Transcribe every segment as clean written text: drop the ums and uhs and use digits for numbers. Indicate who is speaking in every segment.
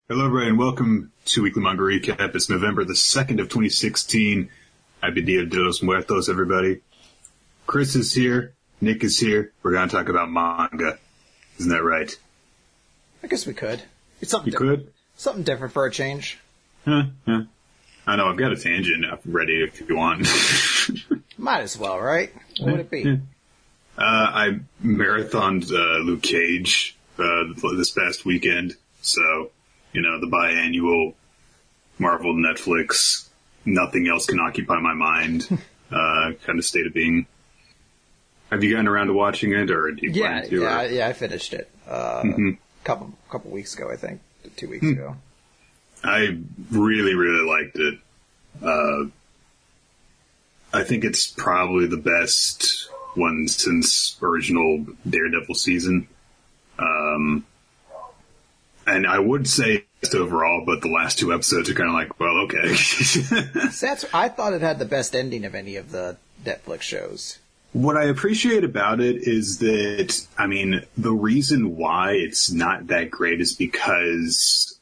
Speaker 1: Hello, everybody, and welcome to Weekly Manga Recap. It's November the 2nd of 2016. Happy Dia de los Muertos, everybody. Chris is here. Nick is here. We're going to talk about manga. Isn't that right?
Speaker 2: I guess we could. It's something
Speaker 1: You
Speaker 2: different.
Speaker 1: could?
Speaker 2: Something different for a change.
Speaker 1: Huh? I know, I've got a tangent ready if you want.
Speaker 2: Might as well, right? What would it be?
Speaker 1: I marathoned Luke Cage this past weekend, so, you know, the biannual Marvel Netflix, nothing else can occupy my mind kind of state of being. Have you gotten around to watching it, or do you plan to?
Speaker 2: Yeah, I finished it couple weeks ago, I think. 2 weeks ago.
Speaker 1: I really, really liked it. I think it's probably the best one since original Daredevil season. And I would say just overall, but the last two episodes are kind of like, well, okay.
Speaker 2: I thought it had the best ending of any of the Netflix shows.
Speaker 1: What I appreciate about it is that, I mean, the reason why it's not that great is because,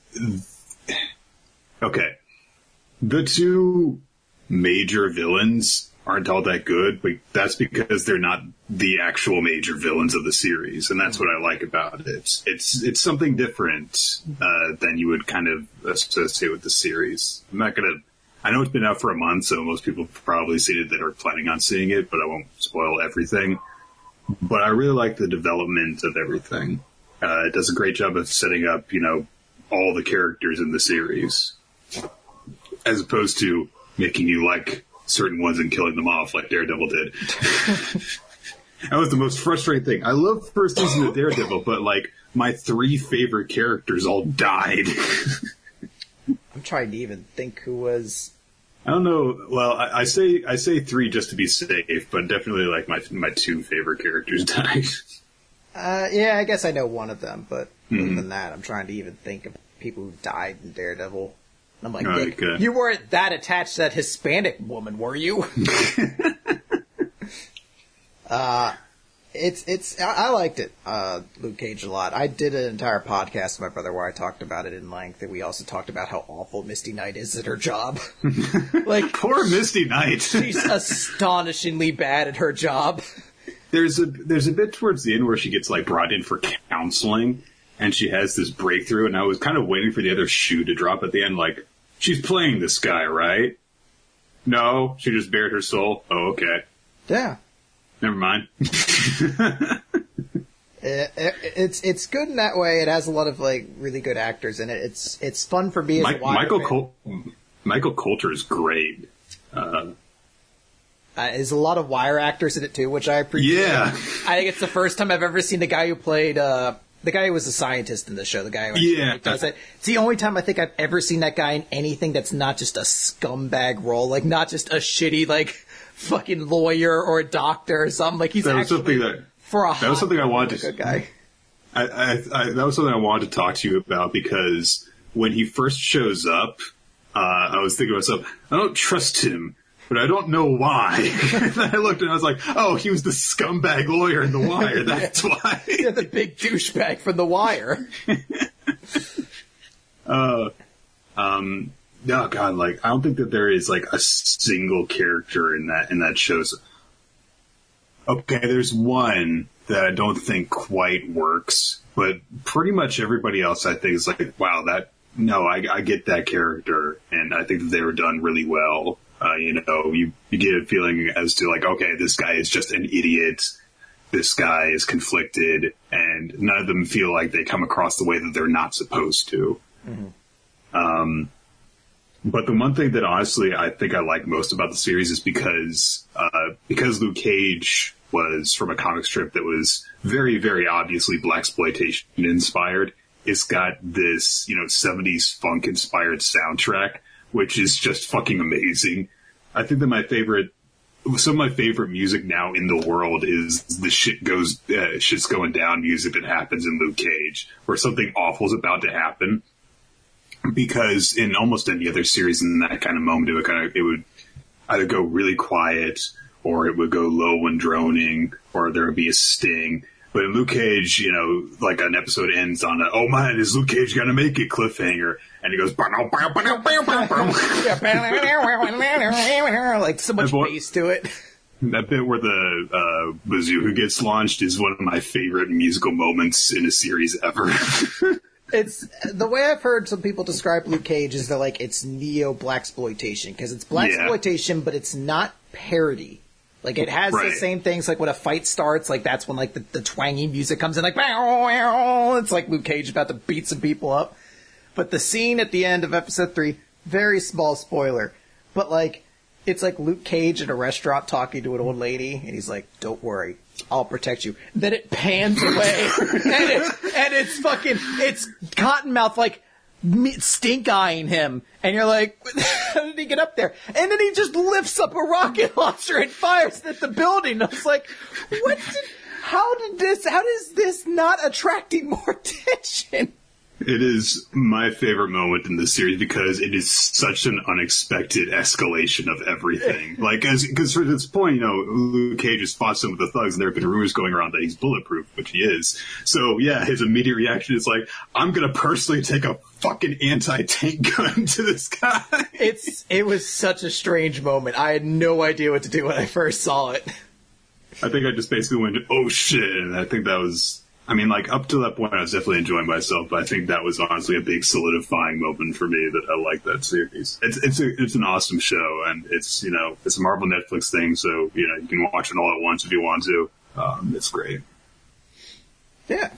Speaker 1: okay, the two major villains aren't all that good, but that's because they're not the actual major villains of the series, and that's what I like about it. It's something different than you would kind of associate with the series. I know it's been out for a month, so most people have probably seen it that are planning on seeing it, but I won't spoil everything. But I really like the development of everything. It does a great job of setting up, you know, all the characters in the series, as opposed to making you like certain ones and killing them off like Daredevil did. That was the most frustrating thing. I love the first season of Daredevil, but like my three favorite characters all died.
Speaker 2: I'm trying to even think who was...
Speaker 1: I don't know. Well, I say three just to be safe, but definitely like my two favorite characters died.
Speaker 2: Yeah, I guess I know one of them, but other than that, I'm trying to even think of people who died in Daredevil. I'm like, Nick, you weren't that attached to that Hispanic woman, were you? I liked it, Luke Cage, a lot. I did an entire podcast with my brother where I talked about it in length, and we also talked about how awful Misty Knight is at her job. Like,
Speaker 1: poor Misty Knight.
Speaker 2: She's astonishingly bad at her job.
Speaker 1: There's a bit towards the end where she gets like brought in for counseling, and she has this breakthrough, and I was kind of waiting for the other shoe to drop at the end, like, she's playing this guy, right? No, she just bared her soul. Oh, okay.
Speaker 2: Yeah.
Speaker 1: Never mind.
Speaker 2: It's good in that way. It has a lot of like really good actors in it. It's fun for me as a Wire fan.
Speaker 1: Michael Coulter is great.
Speaker 2: There's a lot of Wire actors in it too, which I appreciate.
Speaker 1: Yeah.
Speaker 2: I think it's the first time I've ever seen the guy who played the guy who was a scientist in the show. The guy who does it. It's the only time I think I've ever seen that guy in anything that's not just a scumbag role, like not just a shitty like fucking lawyer or a doctor or something. Like
Speaker 1: that was something I wanted to.
Speaker 2: Good guy.
Speaker 1: That was something I wanted to talk to you about because when he first shows up, I was thinking to myself, I don't trust him, but I don't know why. And then I looked and I was like, oh, he was the scumbag lawyer in The Wire. That's why.
Speaker 2: Yeah, the big douchebag from The Wire.
Speaker 1: Oh God, like, I don't think that there is like a single character in that show. Okay, there's one that I don't think quite works, but pretty much everybody else I think is like, wow, I get that character, and I think that they were done really well. You know, you get a feeling as to like, okay, this guy is just an idiot. This guy is conflicted, and none of them feel like they come across the way that they're not supposed to. Mm-hmm. But the one thing that honestly I think I like most about the series is because Luke Cage was from a comic strip that was very, very obviously blaxploitation inspired. It's got this, you know, 70s funk inspired soundtrack, which is just fucking amazing. I think that some of my favorite music now in the world is the shit's going down music that happens in Luke Cage, where something awful is about to happen. Because in almost any other series in that kind of moment, it would either go really quiet, or it would go low and droning, or there would be a sting. But in Luke Cage, you know, like an episode ends on a, oh man, is Luke Cage gonna make it cliffhanger? And he goes,
Speaker 2: like so much bass to it.
Speaker 1: That bit where the bazooka gets launched is one of my favorite musical moments in a series ever.
Speaker 2: It's the way I've heard some people describe Luke Cage is they're like it's neo blaxploitation because it's blaxploitation, but it's not parody. Like it has the same things. Like when a fight starts, like that's when like the twangy music comes in, like it's like Luke Cage about to beat some people up. But the scene at the end of episode 3, very small spoiler, but like it's like Luke Cage in a restaurant talking to an old lady, and he's like, "Don't worry, I'll protect you." Then it pans away, and it's Cottonmouth like stink-eyeing him, and you're like, how did he get up there? And then he just lifts up a rocket launcher and fires it at the building. I was like, how is this not attracting more attention?
Speaker 1: It is my favorite moment in this series because it is such an unexpected escalation of everything. Like, because for this point, you know, Luke Cage has fought some of the thugs, and there have been rumors going around that he's bulletproof, which he is. So, yeah, his immediate reaction is like, I'm gonna personally take a fucking anti-tank gun to this guy.
Speaker 2: It was such a strange moment. I had no idea what to do when I first saw it.
Speaker 1: I think I just basically went, oh shit, and I think that was... I mean, like, up to that point, I was definitely enjoying myself, but I think that was honestly a big solidifying moment for me that I like that series. It's an awesome show, and it's, you know, it's a Marvel Netflix thing, so, you know, you can watch it all at once if you want to. It's great.
Speaker 2: Yeah.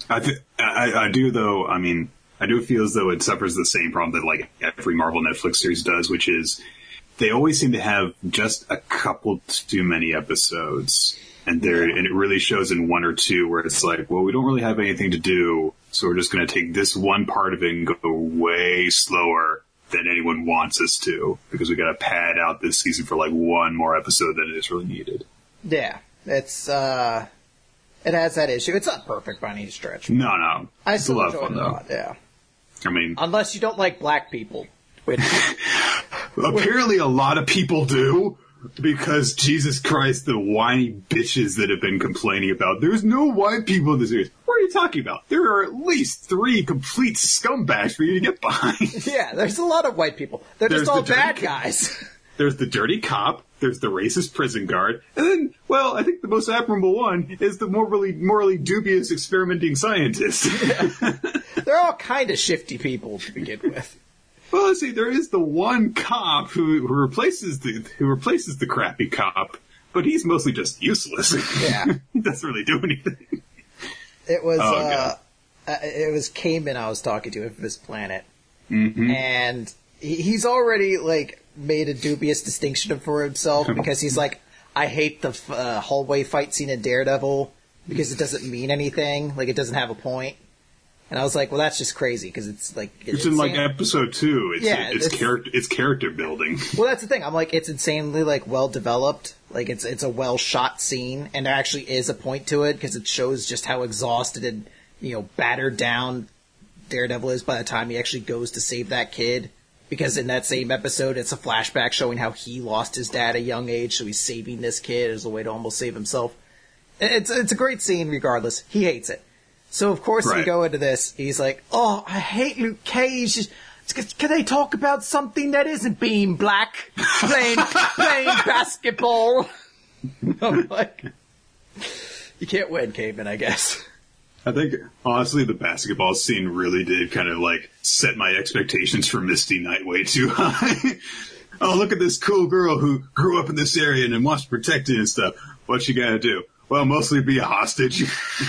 Speaker 1: I do, though, I mean, I do feel as though it suffers the same problem that, like, every Marvel Netflix series does, which is they always seem to have just a couple too many episodes. And it really shows in one or two where it's like, well, we don't really have anything to do, so we're just going to take this one part of it and go way slower than anyone wants us to, because we got to pad out this season for like one more episode than it is really needed.
Speaker 2: Yeah, it's it has that issue. It's not perfect by any stretch.
Speaker 1: No,
Speaker 2: I
Speaker 1: it's a lot of fun though.
Speaker 2: Lot, yeah,
Speaker 1: I mean,
Speaker 2: unless you don't like black people, which
Speaker 1: apparently a lot of people do. Because, Jesus Christ, the whiny bitches that have been complaining about, there's no white people in this series. What are you talking about? There are at least 3 complete scumbags for you to get behind.
Speaker 2: Yeah, there's a lot of white people. There's just all bad guys.
Speaker 1: There's the dirty cop, there's the racist prison guard, and then, well, I think the most admirable one is the morally dubious experimenting scientist.
Speaker 2: Yeah. They're all kind of shifty people to begin with.
Speaker 1: Well, see, there is the one cop who replaces the crappy cop, but he's mostly just useless.
Speaker 2: Yeah,
Speaker 1: he doesn't really do anything.
Speaker 2: It was it was Cayman I was talking to, Infamous Planet, and he's already like made a dubious distinction for himself because he's like, I hate the hallway fight scene in Daredevil because it doesn't mean anything, like it doesn't have a point. And I was like, well, that's just crazy because it's like
Speaker 1: it's in like episode 2. It's character building.
Speaker 2: Well, that's the thing. I'm like, it's insanely like well developed. Like it's a well shot scene, and there actually is a point to it because it shows just how exhausted and battered down Daredevil is by the time he actually goes to save that kid. Because in that same episode, it's a flashback showing how he lost his dad at a young age, so he's saving this kid as a way to almost save himself. It's a great scene, regardless. He hates it. So, of course, we go into this. He's like, oh, I hate Luke Cage. Can they talk about something that isn't being black? Playing basketball. I'm like, you can't win, Caveman, I guess.
Speaker 1: I think, honestly, the basketball scene really did kind of, like, set my expectations for Misty Knight way too high. Oh, look at this cool girl who grew up in this area and wants to protect it and stuff. What's she gonna do? Well, mostly be a hostage.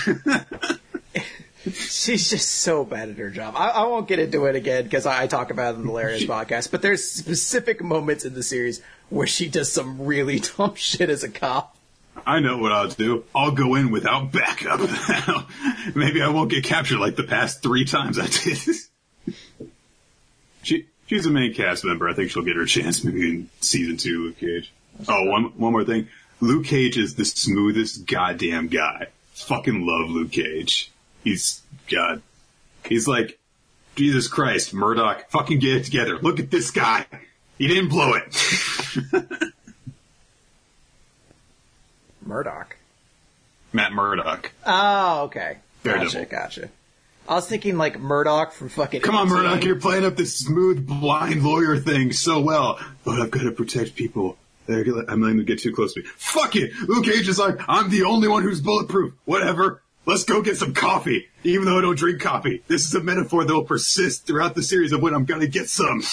Speaker 2: She's just so bad at her job. I won't get into it again because I talk about it in the Hilarious podcast, but there's specific moments in the series where she does some really dumb shit as a cop.
Speaker 1: I know what I'll do. I'll go in without backup. Maybe I won't get captured like the past 3 times I did. She's a main cast member. I think she'll get her chance maybe in season 2 of Cage. Oh, one more thing. Luke Cage is the smoothest goddamn guy. Fucking love Luke Cage. He's like, Jesus Christ, Murdoch, fucking get it together. Look at this guy. He didn't blow it.
Speaker 2: Murdoch?
Speaker 1: Matt Murdock.
Speaker 2: Oh, okay.
Speaker 1: Daredevil.
Speaker 2: Gotcha. I was thinking like Murdock from fucking...
Speaker 1: Come on, Murdock, you're playing up this smooth, blind lawyer thing so well. But I've got to protect people. I'm not going to get too close to me. Fuck it! Luke Cage is like, I'm the only one who's bulletproof. Whatever. Let's go get some coffee, even though I don't drink coffee. This is a metaphor that will persist throughout the series of when I'm going to get some.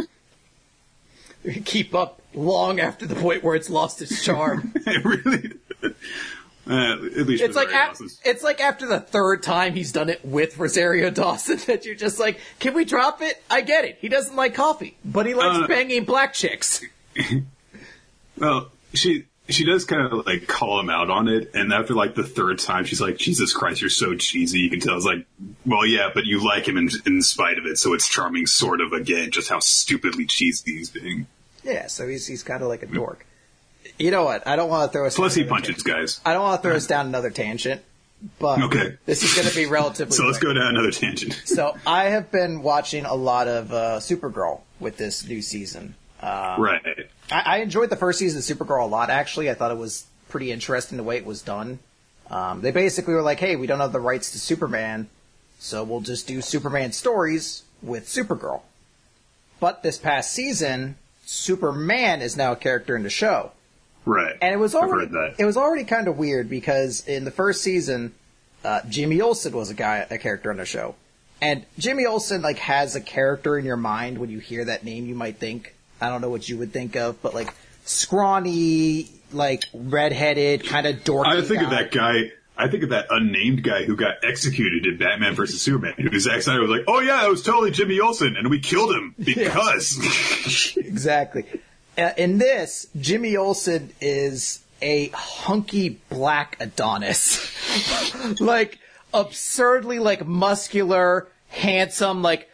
Speaker 2: Keep up long after the point where it's lost its charm.
Speaker 1: It really... at least
Speaker 2: it's like after the third time he's done it with Rosario Dawson that you're just like, can we drop it? I get it. He doesn't like coffee, but he likes banging black chicks.
Speaker 1: Well, she does kind of like call him out on it, and after like the third time, she's like, Jesus Christ, you're so cheesy. You can tell. It's like, well, yeah, but you like him in spite of it, so it's charming sort of again, just how stupidly cheesy he's being.
Speaker 2: Yeah, so he's kind of like a dork. You know what? I don't want to throw us...
Speaker 1: Plus he punches guys.
Speaker 2: I don't want to throw us down another tangent, but this is going to be relatively
Speaker 1: So let's go down another tangent.
Speaker 2: So I have been watching a lot of Supergirl with this new season.
Speaker 1: Right.
Speaker 2: I enjoyed the first season of Supergirl a lot, actually. I thought it was pretty interesting the way it was done. They basically were like, hey, we don't have the rights to Superman, so we'll just do Superman stories with Supergirl. But this past season, Superman is now a character in the show.
Speaker 1: Right.
Speaker 2: And it was
Speaker 1: I've heard that.
Speaker 2: It was already kind of weird because in the first season, Jimmy Olsen was a character on the show. And Jimmy Olsen, like, has a character in your mind when you hear that name. You might think, I don't know what you would think of, but like scrawny, like redheaded, kind of dorky.
Speaker 1: I think of that guy. I think of that unnamed guy who got executed in Batman vs. Superman. Who Zack Snyder was like, oh yeah, it was totally Jimmy Olsen, and we killed him because.
Speaker 2: Yeah. Exactly. In this, Jimmy Olsen is a hunky black Adonis. Like, absurdly, like, muscular, handsome, like,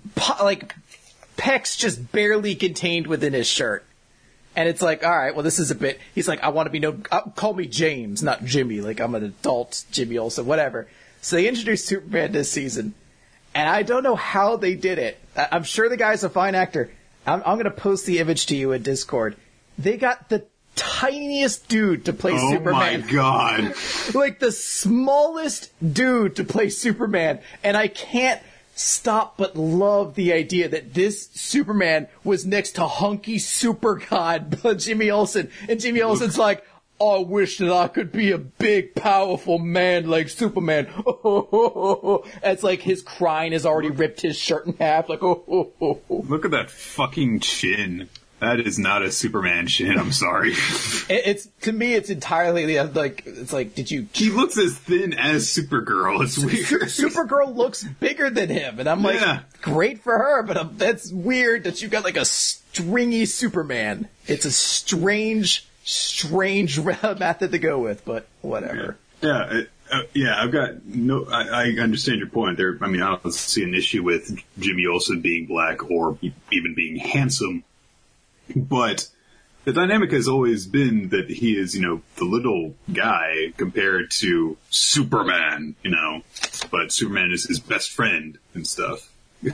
Speaker 2: pecs just barely contained within his shirt. And it's like, all right, well, this is a bit... He's like, I want to be known... Call me James, not Jimmy. Like, I'm an adult Jimmy Olsen, whatever. So they introduced Superman this season. And I don't know how they did it. I'm sure the guy's a fine actor. I'm going to post the image to you in Discord. They got the tiniest dude to play Superman.
Speaker 1: Oh my god.
Speaker 2: Like the smallest dude to play Superman. And I can't stop but love the idea that this Superman was next to hunky super god Jimmy Olsen. And Jimmy Olsen's like, I wish that I could be a big, powerful man like Superman. It's like his crying has already ripped his shirt in half. Like,
Speaker 1: Look at that fucking chin. That is not a Superman chin. I'm sorry.
Speaker 2: It's to me, it's entirely like it's like. Did you?
Speaker 1: He looks as thin as Supergirl. It's weird.
Speaker 2: Supergirl looks bigger than him, and I'm like, great for her, but that's weird that you got like a stringy Superman. It's a strange method to go with, but whatever.
Speaker 1: Yeah, I've got no. I understand your point there. I mean, I don't see an issue with Jimmy Olsen being black or even being handsome, but the dynamic has always been that he is, the little guy compared to Superman, but Superman is his best friend and stuff.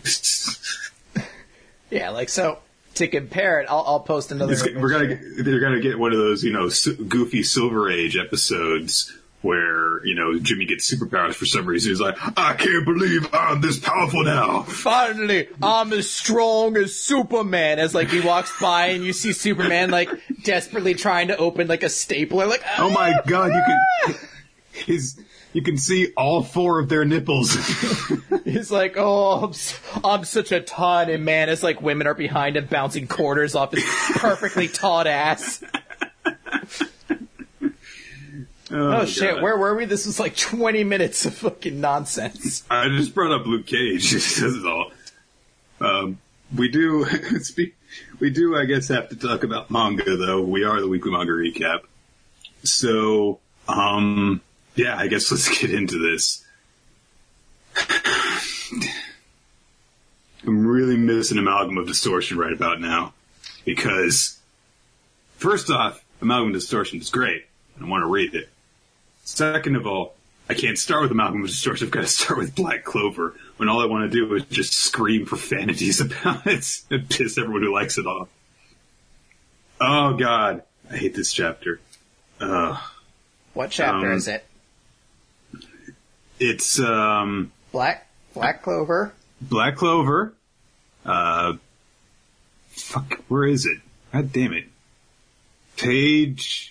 Speaker 2: Yeah, like so. To compare it, I'll post another.
Speaker 1: They're gonna get one of those, goofy Silver Age episodes where Jimmy gets superpowers for some reason. He's like, I can't believe I'm this powerful now.
Speaker 2: Finally, I'm as strong as Superman. As like he walks by and you see Superman like desperately trying to open like a stapler. Like,
Speaker 1: oh my god, you can see all four of their nipples.
Speaker 2: He's like, oh, I'm such a tiny man. It's like women are behind him bouncing quarters off his perfectly taut ass. Oh shit,
Speaker 1: God.
Speaker 2: Where were we? This was like 20 minutes of fucking nonsense.
Speaker 1: I just brought up Luke Cage. This is all. We do, I guess, have to talk about manga, though. We are the weekly manga recap. So, yeah, I guess let's get into this. I'm really missing Amalgam of Distortion right about now. Because, first off, Amalgam of Distortion is great. I want to read it. Second of all, I can't start with Amalgam of Distortion. I've got to start with Black Clover, when all I want to do is just scream profanities about it and piss everyone who likes it off. Oh, God. I hate this chapter.
Speaker 2: What chapter is it?
Speaker 1: It's
Speaker 2: Black Clover.
Speaker 1: Black Clover. Fuck, where is it? God damn it. Page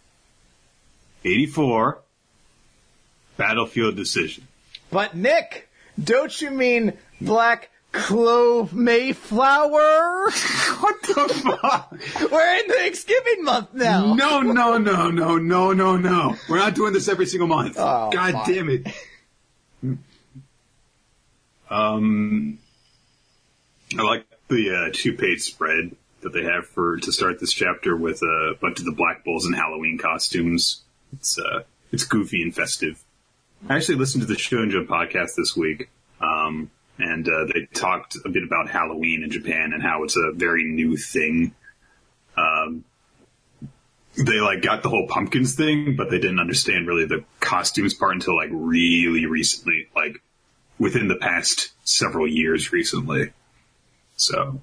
Speaker 1: 84. Battlefield Decision.
Speaker 2: But Nick, don't you mean Black Clove Mayflower?
Speaker 1: What the fuck?
Speaker 2: We're in Thanksgiving month now.
Speaker 1: No. We're not doing this every single month.
Speaker 2: Oh,
Speaker 1: God
Speaker 2: fuck.
Speaker 1: damn it. I like the 2-page spread that they have to start this chapter with a bunch of the Black Bulls in Halloween costumes. It's goofy and festive. I actually listened to the Shonen Jump podcast this week, and they talked a bit about Halloween in Japan and how it's a very new thing. They got the whole pumpkins thing, but they didn't understand really the costumes part until really recently, within the past several years recently. So,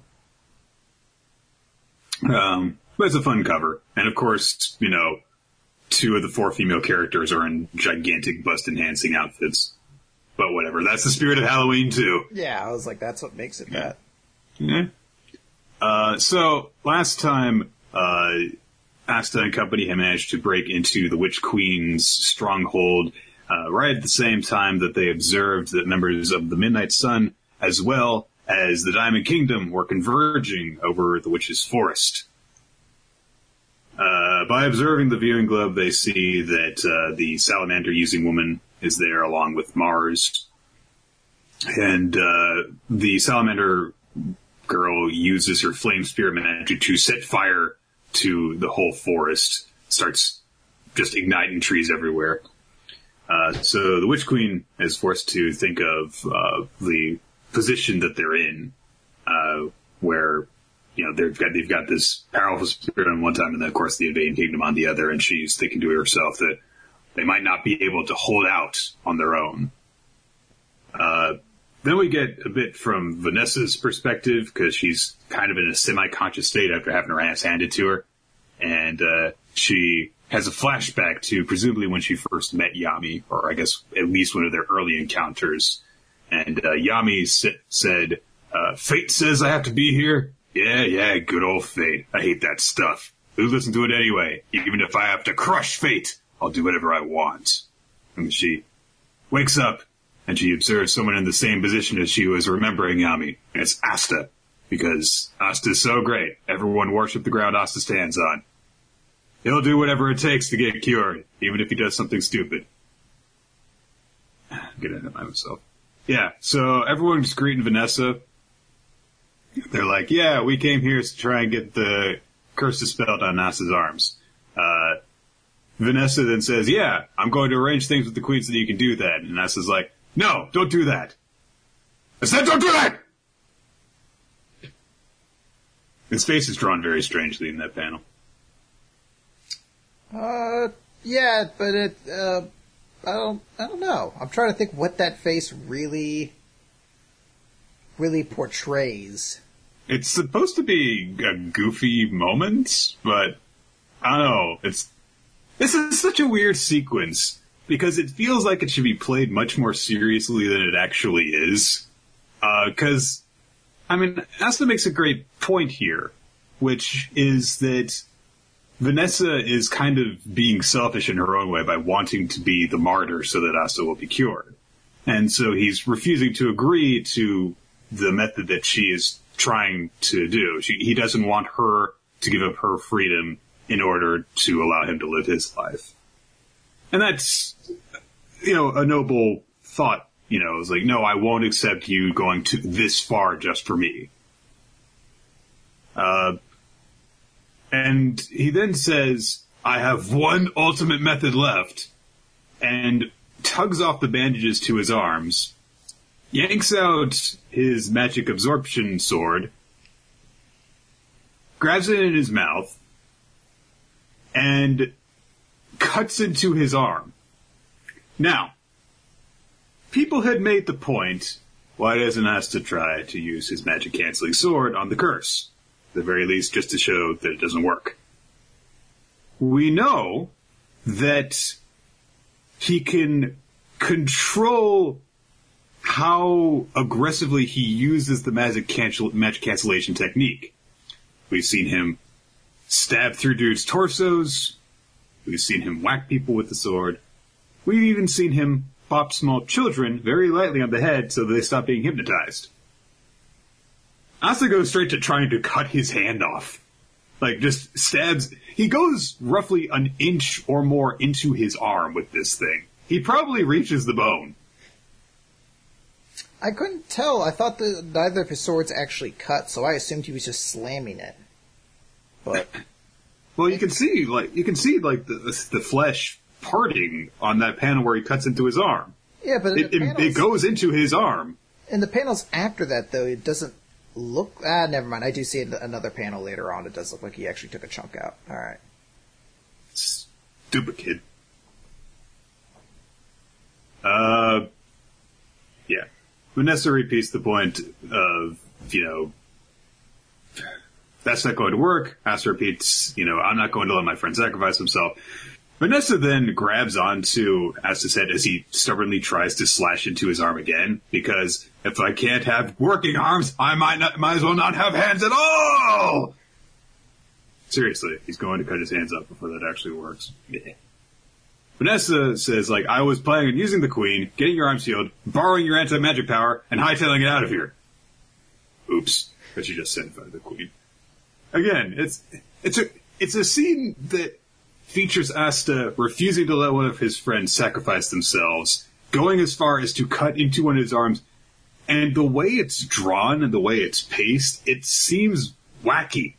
Speaker 1: but it's a fun cover. And of course, 2 of the 4 female characters are in gigantic bust-enhancing outfits. But whatever, that's the spirit of Halloween too.
Speaker 2: Yeah, I was like, that's what makes it that.
Speaker 1: Yeah. So, last time, Asta and company had managed to break into the Witch Queen's stronghold, right at the same time that they observed that members of the Midnight Sun, as well as the Diamond Kingdom, were converging over the Witch's Forest. By observing the viewing globe, they see that the salamander-using woman is there along with Mars. And the salamander girl uses her flame spirit magic to set fire to the whole forest. Starts just igniting trees everywhere. So the Witch Queen is forced to think of the position that they're in, where they've got this powerful spirit on one time, and then of course the invading kingdom on the other, and she's thinking to herself that they might not be able to hold out on their own. Then we get a bit from Vanessa's perspective, because she's kind of in a semi-conscious state after having her ass handed to her, and she has a flashback to presumably when she first met Yami, or I guess at least one of their early encounters. And Yami said, "Fate says I have to be here." Yeah, good old fate. I hate that stuff. Who listen to it anyway? Even if I have to crush fate, I'll do whatever I want. And she wakes up, and she observes someone in the same position as she was remembering Yami. And it's Asta, because Asta's so great. Everyone worship the ground Asta stands on. He'll do whatever it takes to get cured, even if he does something stupid. I'm getting ahead of myself. Yeah, so everyone's greeting Vanessa. They're like, yeah, we came here to try and get the curse dispelled on Asta's arms. Vanessa then says, yeah, I'm going to arrange things with the queen so that you can do that. And Asta's like, no, don't do that. I said don't do that! His face is drawn very strangely in that panel.
Speaker 2: Yeah, but I don't know. I'm trying to think what that face really portrays.
Speaker 1: It's supposed to be a goofy moment, but I don't know. This is such a weird sequence because it feels like it should be played much more seriously than it actually is. Because, Asta makes a great point here, which is that Vanessa is kind of being selfish in her own way by wanting to be the martyr so that Asta will be cured. And so he's refusing to agree to the method that she is trying to do. He doesn't want her to give up her freedom in order to allow him to live his life. And that's, a noble thought, it's like, no, I won't accept you going to this far just for me. And he then says, I have one ultimate method left, and tugs off the bandages to his arms, yanks out his magic absorption sword, grabs it in his mouth, and cuts into his arm. Now, people had made the point, why doesn't Asta try to use his magic-canceling sword on the curse? At the very least, just to show that it doesn't work. We know that he can control how aggressively he uses the magic cancellation technique. We've seen him stab through dudes' torsos. We've seen him whack people with the sword. We've even seen him bop small children very lightly on the head so they stop being hypnotized. Asa goes straight to trying to cut his hand off. Like, just stabs. He goes roughly an inch or more into his arm with this thing. He probably reaches the bone.
Speaker 2: I couldn't tell. I thought that neither of his swords actually cut, so I assumed he was just slamming it. But
Speaker 1: well, you can see the flesh parting on that panel where he cuts into his arm.
Speaker 2: Yeah, but
Speaker 1: it goes into his arm.
Speaker 2: In the panels after that, though, it doesn't look. Never mind. I do see another panel later on. It does look like he actually took a chunk out. All right.
Speaker 1: Stupid kid. Yeah. Vanessa repeats the point of, that's not going to work. Asa repeats, I'm not going to let my friend sacrifice himself. Vanessa then grabs onto Asa's head as he stubbornly tries to slash into his arm again, because if I can't have working arms, I might as well not have hands at all! Seriously, he's going to cut his hands up before that actually works. Yeah. Vanessa says, I was planning on using the queen, getting your arms healed, borrowing your anti-magic power, and hightailing it out of here. Oops. But you just sanctified the queen. Again, it's a scene that features Asta refusing to let one of his friends sacrifice themselves, going as far as to cut into one of his arms, and the way it's drawn and the way it's paced, it seems wacky.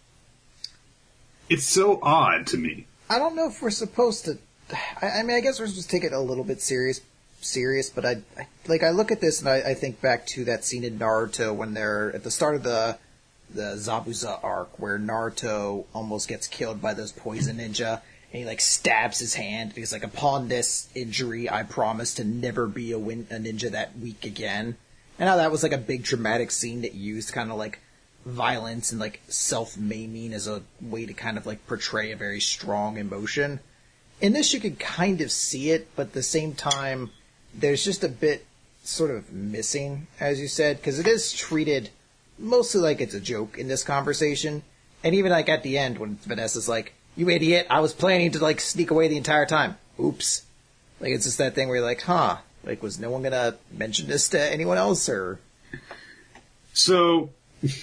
Speaker 1: It's so odd to me.
Speaker 2: I don't know if we're supposed to... I mean, I guess we're supposed to take it a little bit serious, but I look at this and I think back to that scene in Naruto when they're at the start of the Zabuza arc where Naruto almost gets killed by those poison ninja and he stabs his hand because upon this injury I promise to never be a ninja that weak again. And how that was a big dramatic scene that used kind of violence and self-maiming as a way to kind of portray a very strong emotion. In this, you could kind of see it, but at the same time, there's just a bit sort of missing, as you said, because it is treated mostly like it's a joke in this conversation. And even at the end, when Vanessa's you idiot, I was planning to sneak away the entire time. Oops. It's just that thing where you're was no one gonna mention this to anyone else, or?
Speaker 1: So...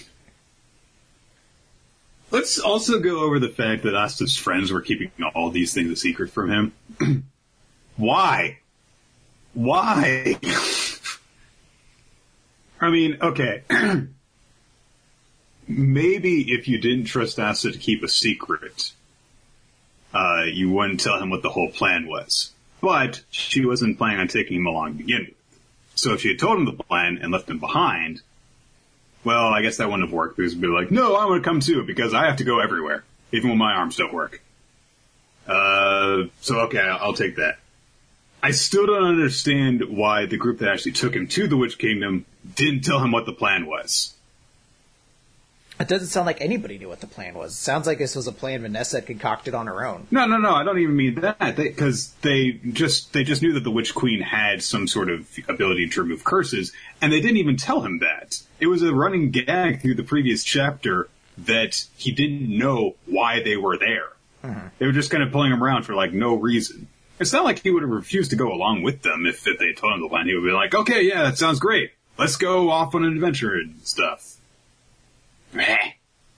Speaker 1: Let's also go over the fact that Asta's friends were keeping all these things a secret from him. Why? Why? I mean, okay. Maybe if you didn't trust Asta to keep a secret, you wouldn't tell him what the whole plan was. But she wasn't planning on taking him along to begin with. So if she had told him the plan and left him behind... Well, I guess that wouldn't have worked because he'd be no, I want to come too because I have to go everywhere, even when my arms don't work. So okay, I'll take that. I still don't understand why the group that actually took him to the Witch Kingdom didn't tell him what the plan was.
Speaker 2: It doesn't sound like anybody knew what the plan was. It sounds like this was a plan Vanessa had concocted on her own.
Speaker 1: No, I don't even mean that. Because they just knew that the Witch Queen had some sort of ability to remove curses, and they didn't even tell him that. It was a running gag through the previous chapter that he didn't know why they were there. Mm-hmm. They were just kind of pulling him around for no reason. It's not like he would have refused to go along with them if they told him the plan. He would be okay, yeah, that sounds great. Let's go off on an adventure and stuff. Meh.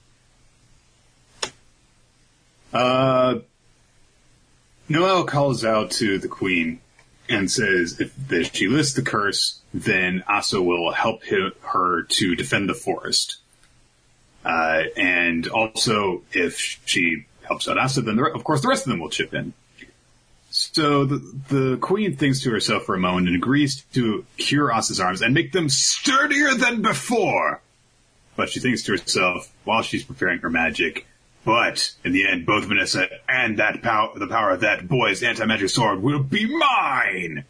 Speaker 1: Noelle calls out to the queen and says if she lifts the curse, then Asa will help her to defend the forest. And also, if she helps out Asa, then of course the rest of them will chip in. So the queen thinks to herself for a moment and agrees to cure Asa's arms and make them sturdier than before. But she thinks to herself while she's preparing her magic, but in the end, both Vanessa and the power of that boy's anti-magic sword will be mine!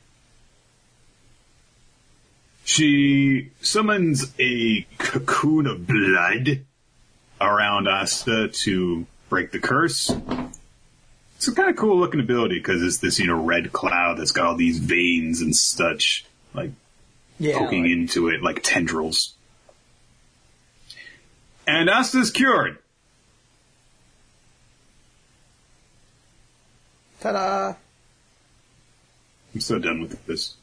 Speaker 1: She summons a cocoon of blood around Asta to break the curse. It's a kind of cool looking ability because it's this, red cloud that's got all these veins and such, poking into it like tendrils. And Asta's cured.
Speaker 2: Ta-da!
Speaker 1: I'm so done with this.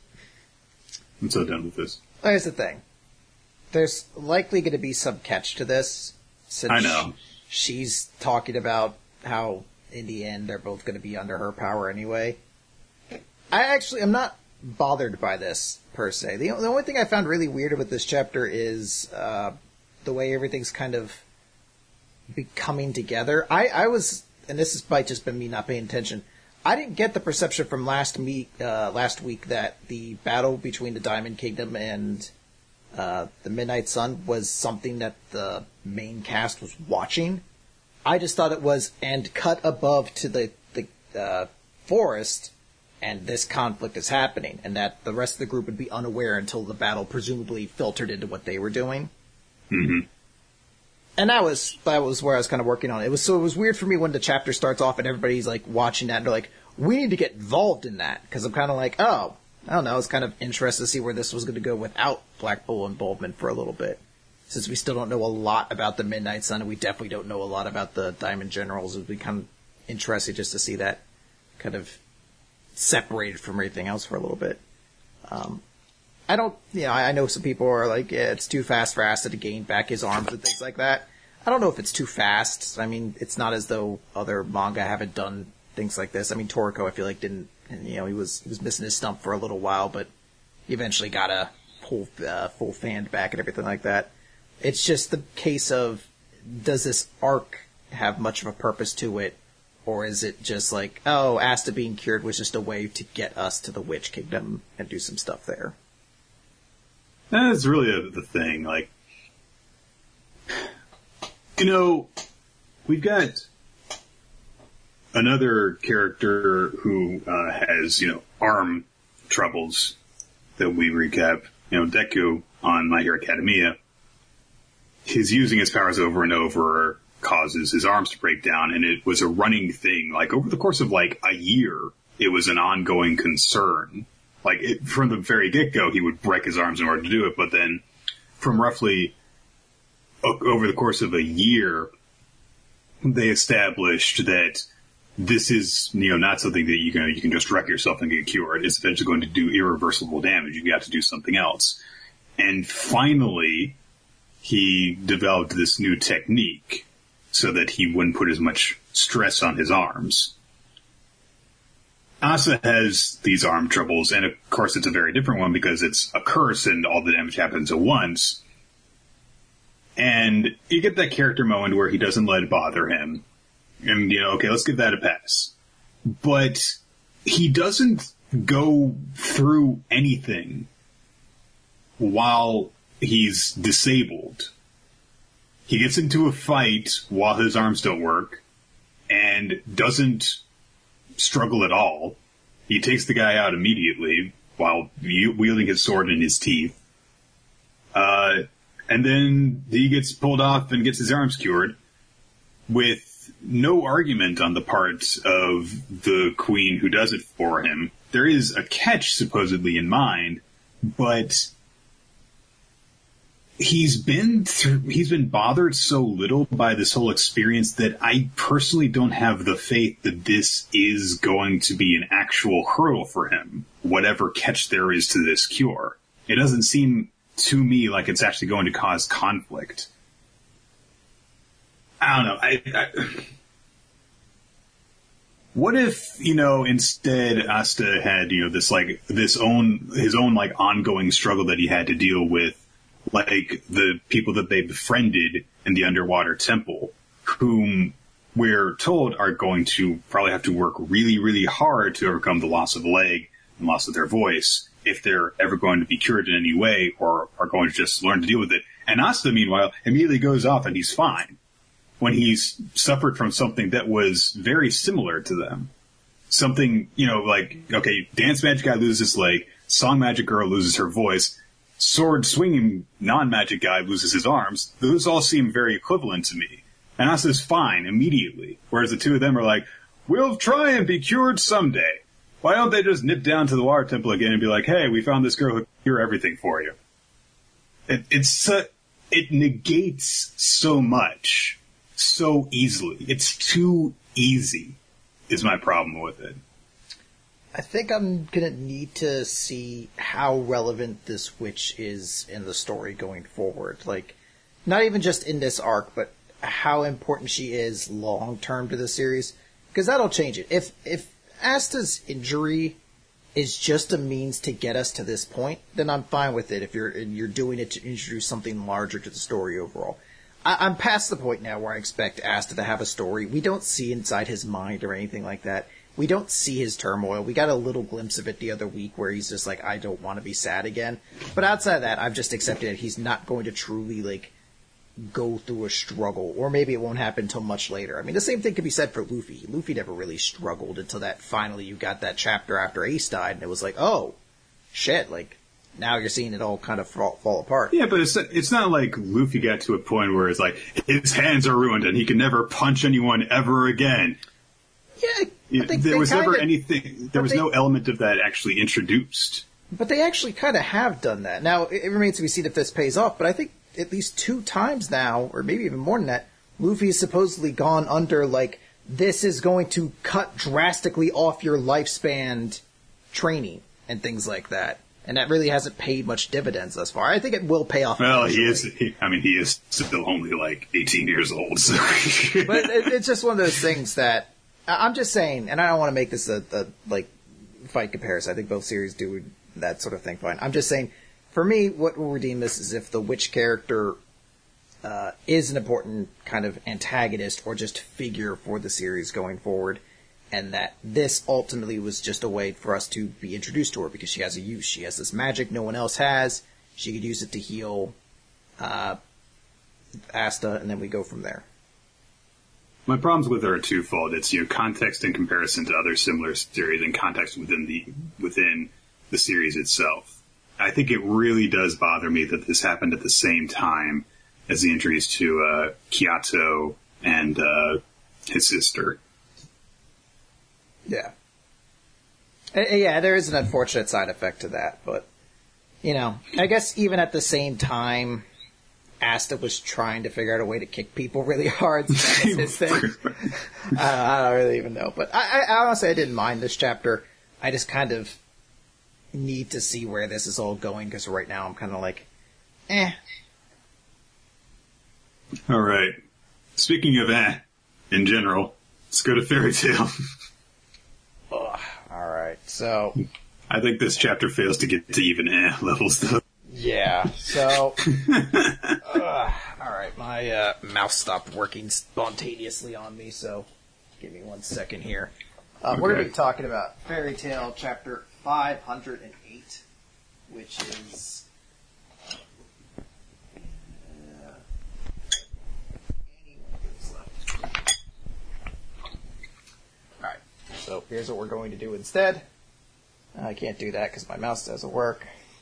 Speaker 2: Here's the thing. There's likely going to be some catch to this. Since
Speaker 1: I know.
Speaker 2: She's talking about how, in the end, they're both going to be under her power anyway. I'm not bothered by this, per se. The only thing I found really weird about this chapter is the way everything's kind of coming together. I was, and this might just been me not paying attention, I didn't get the perception from last week that the battle between the Diamond Kingdom and the Midnight Sun was something that the main cast was watching. I just thought it was, and cut above to the forest, and this conflict is happening, and that the rest of the group would be unaware until the battle presumably filtered into what they were doing.
Speaker 1: Mm-hmm.
Speaker 2: And that was where I was kind of working on it. It was weird for me when the chapter starts off and everybody's like watching that and they're like, we need to get involved in that. Because I'm kind of like, oh, I don't know. I was kind of interested to see where this was going to go without Black Bull involvement for a little bit. Since we still don't know a lot about the Midnight Sun, and we definitely don't know a lot about the Diamond Generals, it would be kind of interesting just to see that kind of separated from everything else for a little bit. I know some people are like, yeah, it's too fast for Asta to gain back his arms and things like that. I don't know if it's too fast. I mean, it's not as though other manga haven't done things like this. I mean, Toriko, I feel like didn't, he was missing his stump for a little while, but he eventually got a full fanned back and everything like that. It's just the case of, does this arc have much of a purpose to it? Or is it just like, oh, Asta being cured was just a way to get us to the Witch Kingdom and do some stuff there?
Speaker 1: That's really the thing. Like, we've got another character who has, arm troubles that we recap. Deku on My Hero Academia. His using his powers over and over causes his arms to break down, and it was a running thing. Like, over the course of, a year, it was an ongoing concern. From the very get-go, he would break his arms in order to do it, but then from roughly over the course of a year, they established that this is, not something that you can just wreck yourself and get cured. It's eventually going to do irreversible damage. You got to do something else. And finally, he developed this new technique so that he wouldn't put as much stress on his arms. Asa has these arm troubles, and of course it's a very different one because it's a curse and all the damage happens at once. And you get that character moment where he doesn't let it bother him. And, okay, let's give that a pass. But he doesn't go through anything while he's disabled. He gets into a fight while his arms don't work and doesn't struggle at all. He takes the guy out immediately while wielding his sword in his teeth. And then he gets pulled off and gets his arms cured with no argument on the part of the queen who does it for him. There is a catch supposedly in mind, but he's been bothered so little by this whole experience that I personally don't have the faith that this is going to be an actual hurdle for him, whatever catch there is to this cure. It doesn't seem to me like it's actually going to cause conflict. I don't know. What if, instead Asta had, his own ongoing struggle that he had to deal with, like the people that they befriended in the underwater temple, whom we're told are going to probably have to work really, really hard to overcome the loss of a leg and loss of their voice if they're ever going to be cured in any way or are going to just learn to deal with it. And Asta, meanwhile, immediately goes off and he's fine when he's suffered from something that was very similar to them. Something, okay, dance magic guy loses his leg, song magic girl loses her voice, sword swinging non-magic guy loses his arms. Those all seem very equivalent to me. And Asta's fine immediately. Whereas the two of them are like, we'll try and be cured someday. Why don't they just nip down to the water temple again and be like, hey, we found this girl who can cure everything for you? It negates so much so easily. It's too easy, is my problem with it.
Speaker 2: I think I'm going to need to see how relevant this witch is in the story going forward. Like, not even just in this arc, but how important she is long-term to the series. Because that'll change it. If Asta's injury is just a means to get us to this point, then I'm fine with it if you're doing it to introduce something larger to the story overall. I'm past the point now where I expect Asta to have a story. We don't see inside his mind or anything like that. We don't see his turmoil. We got a little glimpse of it the other week where he's just like, I don't want to be sad again. But outside of that, I've just accepted that he's not going to truly, like, go through a struggle. Or maybe it won't happen until much later. I mean, the same thing could be said for Luffy. Luffy never really struggled until that finally you got that chapter after Ace died, and it was like, oh, shit, like, now you're seeing it all kind of fall apart.
Speaker 1: Yeah, but it's not like Luffy got to a point where it's like, his hands are ruined and he can never punch anyone ever again.
Speaker 2: Yeah,
Speaker 1: there was never anything. There was no element of that actually introduced.
Speaker 2: But they actually kind of have done that. Now, it remains to be seen if this pays off, but I think at least 2 times now, or maybe even more than that, Luffy has supposedly gone under, like, this is going to cut drastically off your lifespan training and things like that. And that really hasn't paid much dividends thus far. I think it will pay off.
Speaker 1: Well, he is still only, like, 18 years old. So.
Speaker 2: But it's just one of those things that, I'm just saying, and I don't want to make this a fight comparison. I think both series do that sort of thing fine. I'm just saying, for me, what will redeem this is if the witch character is an important kind of antagonist or just figure for the series going forward, and that this ultimately was just a way for us to be introduced to her because she has a use. She has this magic no one else has. She could use it to heal Asta, and then we go from there.
Speaker 1: My problems with her are twofold. It's, context in comparison to other similar series and context within the series itself. I think it really does bother me that this happened at the same time as the injuries to Kyato and his sister.
Speaker 2: Yeah. Yeah, there is an unfortunate side effect to that, but, I guess even at the same time, Asta was trying to figure out a way to kick people really hard. So that was his thing. I don't really even know. But I honestly, I didn't mind this chapter. I just kind of need to see where this is all going, because right now I'm kind of like, eh.
Speaker 1: All right. Speaking of in general, let's go to Fairy Tail.
Speaker 2: All right. So
Speaker 1: I think this chapter fails to get to even levels, though.
Speaker 2: Yeah, so, alright, my mouse stopped working spontaneously on me, so give me 1 second here. Okay. We're going to be talking about Fairy Tail chapter 508, which is, alright, so here's what we're going to do instead. I can't do that because my mouse doesn't work.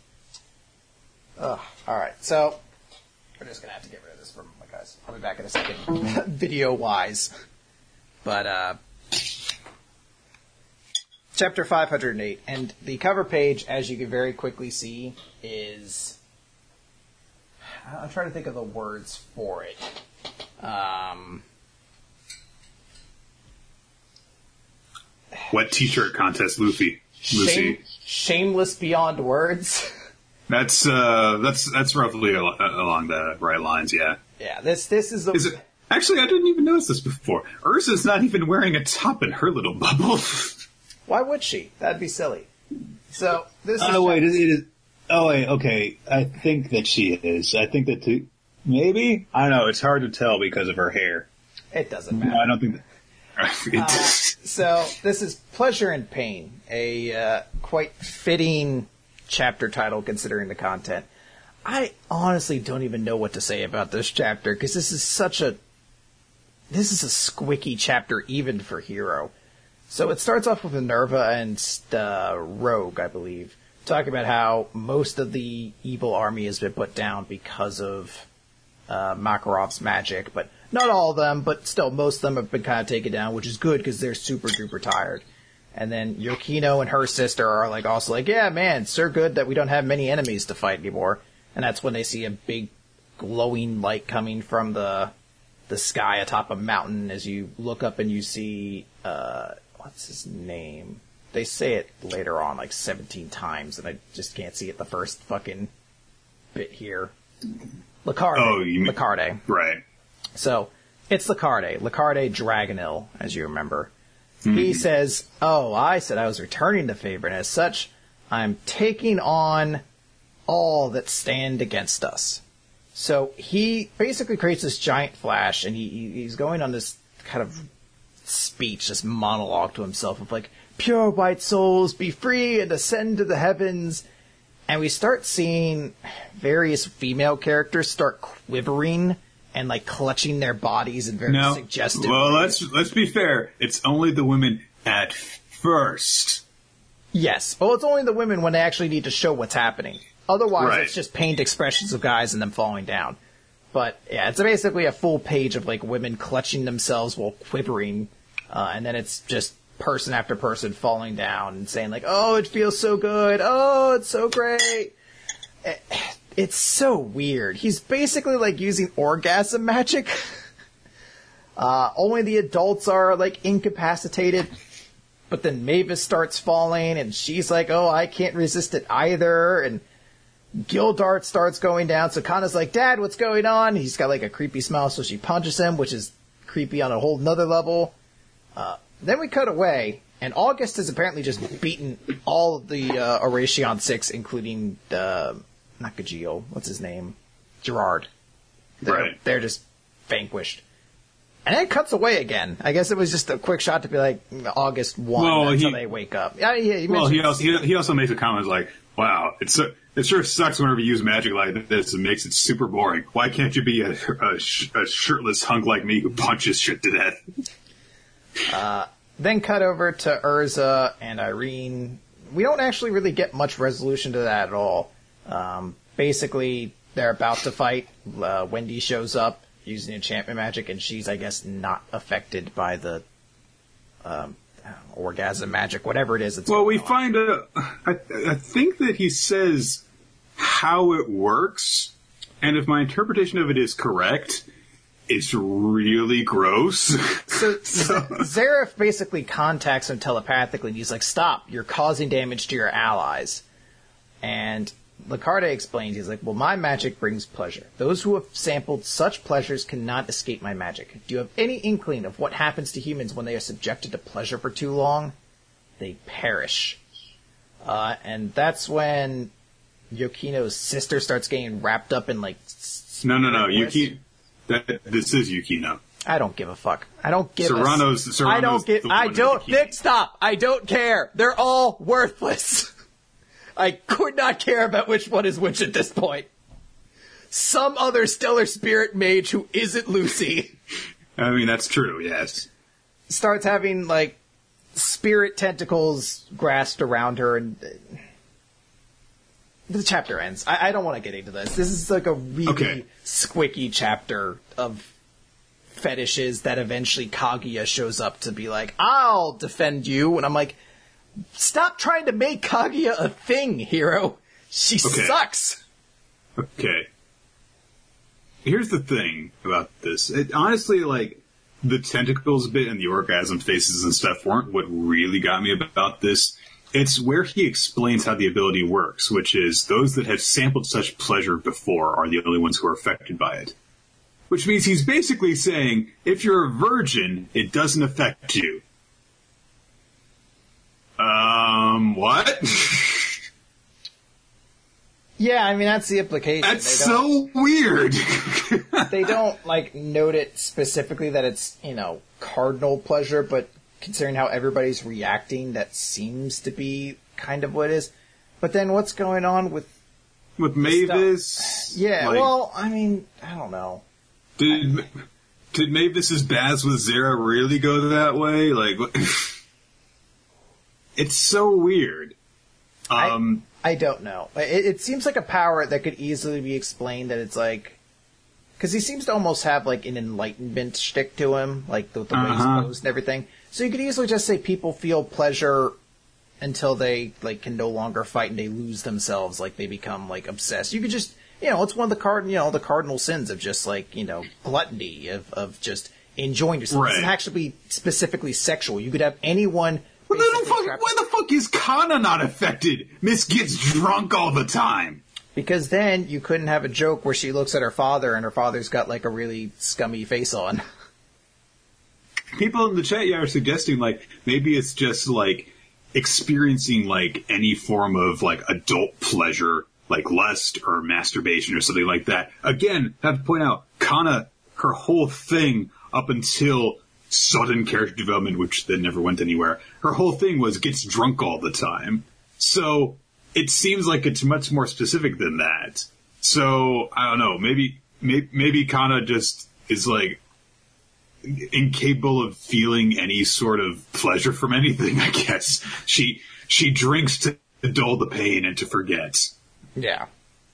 Speaker 2: Alright, so we're just going to have to get rid of this for a moment, guys. I'll be back in a second, video-wise. But, chapter 508, and the cover page, as you can very quickly see, is... I'm trying to think of the words for it.
Speaker 1: What t-shirt contest, Lucy?
Speaker 2: Shameless beyond words.
Speaker 1: That's roughly along the right lines, yeah.
Speaker 2: Yeah, this is the...
Speaker 1: Is it, actually, I didn't even notice this before. Ursa's not even wearing a top in her little bubble.
Speaker 2: Why would she? That'd be silly. So, this is...
Speaker 3: Oh, wait, it is... Oh, wait, okay. I think that she is. I think that maybe? I don't know. It's hard to tell because of her hair.
Speaker 2: It doesn't matter.
Speaker 3: No, I don't think that...
Speaker 2: So, this is Pleasure and Pain, a quite fitting chapter title considering the content. I honestly don't even know what to say about this chapter, because this is a squicky chapter even for Hero. So it starts off with Minerva and Rogue, I believe, talking about how most of the evil army has been put down because of Makarov's magic, but not all of them, but still most of them have been kind of taken down, which is good because they're super duper tired. And then Yukino and her sister are like also like, yeah, man, it's so good that we don't have many enemies to fight anymore. And that's when they see a big glowing light coming from the sky atop a mountain as you look up and you see, what's his name? They say it later on like 17 times and I just can't see it the first fucking bit here. Lacarde.
Speaker 1: Oh, you mean...
Speaker 2: Lacarde.
Speaker 1: Right.
Speaker 2: So, it's Lacarde Dragonil, as you remember. He says, I said I was returning the favor, and as such, I'm taking on all that stand against us. So he basically creates this giant flash, and he's going on this kind of speech, this monologue to himself of like, pure white souls, be free and ascend to the heavens. And we start seeing various female characters start quivering and like clutching their bodies in very suggestive ways.
Speaker 1: Let's be fair. It's only the women at first.
Speaker 2: Yes. Well, it's only the women when they actually need to show what's happening. Otherwise, It's just pained expressions of guys and them falling down. But yeah, it's basically a full page of like women clutching themselves while quivering, and then it's just person after person falling down and saying like, "Oh, it feels so good. Oh, it's so great." It's so weird. He's basically like using orgasm magic. Only the adults are like incapacitated. But then Mavis starts falling and she's like, oh, I can't resist it either. And Gildart starts going down. So Kana's like, Dad, what's going on? He's got like a creepy smile. So she punches him, which is creepy on a whole nother level. Then we cut away. And August has apparently just beaten all of the Oration 6, including not Gajeel. What's his name? Gerard. They're just vanquished. And then it cuts away again. I guess it was just a quick shot to be like, August 1 until they wake up.
Speaker 1: He also makes a comment like, wow, it sure sucks whenever you use magic like this. It makes it super boring. Why can't you be a shirtless hunk like me who punches shit to death?
Speaker 2: Then cut over to Urza and Irene. We don't actually really get much resolution to that at all. Basically, they're about to fight. Wendy shows up using enchantment magic, and she's, I guess, not affected by the orgasm magic, whatever it is.
Speaker 1: We find I think that he says how it works, and if my interpretation of it is correct, it's really gross.
Speaker 2: So Zareth basically contacts him telepathically, and he's like, stop, you're causing damage to your allies. And Lacarde explains, he's like, well, my magic brings pleasure. Those who have sampled such pleasures cannot escape my magic. Do you have any inkling of what happens to humans when they are subjected to pleasure for too long? They perish. And that's when Yukino's sister starts getting wrapped up in, like...
Speaker 1: No. This is Yukino.
Speaker 2: I don't give a fuck. I don't give
Speaker 1: Serrano's
Speaker 2: I don't give... Stop! I don't care! They're all worthless! I could not care about which one is which at this point. Some other stellar spirit mage who isn't Lucy.
Speaker 1: I mean, that's true, yes.
Speaker 2: Starts having, like, spirit tentacles grasped around her, and the chapter ends. I don't want to get into this. This is like a really squicky chapter of fetishes that eventually Kaguya shows up to be like, I'll defend you. And I'm like, stop trying to make Kaguya a thing, hero. She sucks.
Speaker 1: Okay. Here's the thing about this. Honestly, like, the tentacles bit and the orgasm faces and stuff weren't what really got me about this. It's where he explains how the ability works, which is those that have sampled such pleasure before are the only ones who are affected by it. Which means he's basically saying, if you're a virgin, it doesn't affect you. What?
Speaker 2: Yeah, I mean, that's the implication.
Speaker 1: That's so weird.
Speaker 2: They don't, like, note it specifically that it's, cardinal pleasure, but considering how everybody's reacting, that seems to be kind of what it is. But then what's going on with
Speaker 1: Mavis?
Speaker 2: Yeah, well, I mean, I don't know.
Speaker 1: Did Mavis's baths with Zara really go that way? Like, it's so weird.
Speaker 2: I don't know. It seems like a power that could easily be explained that it's like Because he seems to almost have, like, an enlightenment shtick to him, like, the way he's posed and everything. So you could easily just say people feel pleasure until they, like, can no longer fight and they lose themselves, like, they become, like, obsessed. You could just, it's one of the cardinal sins of just, like, gluttony, of just enjoying yourself.
Speaker 1: Right.
Speaker 2: It doesn't actually be specifically sexual. You could have anyone...
Speaker 1: Well, why the fuck is Kana not affected? Miss gets drunk all the time.
Speaker 2: Because then you couldn't have a joke where she looks at her father and her father's got, like, a really scummy face on.
Speaker 1: People in the chat are suggesting, like, maybe it's just, like, experiencing, like, any form of, like, adult pleasure, like lust or masturbation or something like that. Again, I have to point out, Kana, her whole thing up until sudden character development, which then never went anywhere, her whole thing was gets drunk all the time. So... it seems like it's much more specific than that. So, I don't know, maybe Kana just is, like, incapable of feeling any sort of pleasure from anything, I guess. She drinks to dull the pain and to forget.
Speaker 2: Yeah.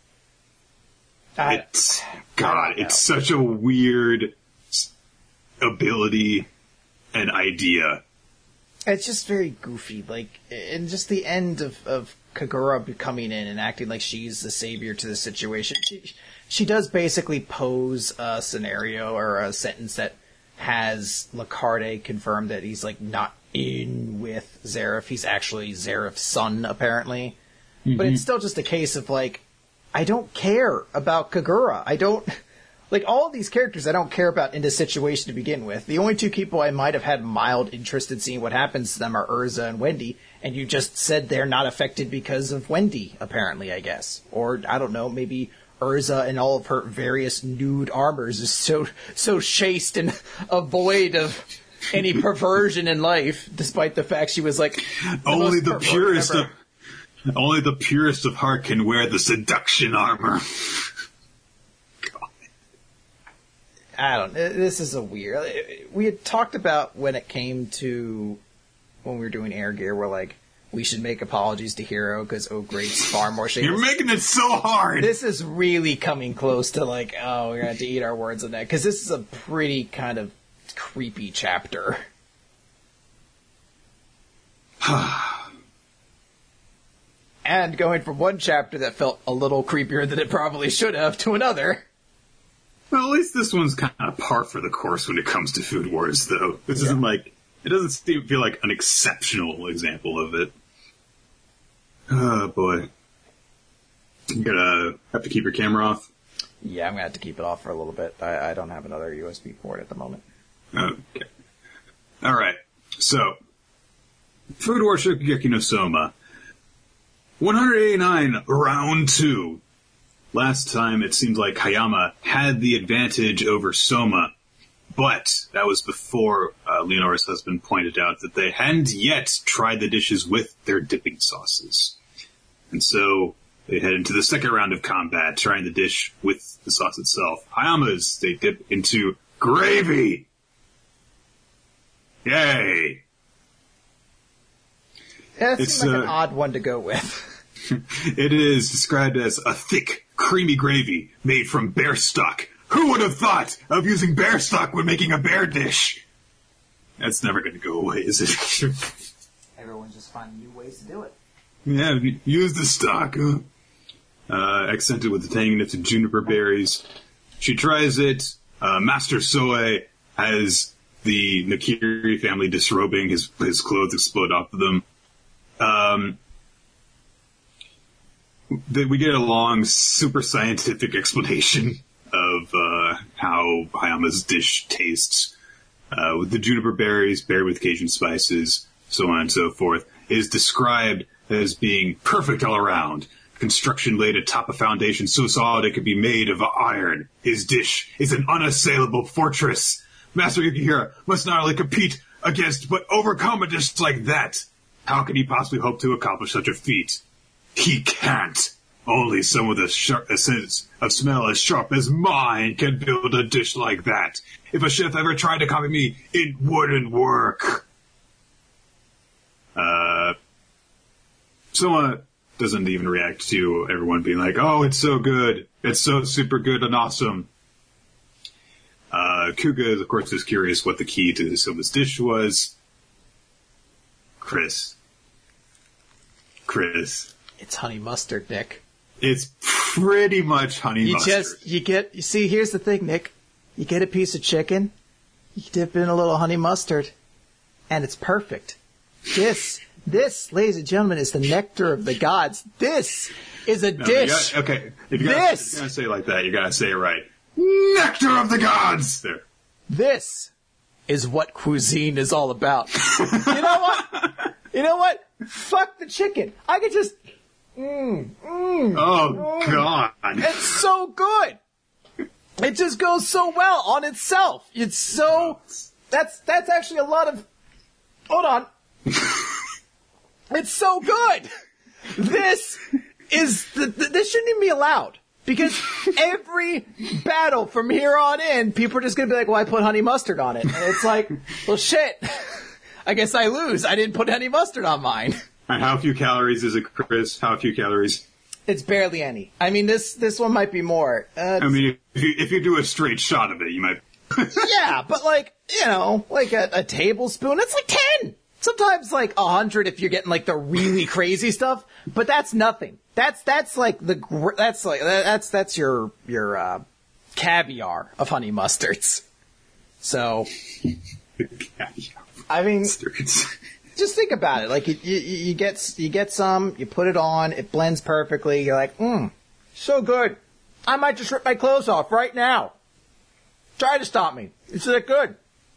Speaker 1: It's such a weird ability and idea.
Speaker 2: It's just very goofy, like, and just the end of Kagura coming in and acting like she's the savior to the situation. She does basically pose a scenario or a sentence that has Lacarde confirm that he's, like, not in with Zeref. He's actually Zeref's son, apparently. Mm-hmm. But it's still just a case of, like, I don't care about Kagura. I don't... like, all of these characters I don't care about in this situation to begin with. The only two people I might have had mild interest in seeing what happens to them are Urza and Wendy, and you just said they're not affected because of Wendy, apparently, I guess. Or, I don't know, maybe Urza and all of her various nude armors is so chaste and void of any perversion in life, despite the fact she was, like,
Speaker 1: only the purest of heart can wear the seduction armor.
Speaker 2: I don't know. This is a weird... we had talked about when we were doing Air Gear, we're like, we should make apologies to Hero because Great's far more shameless.
Speaker 1: You're making it so hard!
Speaker 2: This is really coming close to, like, we're going to have to eat our words on that, because this is a pretty kind of creepy chapter. And going from one chapter that felt a little creepier than it probably should have to another...
Speaker 1: Well, at least this one's kind of par for the course when it comes to Food Wars, though. This isn't like... it doesn't feel like an exceptional example of it. Oh, boy. You're gonna have to keep your camera off?
Speaker 2: Yeah, I'm gonna have to keep it off for a little bit. I don't have another USB port at the moment.
Speaker 1: Okay. Alright. So, Food Wars Shokugeki no Soma. 189, round 2. Last time, it seems like Hayama had the advantage over Soma, but that was before Leonora's husband pointed out that they hadn't yet tried the dishes with their dipping sauces. And so they head into the second round of combat, trying the dish with the sauce itself. Hayama's, they dip into gravy! Yay!
Speaker 2: Yeah, it seems like an odd one to go with.
Speaker 1: It is described as a thick, creamy gravy made from bear stock. Who would have thought of using bear stock when making a bear dish? That's never going to go away, is it?
Speaker 2: Everyone's just finding new ways to do it.
Speaker 1: Yeah, use the stock. Accented with the tanginess of juniper berries. She tries it. Master Soe has the Nakiri family disrobing. His clothes explode off of them. We get a long, super scientific explanation of how Hayama's dish tastes. With the juniper berries, paired with Cajun spices, so on and so forth, is described as being perfect all around. Construction laid atop a foundation so solid it could be made of iron. His dish is an unassailable fortress. Master Yukihira must not only compete against, but overcome a dish like that. How can he possibly hope to accomplish such a feat? He can't. Only someone with a sense of smell as sharp as mine can build a dish like that. If a chef ever tried to copy me, it wouldn't work. Soma doesn't even react to everyone being like, oh, it's so good. It's so super good and awesome. Kuga, of course, is curious what the key to Soma's dish was. Chris.
Speaker 2: It's honey mustard, Nick.
Speaker 1: It's pretty much honey mustard.
Speaker 2: You see, here's the thing, Nick. You get a piece of chicken, you dip in a little honey mustard, and it's perfect. This, ladies and gentlemen, is the nectar of the gods. This is a dish.
Speaker 1: If you're going to say it like that, you got to say it right. Nectar of the gods! There.
Speaker 2: This is what cuisine is all about. You know what? Fuck the chicken. I could just...
Speaker 1: Oh, God.
Speaker 2: It's so good. It just goes so well on itself. It's so... That's actually a lot of... Hold on. It's so good. This is... This shouldn't even be allowed. Because every battle from here on in, people are just going to be like, well, I put honey mustard on it. And it's like, well, shit. I guess I lose. I didn't put honey mustard on mine.
Speaker 1: And how few calories is it, Chris? How few calories?
Speaker 2: It's barely any. I mean, this one might be more.
Speaker 1: If you do a straight shot of it, you might...
Speaker 2: Yeah, but like a tablespoon, it's like 10. Sometimes like 100 if you're getting like the really crazy stuff, but that's nothing. That's your caviar of honey mustards. So, I mean, just think about it. Like you get some, you put it on, it blends perfectly. You're like, so good. I might just rip my clothes off right now. Try to stop me. It's that good.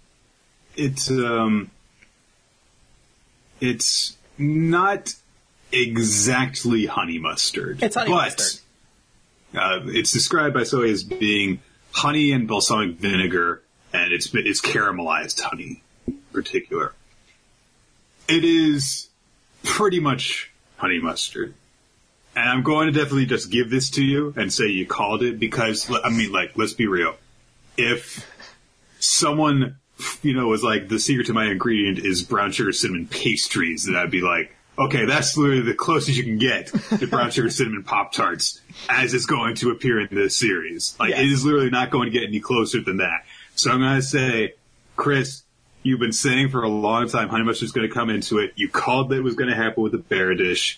Speaker 1: It's not exactly honey mustard.
Speaker 2: It's honey mustard.
Speaker 1: It's described by Soy as being honey and balsamic vinegar, and it's caramelized honey in particular. It is pretty much honey mustard. And I'm going to definitely just give this to you and say you called it because, I mean, like, let's be real. If someone, was like, the secret to my ingredient is brown sugar cinnamon pastries, then I'd be like, okay, that's literally the closest you can get to brown sugar cinnamon Pop-Tarts as it's going to appear in this series. Like, yes. It is literally not going to get any closer than that. So I'm going to say, Chris, you've been saying for a long time honey mustard's going to come into it. You called that it was going to happen with the bear dish.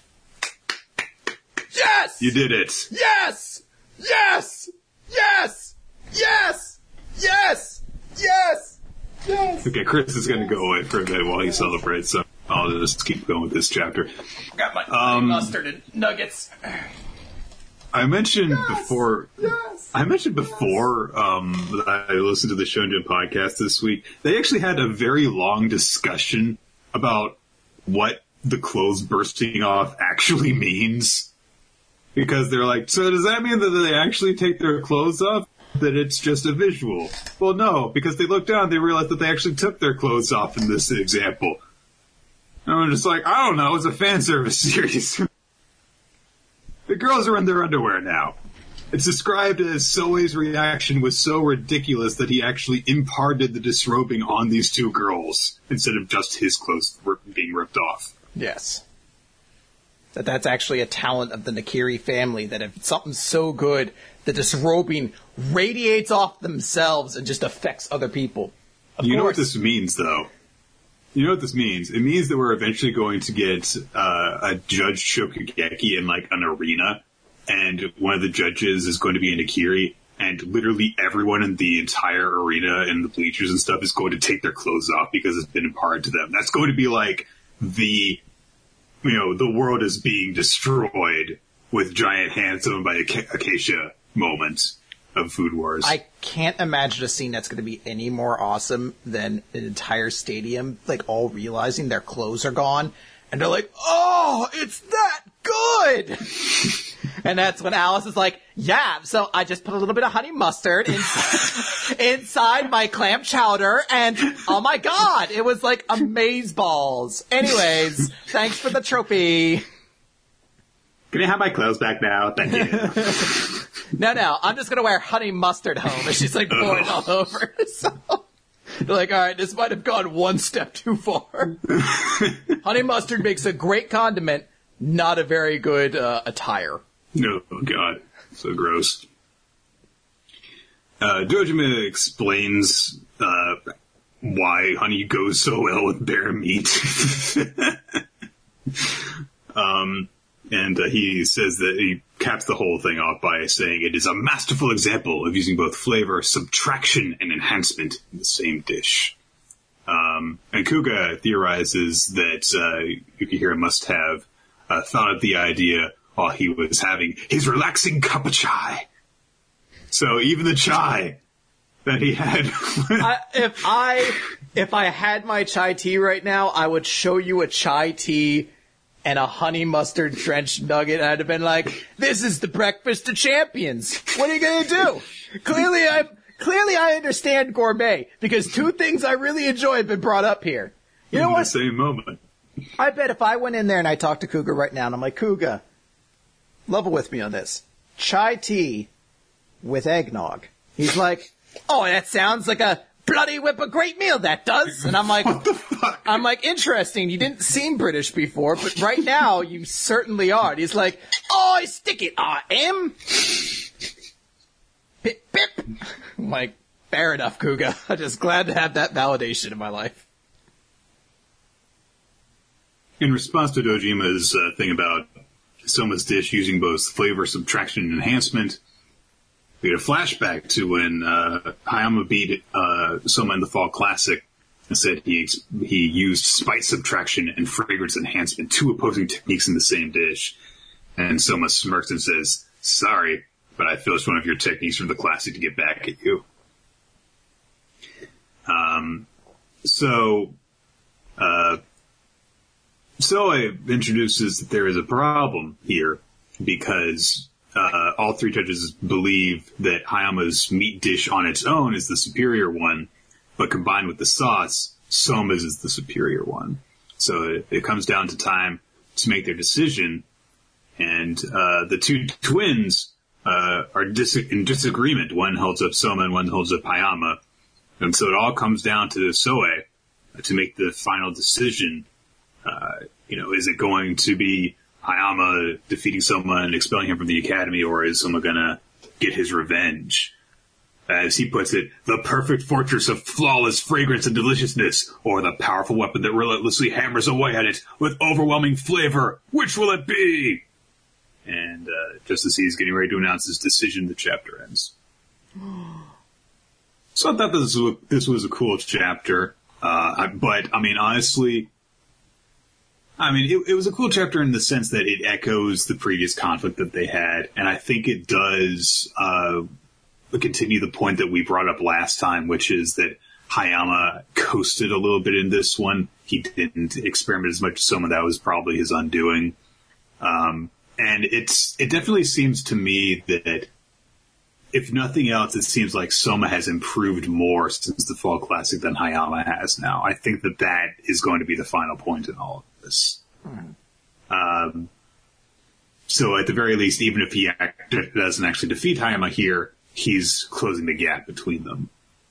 Speaker 2: Yes!
Speaker 1: You did it.
Speaker 2: Yes! Yes! Yes! Yes! Yes! Yes! Yes!
Speaker 1: Okay, Chris is going to go away for a bit while he celebrates, so I'll just keep going with this chapter.
Speaker 2: Got my mustard and nuggets.
Speaker 1: I mentioned before that I listened to the Shonen Jump podcast this week. They actually had a very long discussion about what the clothes bursting off actually means. Because they're like, so does that mean that they actually take their clothes off? That it's just a visual? Well, no, because they look down, they realize that they actually took their clothes off in this example. And I'm just like, I don't know, it's a fan service series. The girls are in their underwear now. It's described as Soei's reaction was so ridiculous that he actually imparted the disrobing on these two girls instead of just his clothes being ripped off.
Speaker 2: Yes. That's actually a talent of the Nakiri family, that if something's so good, the disrobing radiates off themselves and just affects other people.
Speaker 1: You know what this means, though? You know what this means? It means that we're eventually going to get a Judge Shokugeki in, like, an arena, and one of the judges is going to be a Nakiri, and literally everyone in the entire arena and the bleachers and stuff is going to take their clothes off because it's been imparted to them. That's going to be, like, the world is being destroyed with giant hands owned by Acacia moment of Food Wars.
Speaker 2: I can't imagine a scene that's going to be any more awesome than an entire stadium, like, all realizing their clothes are gone, and they're like, oh, it's that good! And that's when Alice is like, yeah, so I just put a little bit of honey mustard inside my clam chowder, and oh my god, it was like amazeballs. Anyways, thanks for the trophy.
Speaker 1: Can I have my clothes back now? Thank you.
Speaker 2: No, I'm just going to wear honey mustard home. And she's like pouring all over. So they're like, all right, this might have gone one step too far. Honey mustard makes a great condiment, not a very good attire.
Speaker 1: No, oh God, so gross. Dojima explains why honey goes so well with bear meat. And he says that he caps the whole thing off by saying it is a masterful example of using both flavor, subtraction, and enhancement in the same dish. And Kuga theorizes that Yukihira must have thought of the idea while he was having his relaxing cup of chai. So even the chai that he had...
Speaker 2: If I had my chai tea right now, I would show you a chai tea and a honey mustard drenched nugget, and I'd have been like, this is the breakfast of champions. What are you going to do? Clearly I understand gourmet, because two things I really enjoy have been brought up here. You know what?
Speaker 1: In the same moment.
Speaker 2: I bet if I went in there and I talked to Kuga right now, and I'm like, Kuga, level with me on this. Chai tea with eggnog. He's like, oh, that sounds like a bloody whip a great meal, that does. And I'm like,
Speaker 1: what the fuck?
Speaker 2: I'm like, interesting. You didn't seem British before, but right now you certainly are. And he's like, oh, I stick it, I am. Pip, pip. I'm like, fair enough, Kuga. I'm just glad to have that validation in my life.
Speaker 1: In response to Dojima's thing about Soma's dish using both flavor, subtraction, and enhancement, we get a flashback to when Hayama beat Soma in the Fall Classic and said he used spice subtraction and fragrance enhancement, two opposing techniques in the same dish. And Soma smirks and says, sorry, but I filched one of your techniques from the Classic to get back at you. Soa introduces that there is a problem here because all three judges believe that Hayama's meat dish on its own is the superior one, but combined with the sauce, Soma's is the superior one. So it comes down to time to make their decision, and the two twins are in disagreement. One holds up Soma and one holds up Hayama, and so it all comes down to Soe to make the final decision. Is it going to be Hayama defeating Soma and expelling him from the academy, or is Soma gonna get his revenge? As he puts it, the perfect fortress of flawless fragrance and deliciousness, or the powerful weapon that relentlessly hammers away at it with overwhelming flavor. Which will it be? And just as he's getting ready to announce his decision, the chapter ends. So I thought this was a cool chapter. But, honestly... it was a cool chapter in the sense that it echoes the previous conflict that they had, and I think it does continue the point that we brought up last time, which is that Hayama coasted a little bit in this one. He didn't experiment as much as Soma. That was probably his undoing. And it definitely seems to me that, if nothing else, it seems like Soma has improved more since the Fall Classic than Hayama has now. I think that is going to be the final point in all of this. So at the very least, even if he doesn't actually defeat Hayama here, he's closing the gap between them.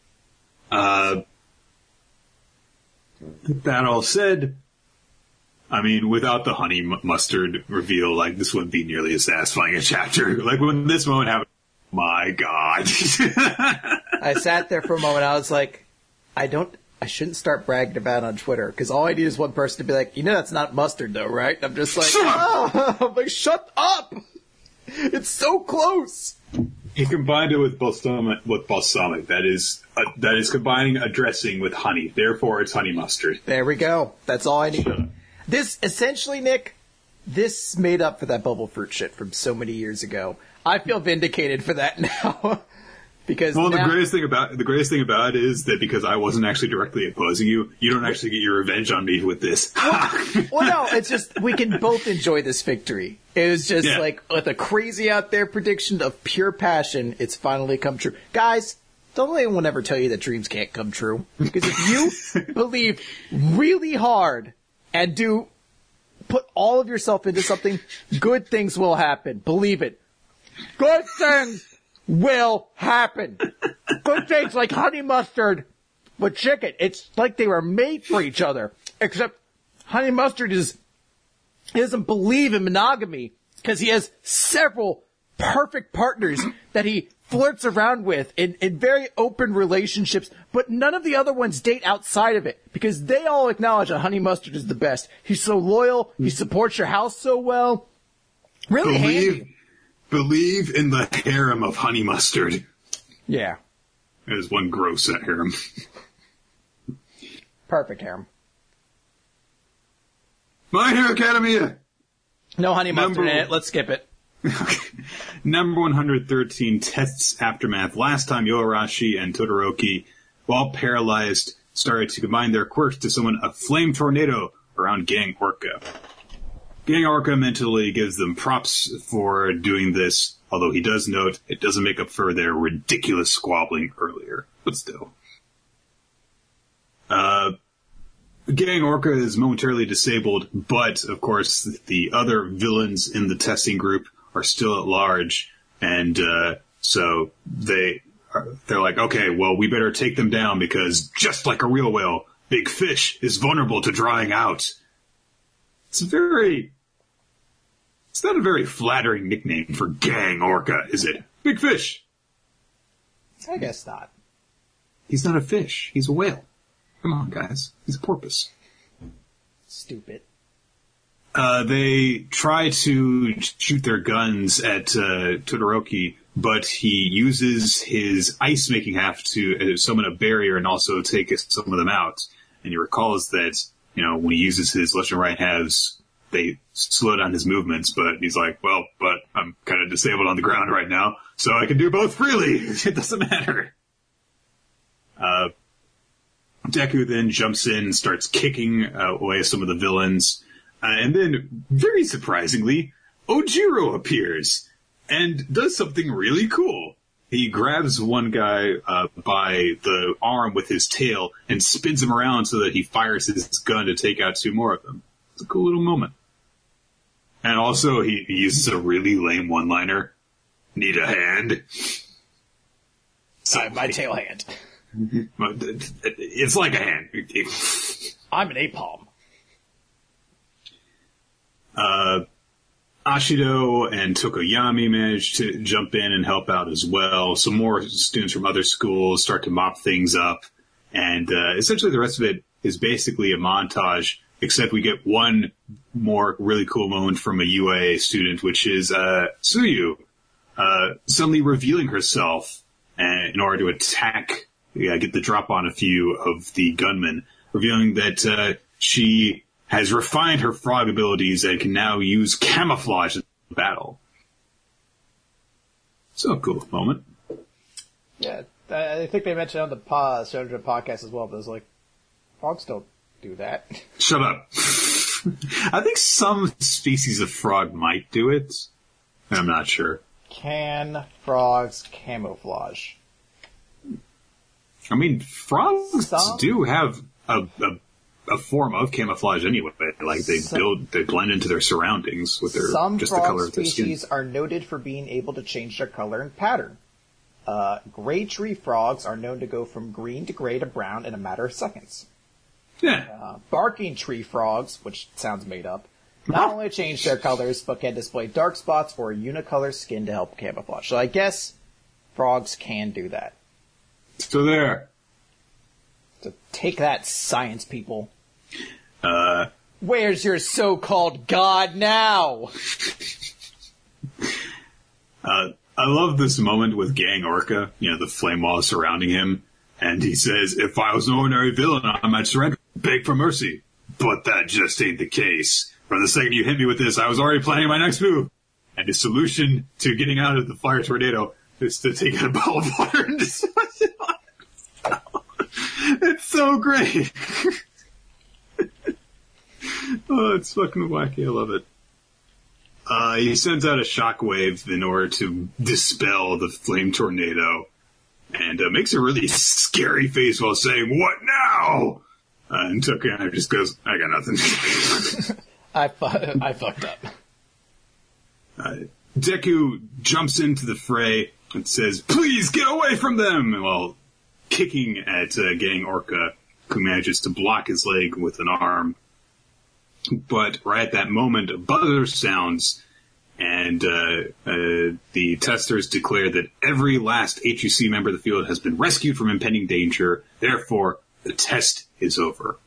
Speaker 1: That all said, without the honey mustard reveal, this wouldn't be nearly as satisfying a chapter. When this moment happened, my God.
Speaker 2: I sat there for a moment. I was like, I shouldn't start bragging about it on Twitter, because all I need is one person to be like, that's not mustard though, right? I'm just like, I'm like, shut up! It's so close!
Speaker 1: He combined it with balsamic. That is combining a dressing with honey. Therefore, it's honey mustard.
Speaker 2: There we go. That's all I need. This, essentially, Nick, this made up for that bubble fruit shit from so many years ago. I feel vindicated for that now. Because
Speaker 1: the greatest thing about it is that because I wasn't actually directly opposing you, you don't actually get your revenge on me with this.
Speaker 2: Well, no, it's just we can both enjoy this victory. It was just with a crazy out there prediction of pure passion, it's finally come true. Guys, don't anyone ever tell you that dreams can't come true. Because if you believe really hard and put all of yourself into something, good things will happen. Believe it. Good things will happen. Good things like honey mustard with chicken. It's like they were made for each other. Except honey mustard he doesn't believe in monogamy because he has several perfect partners that he flirts around with in very open relationships, but none of the other ones date outside of it because they all acknowledge that Honey Mustard is the best. He's so loyal. He supports your house so well. Really handy.
Speaker 1: Believe in the harem of Honey Mustard.
Speaker 2: Yeah.
Speaker 1: There's one gross harem.
Speaker 2: Perfect harem.
Speaker 1: My Hero Academia!
Speaker 2: No Honey Mustard in it. Let's skip it.
Speaker 1: Number 113, Test's Aftermath. Last time Yoarashi and Todoroki, while paralyzed, started to combine their quirks to summon a flame tornado around Gang Orca. Gang Orca mentally gives them props for doing this, although he does note it doesn't make up for their ridiculous squabbling earlier. But still. Gang Orca is momentarily disabled, but, of course, the other villains in the testing group are still at large, and so they're like, okay, well, we better take them down because, just like a real whale, Big Fish is vulnerable to drying out. It's not a very flattering nickname for Gang Orca, is it? Big Fish!
Speaker 2: I guess not.
Speaker 1: He's not a fish. He's a whale. Come on, guys. He's a porpoise.
Speaker 2: Stupid.
Speaker 1: They try to shoot their guns at Todoroki, but he uses his ice-making half to summon a barrier and also take some of them out. And he recalls that, when he uses his left and right halves, they slow down his movements, but he's like, well, but I'm kind of disabled on the ground right now, so I can do both freely. It doesn't matter. Deku then jumps in and starts kicking away some of the villains. And then, very surprisingly, Ojiro appears and does something really cool. He grabs one guy by the arm with his tail and spins him around so that he fires his gun to take out two more of them. It's a cool little moment. And also, he uses a really lame one-liner. Need a hand?
Speaker 2: My tail hand.
Speaker 1: It's like a hand.
Speaker 2: I'm an napalm.
Speaker 1: Ashido and Tokoyami manage to jump in and help out as well. Some more students from other schools start to mop things up. And essentially the rest of it is basically a montage, except we get one more really cool moment from a UA student, which is Tsuyu suddenly revealing herself in order to attack, get the drop on a few of the gunmen, revealing that she has refined her frog abilities and can now use camouflage in battle. So a cool moment.
Speaker 2: Yeah, I think they mentioned on the Shoujo podcast as well, but it's like, frogs don't do that.
Speaker 1: Shut up. I think some species of frog might do it. I'm not sure.
Speaker 2: Can frogs camouflage?
Speaker 1: I mean, frogs do have a form of camouflage anyway. Like they blend into their surroundings with their just the color of their skin. Some frog species
Speaker 2: are noted for being able to change their color and pattern. Gray tree frogs are known to go from green to gray to brown in a matter of seconds.
Speaker 1: Yeah.
Speaker 2: Barking tree frogs, which sounds made up, not only change their colors, but can display dark spots or unicolor skin to help camouflage. So I guess frogs can do that.
Speaker 1: So there.
Speaker 2: So take that, science people. Where's your so-called God now?
Speaker 1: I love this moment with Gang Orca, the flame wall surrounding him, and he says, if I was an ordinary villain, I might surrender, beg for mercy. But that just ain't the case. From the second you hit me with this, I was already planning my next move. And his solution to getting out of the fire tornado is to take a bottle of water and dispose it on himself. It's so great. Oh, it's fucking wacky. I love it. He sends out a shockwave in order to dispel the flame tornado and makes a really scary face while saying, "What now?" And Tokyo just goes, "I got nothing."
Speaker 2: I fucked up.
Speaker 1: Deku jumps into the fray and says, "Please get away from them!" While kicking at Gang Orca, who manages to block his leg with an arm. But right at that moment, a buzzer sounds, And the testers declare that every last HUC member of the field has been rescued from impending danger. Therefore, the test is over.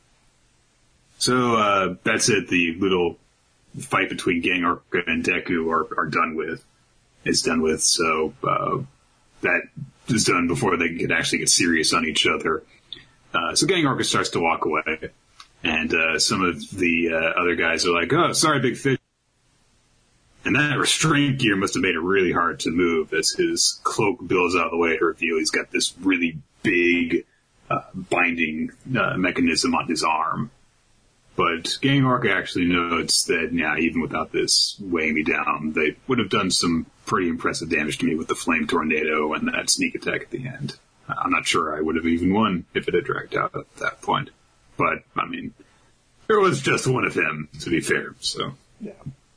Speaker 1: So that's it. The little fight between Gang Orca and Deku are done with. It's done with. So that is done before they could actually get serious on each other. So Gang Orca starts to walk away. And some of the other guys are like, "Oh, sorry, big fish." And that restraint gear must have made it really hard to move as his cloak billows out of the way to reveal he's got this really big binding mechanism on his arm. But Gang Orca actually notes that, yeah, even without this weighing me down, they would have done some pretty impressive damage to me with the Flame Tornado and that sneak attack at the end. I'm not sure I would have even won if it had dragged out at that point. But, I mean, there was just one of him, to be fair, so.
Speaker 2: Yeah.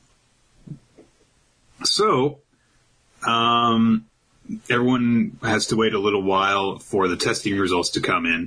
Speaker 1: So, everyone has to wait a little while for the testing results to come in.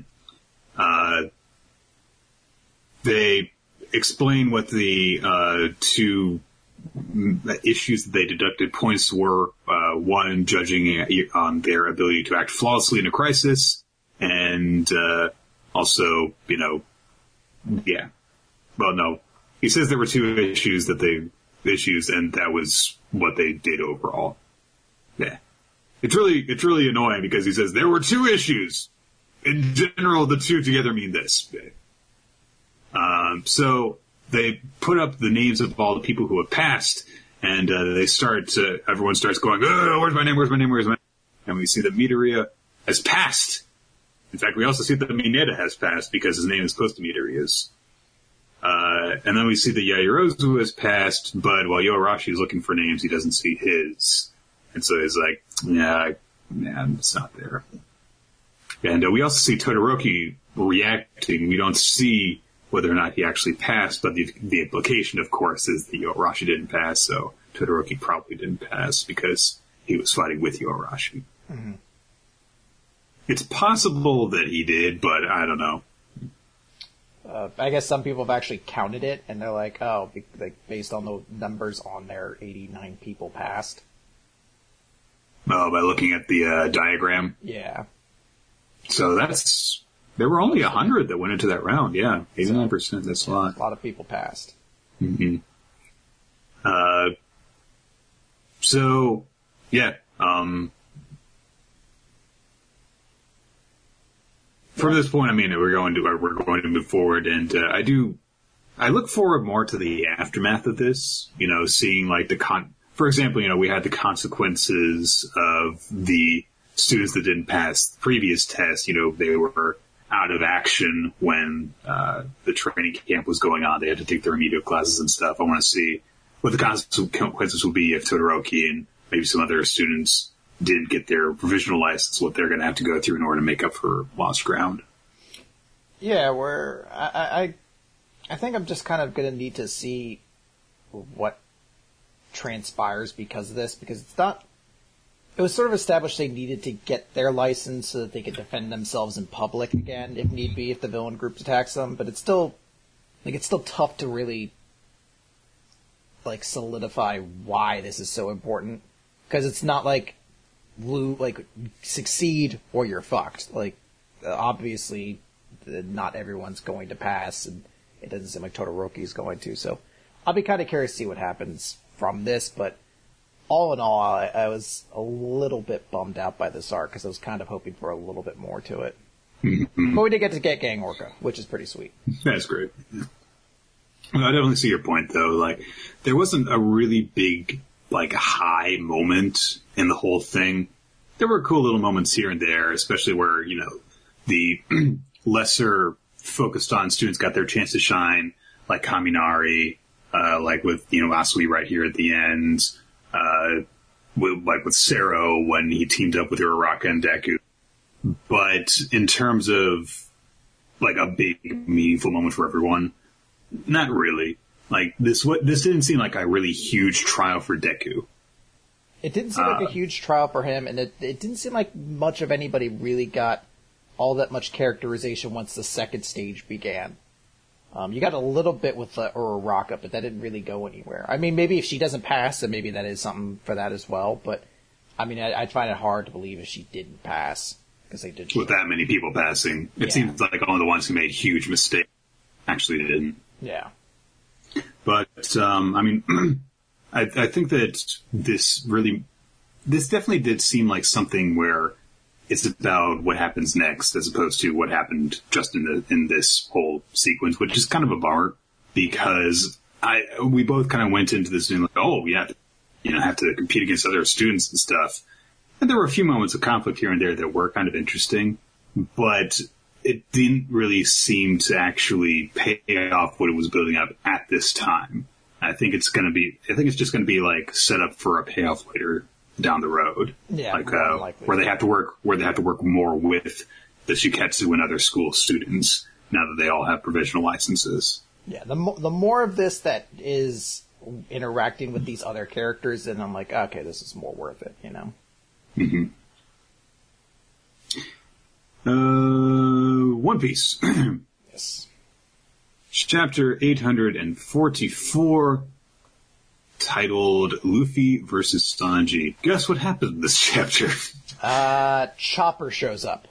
Speaker 1: They explain what the two issues that they deducted points were. One, judging on their ability to act flawlessly in a crisis, and also, yeah. Well, no. He says there were two issues, and that was what they did overall. Yeah. It's really annoying because he says there were two issues. In general, the two together mean this. So they put up the names of all the people who have passed, and everyone starts going, "Oh, where's my name? Where's my name? Where's my name?" And we see that Midoriya has passed. In fact, we also see that Mineta has passed because his name is close to Midoriya's. And then we see that Yaoyorozu has passed, but while Yoarashi is looking for names, he doesn't see his. And so he's like, yeah, it's not there. And we also see Todoroki reacting. We don't see whether or not he actually passed, but the implication, of course, is that Yoarashi didn't pass, so Todoroki probably didn't pass because he was fighting with Yoarashi. Mm-hmm. It's possible that he did, but I don't know.
Speaker 2: I guess some people have actually counted it, and they're like, oh, based on the numbers on there, 89 people passed.
Speaker 1: Oh, by looking at the diagram?
Speaker 2: Yeah.
Speaker 1: So there were only 100 that went into that round, yeah. 89%, that's a lot.
Speaker 2: A lot of people passed.
Speaker 1: Mm-hmm. So, yeah, from this point, I mean, we're going to move forward, and I look forward more to the aftermath of this. Seeing like for example, we had the consequences of the students that didn't pass the previous test. They were out of action when the training camp was going on. They had to take their remedial classes and stuff. I want to see what the consequences will be if Todoroki and maybe some other students didn't get their provisional license, what they're going to have to go through in order to make up for lost ground.
Speaker 2: Yeah, I think I'm just kind of going to need to see what transpires because of this, because it was sort of established they needed to get their license so that they could defend themselves in public again, if need be, if the villain group attacks them, but it's still tough to really, solidify why this is so important, because it's not succeed or you're fucked. Obviously, not everyone's going to pass, and it doesn't seem like Todoroki's going to, so I'll be kind of curious to see what happens from this, but all in all, I was a little bit bummed out by this arc, because I was kind of hoping for a little bit more to it. Mm-hmm. But we did get Gang Orca, which is pretty sweet.
Speaker 1: That's great. I definitely see your point, though. There wasn't a really big, high moment in the whole thing. There were cool little moments here and there, especially where, the lesser focused on students got their chance to shine, like Kaminari, with, Asui right here at the end, with Sero when he teamed up with Uraraka and Deku. But in terms of, a big, meaningful moment for everyone, not really. This didn't seem like a really huge trial for Deku.
Speaker 2: It didn't seem like a huge trial for him, and it didn't seem like much of anybody really got all that much characterization once the second stage began. You got a little bit with Uraraka, but that didn't really go anywhere. I mean, maybe if she doesn't pass, then maybe that is something for that as well. But I mean, I'd find it hard to believe if she didn't pass because they did.
Speaker 1: With that many people passing, it seems like only the ones who made huge mistakes actually didn't.
Speaker 2: Yeah.
Speaker 1: But I mean, I think that this definitely did seem like something where it's about what happens next as opposed to what happened just in this whole sequence, which is kind of a bummer because we both kind of went into this being like, oh, we have to compete against other students and stuff. And there were a few moments of conflict here and there that were kind of interesting, but it didn't really seem to actually pay off what it was building up at this time. I think it's just going to be like set up for a payoff later down the road.
Speaker 2: Yeah,
Speaker 1: like where they have to work more with the Shiketsu and other school students now that they all have provisional licenses.
Speaker 2: Yeah, the more of this that is interacting with these other characters, then I'm like, okay, this is more worth it, you know.
Speaker 1: Mm-hmm. One Piece.
Speaker 2: Yes.
Speaker 1: Chapter 844, titled Luffy versus Sanji. Guess what happened in this chapter?
Speaker 2: Chopper shows up.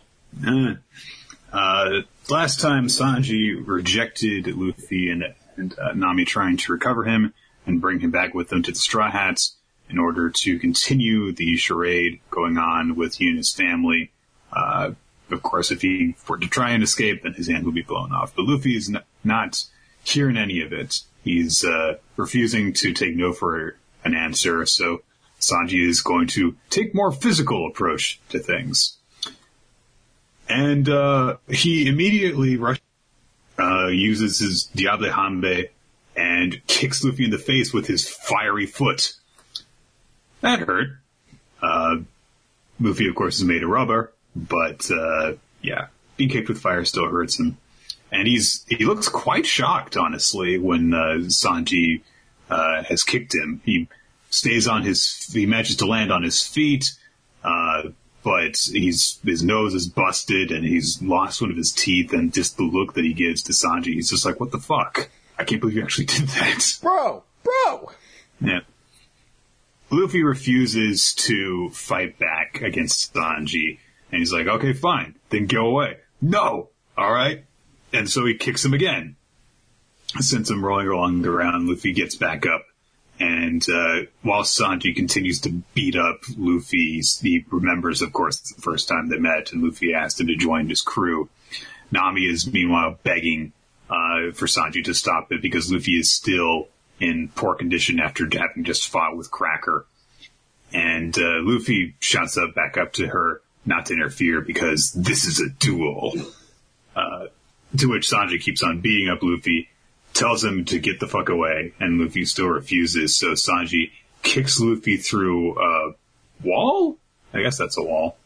Speaker 1: Last time Sanji rejected Luffy and Nami trying to recover him and bring him back with them to the Straw Hats in order to continue the charade going on with he and his family. Of course, if he were to try and escape, then his hand would be blown off. But Luffy is not hearing any of it. He's refusing to take no for an answer, so Sanji is going to take more physical approach to things. And he immediately uses his Diable Hanbei and kicks Luffy in the face with his fiery foot. That hurt. Luffy, of course, is made of rubber, but being kicked with fire still hurts him. And he looks quite shocked, honestly, when Sanji has kicked him. He manages to land on his feet, but his nose is busted and he's lost one of his teeth, and just the look that he gives to Sanji, he's just like, what the fuck? I can't believe you actually did that.
Speaker 2: Bro!
Speaker 1: Yeah. Luffy refuses to fight back against Sanji, and he's like, okay, fine, then go away. No! Alright? And so he kicks him again. Sends him rolling along the ground. Luffy gets back up. And while Sanji continues to beat up Luffy, he remembers, of course, the first time they met, and Luffy asked him to join his crew. Nami is, meanwhile, begging for Sanji to stop it because Luffy is still in poor condition after having just fought with Cracker. And Luffy shouts back up to her not to interfere because this is a duel. To which Sanji keeps on beating up Luffy, tells him to get the fuck away, and Luffy still refuses, so Sanji kicks Luffy through a wall? I guess that's a wall.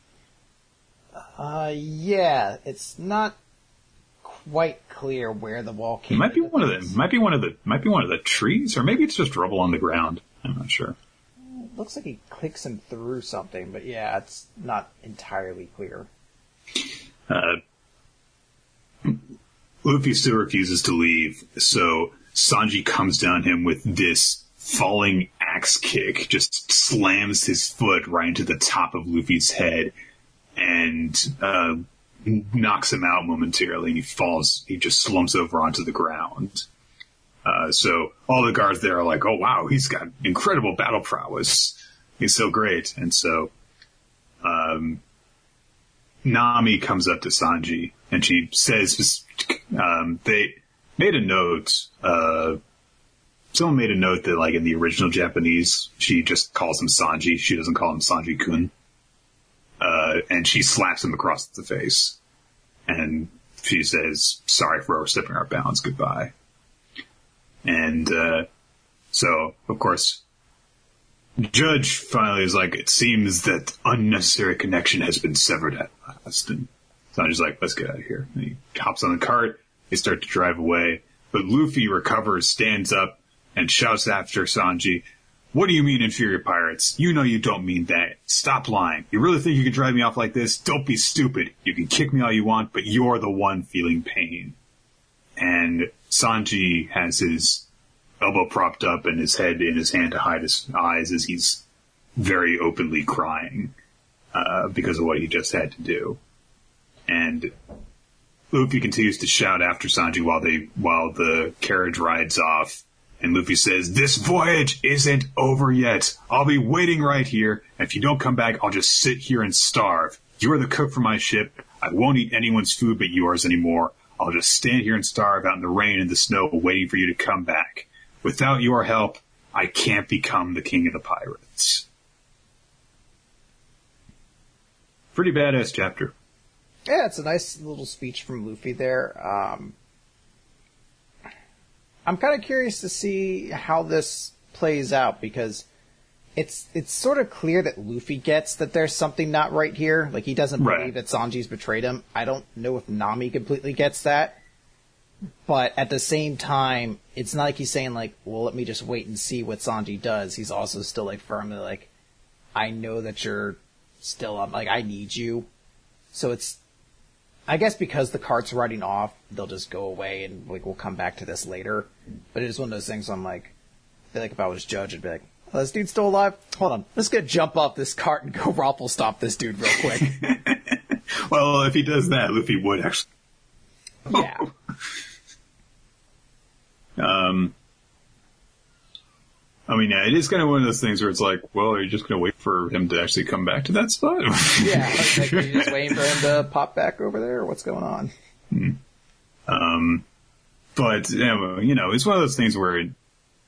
Speaker 2: Yeah, it's not quite clear where the wall came.
Speaker 1: It might be one of the trees, or maybe it's just rubble on the ground. I'm not sure.
Speaker 2: It looks like he clicks him through something, but yeah, it's not entirely clear.
Speaker 1: Luffy still refuses to leave, so Sanji comes down him with this falling axe kick, just slams his foot right into the top of Luffy's head, and knocks him out momentarily, and he falls, he just slumps over onto the ground. So all the guards there are like, oh wow, he's got incredible battle prowess. He's so great. And so Nami comes up to Sanji, and she says, they made a note, someone made a note that, like, in the original Japanese, she just calls him Sanji. She doesn't call him Sanji-kun. And she slaps him across the face. And she says, sorry for overstepping our bounds, goodbye. And, so, of course, Judge finally is like, it seems that unnecessary connection has been severed at last. And Sanji's like, let's get out of here. And he hops on the cart. They start to drive away. But Luffy recovers, stands up, and shouts after Sanji, what do you mean, inferior pirates? You know you don't mean that. Stop lying. You really think you can drive me off like this? Don't be stupid. You can kick me all you want, but you're the one feeling pain. and Sanji has his elbow propped up and his head in his hand to hide his eyes as he's very openly crying because of what he just had to do. And Luffy continues to shout after Sanji while the carriage rides off. And Luffy says, "This voyage isn't over yet. I'll be waiting right here. And if you don't come back, I'll just sit here and starve. You're the cook for my ship. I won't eat anyone's food but yours anymore. I'll just stand here and starve out in the rain and the snow waiting for you to come back. Without your help, I can't become the king of the pirates." Pretty badass chapter.
Speaker 2: Yeah, it's a nice little speech from Luffy there. I'm kind of curious to see how this plays out, because it's sort of clear that Luffy gets that there's something not right here. Like, he doesn't believe that Sanji's betrayed him. I don't know if Nami completely gets that. But at the same time, it's not like he's saying, like, well, let me just wait and see what Sanji does. He's also still, like, firmly like, I know that you're still up. Like, I need you. So it's, I guess because the cart's riding off, they'll just go away and, like, we'll come back to this later. But it is one of those things where I'm like, I feel like if I was Judge, I'd be like, oh, this dude's still alive? Hold on. Let's go jump off this cart and go raffle stomp this dude real quick.
Speaker 1: Well, if he does that, Luffy would actually.
Speaker 2: Yeah.
Speaker 1: I mean, yeah, it is kind of one of those things where it's like, well, are you just going to wait for him to actually come back to that spot?
Speaker 2: Yeah, like, are you just waiting for him to pop back over there, or what's going on?
Speaker 1: But, you know, it's one of those things where it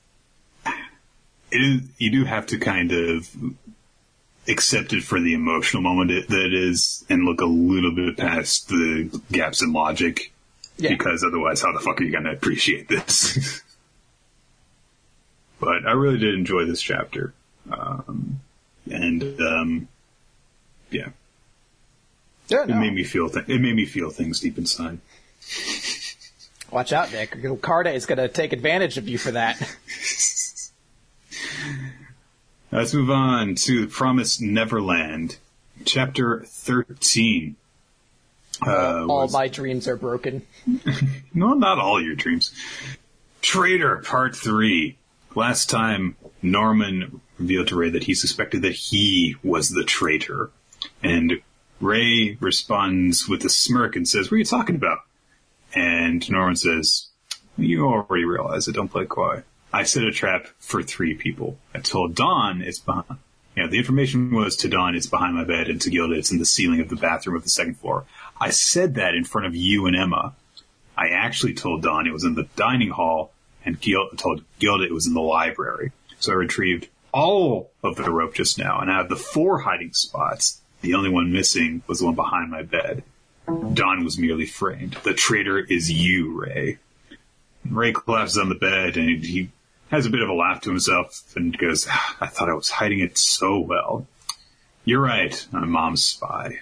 Speaker 1: is, you do have to kind of accept it for the emotional moment that it is, and look a little bit past the gaps in logic. Yeah. Because otherwise, how the fuck are you going to appreciate this? But I really did enjoy this chapter. Yeah.
Speaker 2: Yeah,
Speaker 1: It made me feel things deep inside.
Speaker 2: Watch out, Nick. Carda is going to take advantage of you for that.
Speaker 1: Let's move on to The Promised Neverland, Chapter 13.
Speaker 2: All my dreams are broken.
Speaker 1: No, not all your dreams. Traitor, Part 3. Last time, Norman revealed to Ray that he suspected that he was the traitor. And Ray responds with a smirk and says, "What are you talking about?" And Norman says, "You already realize it. Don't play coy. I set a trap for 3 people. I told Dawn it's behind. You know, the information was to Dawn it's behind my bed, and to Gilda it's in the ceiling of the bathroom of the 2nd floor. I said that in front of you and Emma. I actually told Dawn it was in the dining hall, and told Gilda it was in the library. So I retrieved all of the rope just now, and out of the 4 hiding spots, the only one missing was the one behind my bed. Dawn was merely framed. The traitor is you, Ray." Ray collapses on the bed, and he has a bit of a laugh to himself and goes, "I thought I was hiding it so well. You're right, I'm Mom's spy."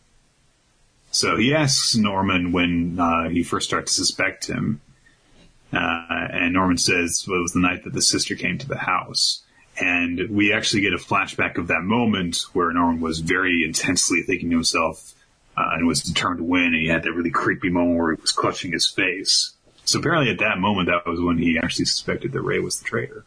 Speaker 1: So he asks Norman when he first starts to suspect him. And Norman says, well, it was the night that the sister came to the house. And we actually get a flashback of that moment where Norman was very intensely thinking to himself and was determined to win. And he had that really creepy moment where he was clutching his face. So apparently at that moment, that was when he actually suspected that Ray was the traitor.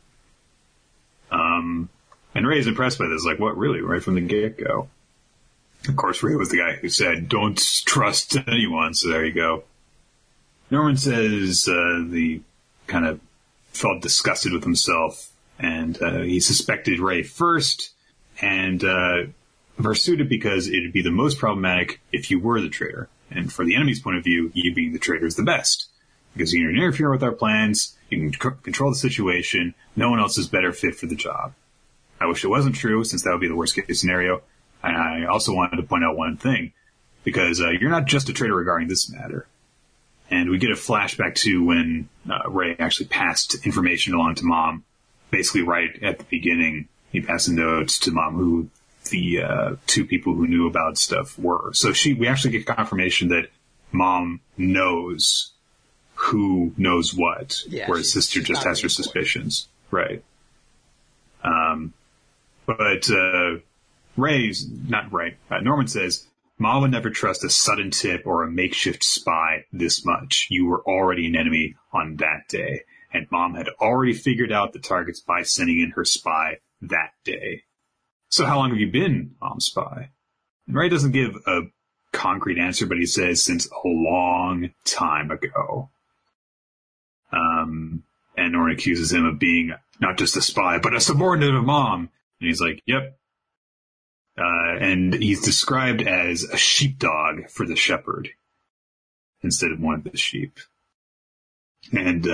Speaker 1: And Ray is impressed by this. Like, what, really? Right from the get-go. Of course, Ray was the guy who said, "Don't trust anyone," so there you go. Norman says he kind of felt disgusted with himself, and he suspected Ray first, and pursued it because it would be the most problematic if you were the traitor. And for the enemy's point of view, you being the traitor is the best. Because you can interfere with our plans, you can control the situation, no one else is better fit for the job. I wish it wasn't true, since that would be the worst case scenario. And I also wanted to point out one thing, because you're not just a traitor regarding this matter. And we get a flashback to when Ray actually passed information along to Mom. Basically right at the beginning, he passed a note to Mom who the 2 people who knew about stuff were. So we actually get confirmation that Mom knows who knows what, whereas Sister just has her suspicions. Right. But Norman says, Mom would never trust a sudden tip or a makeshift spy this much. You were already an enemy on that day, and Mom had already figured out the targets by sending in her spy that day. So how long have you been Mom's spy? And Ray doesn't give a concrete answer, but he says since a long time ago. And Norman accuses him of being not just a spy, but a subordinate of Mom. And he's like, yep. And he's described as a sheepdog for the shepherd instead of one of the sheep. And,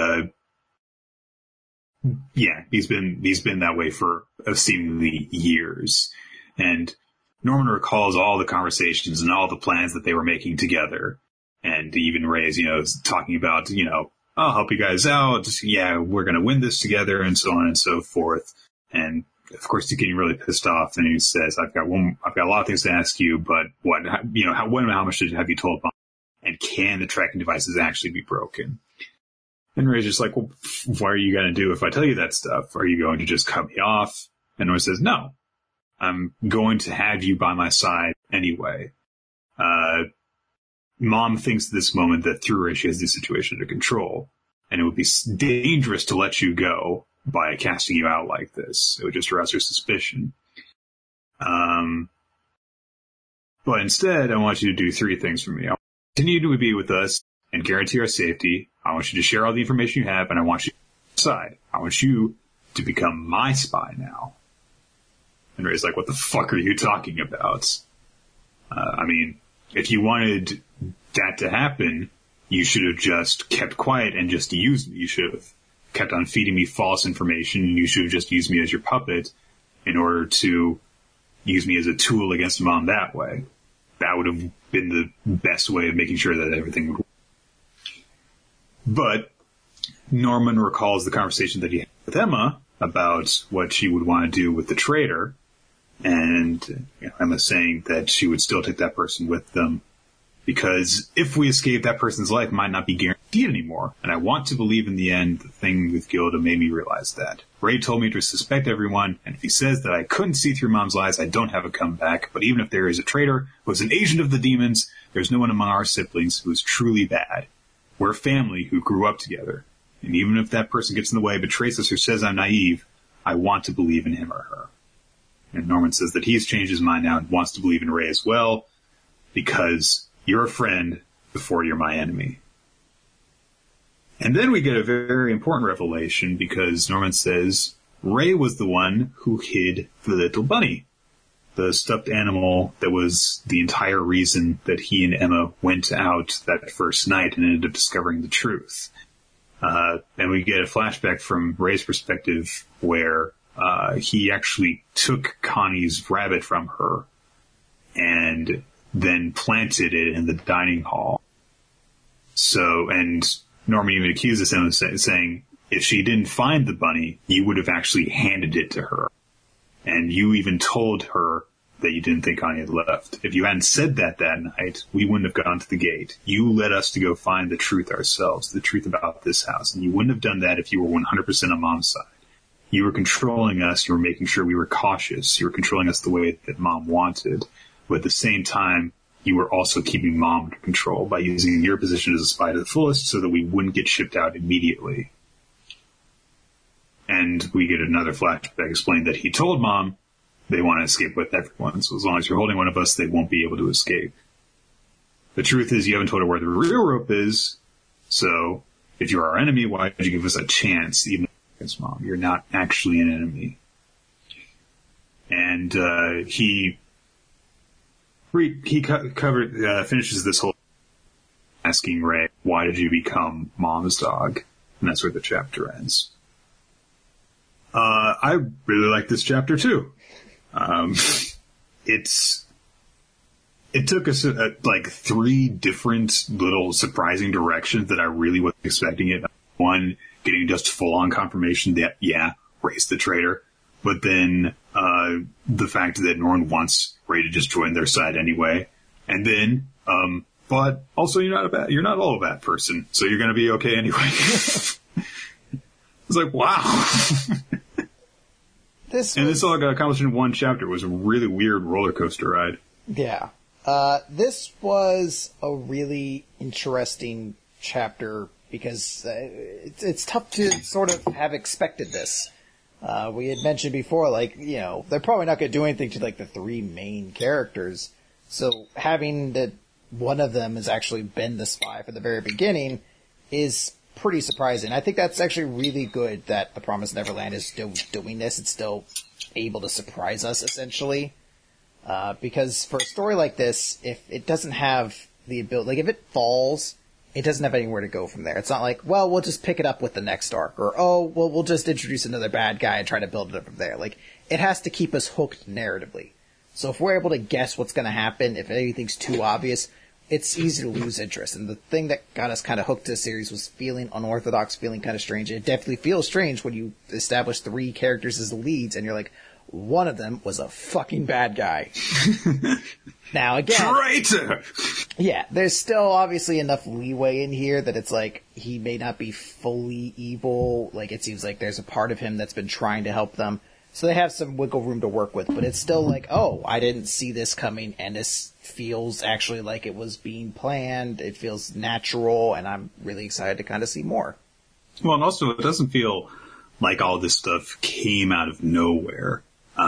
Speaker 1: yeah, he's been that way for seemingly years. And Norman recalls all the conversations and all the plans that they were making together. And even Ray's, talking about, I'll help you guys out. Yeah, we're going to win this together and so on and so forth. And of course, he's getting really pissed off. And he says, I've got a lot of things to ask you, but how much have you told Mom? And can the tracking devices actually be broken? And Ray's just like, well, what are you going to do if I tell you that stuff? Are you going to just cut me off? And Norman says, no, I'm going to have you by my side anyway. Mom thinks at this moment that through Ray, she has the situation under control, and it would be dangerous to let you go by casting you out like this. It would just arouse her suspicion. But instead, I want you to do three things for me. I want you to continue to be with us and guarantee our safety. I want you to share all the information you have, and I want you to decide. I want you to become my spy now. And Ray's like, what the fuck are you talking about? If you wanted that to happen, you should have just kept quiet and just used me. You should have kept on feeding me false information, and you should have just used me as your puppet in order to use me as a tool against Mom that way. That would have been the best way of making sure that everything would work. But Norman recalls the conversation that he had with Emma about what she would want to do with the traitor. And Emma saying that she would still take that person with them because if we escape, that person's life might not be guaranteed anymore. And I want to believe in the end the thing with Gilda made me realize that. Ray told me to suspect everyone, and if he says that I couldn't see through Mom's lies, I don't have a comeback. But even if there is a traitor who is an agent of the demons, there's no one among our siblings who is truly bad. We're a family who grew up together. And even if that person gets in the way, betrays us, or says I'm naive, I want to believe in him or her. And Norman says that he's changed his mind now and wants to believe in Ray as well, because you're a friend before you're my enemy. And then we get a very important revelation, because Norman says Ray was the one who hid the little bunny, the stuffed animal that was the entire reason that he and Emma went out that first night and ended up discovering the truth. And we get a flashback from Ray's perspective where he actually took Connie's rabbit from her and then planted it in the dining hall. So, and Norman even accuses him of saying, if she didn't find the bunny, you would have actually handed it to her. And you even told her that you didn't think Connie had left. If you hadn't said that night, we wouldn't have gone to the gate. You led us to go find the truth ourselves, the truth about this house. And you wouldn't have done that if you were 100% on Mom's side. You were controlling us. You were making sure we were cautious. You were controlling us the way that Mom wanted. But at the same time, you were also keeping Mom under control by using your position as a spy to the fullest so that we wouldn't get shipped out immediately. And we get another flashback explaining that he told Mom they want to escape with everyone. So as long as you're holding one of us, they won't be able to escape. The truth is you haven't told her where the real rope is. So if you're our enemy, why did you give us a chance even against Mom? You're not actually an enemy. And he finishes this whole asking Ray, why did you become Mom's dog? And that's where the chapter ends. I really like this chapter too. It took us like three different little surprising directions that I really wasn't expecting it. One, getting just full on confirmation that, yeah, Ray's the traitor. But then, the fact that Norman wants Ray to just join their side anyway. And then, but also you're not all a bad person, so you're gonna be okay anyway. It's like, wow. This all got accomplished in one chapter. It was a really weird roller coaster ride.
Speaker 2: Yeah. This was a really interesting chapter because it's tough to sort of have expected this. We had mentioned before, like, you know, they're probably not going to do anything to, like, the three main characters. So having that one of them has actually been the spy from the very beginning is pretty surprising. I think that's actually really good that The Promised Neverland is still doing this. It's still able to surprise us, essentially. Because for a story like this, if it doesn't have the ability, like, if it falls, it doesn't have anywhere to go from there. It's not like, well, we'll just pick it up with the next arc, or, oh, well, we'll just introduce another bad guy and try to build it up from there. Like, it has to keep us hooked narratively. So if we're able to guess what's going to happen, if anything's too obvious, it's easy to lose interest. And the thing that got us kind of hooked to the series was feeling unorthodox, feeling kind of strange. It definitely feels strange when you establish three characters as the leads, and you're like, one of them was a fucking bad guy. Now, again...
Speaker 1: Traitor!
Speaker 2: Yeah, there's still obviously enough leeway in here that it's like, he may not be fully evil. Like, it seems like there's a part of him that's been trying to help them. So they have some wiggle room to work with, but it's still like, oh, I didn't see this coming, and this feels actually like it was being planned. It feels natural, and I'm really excited to kind of see more.
Speaker 1: Well, and also, it doesn't feel like all this stuff came out of nowhere.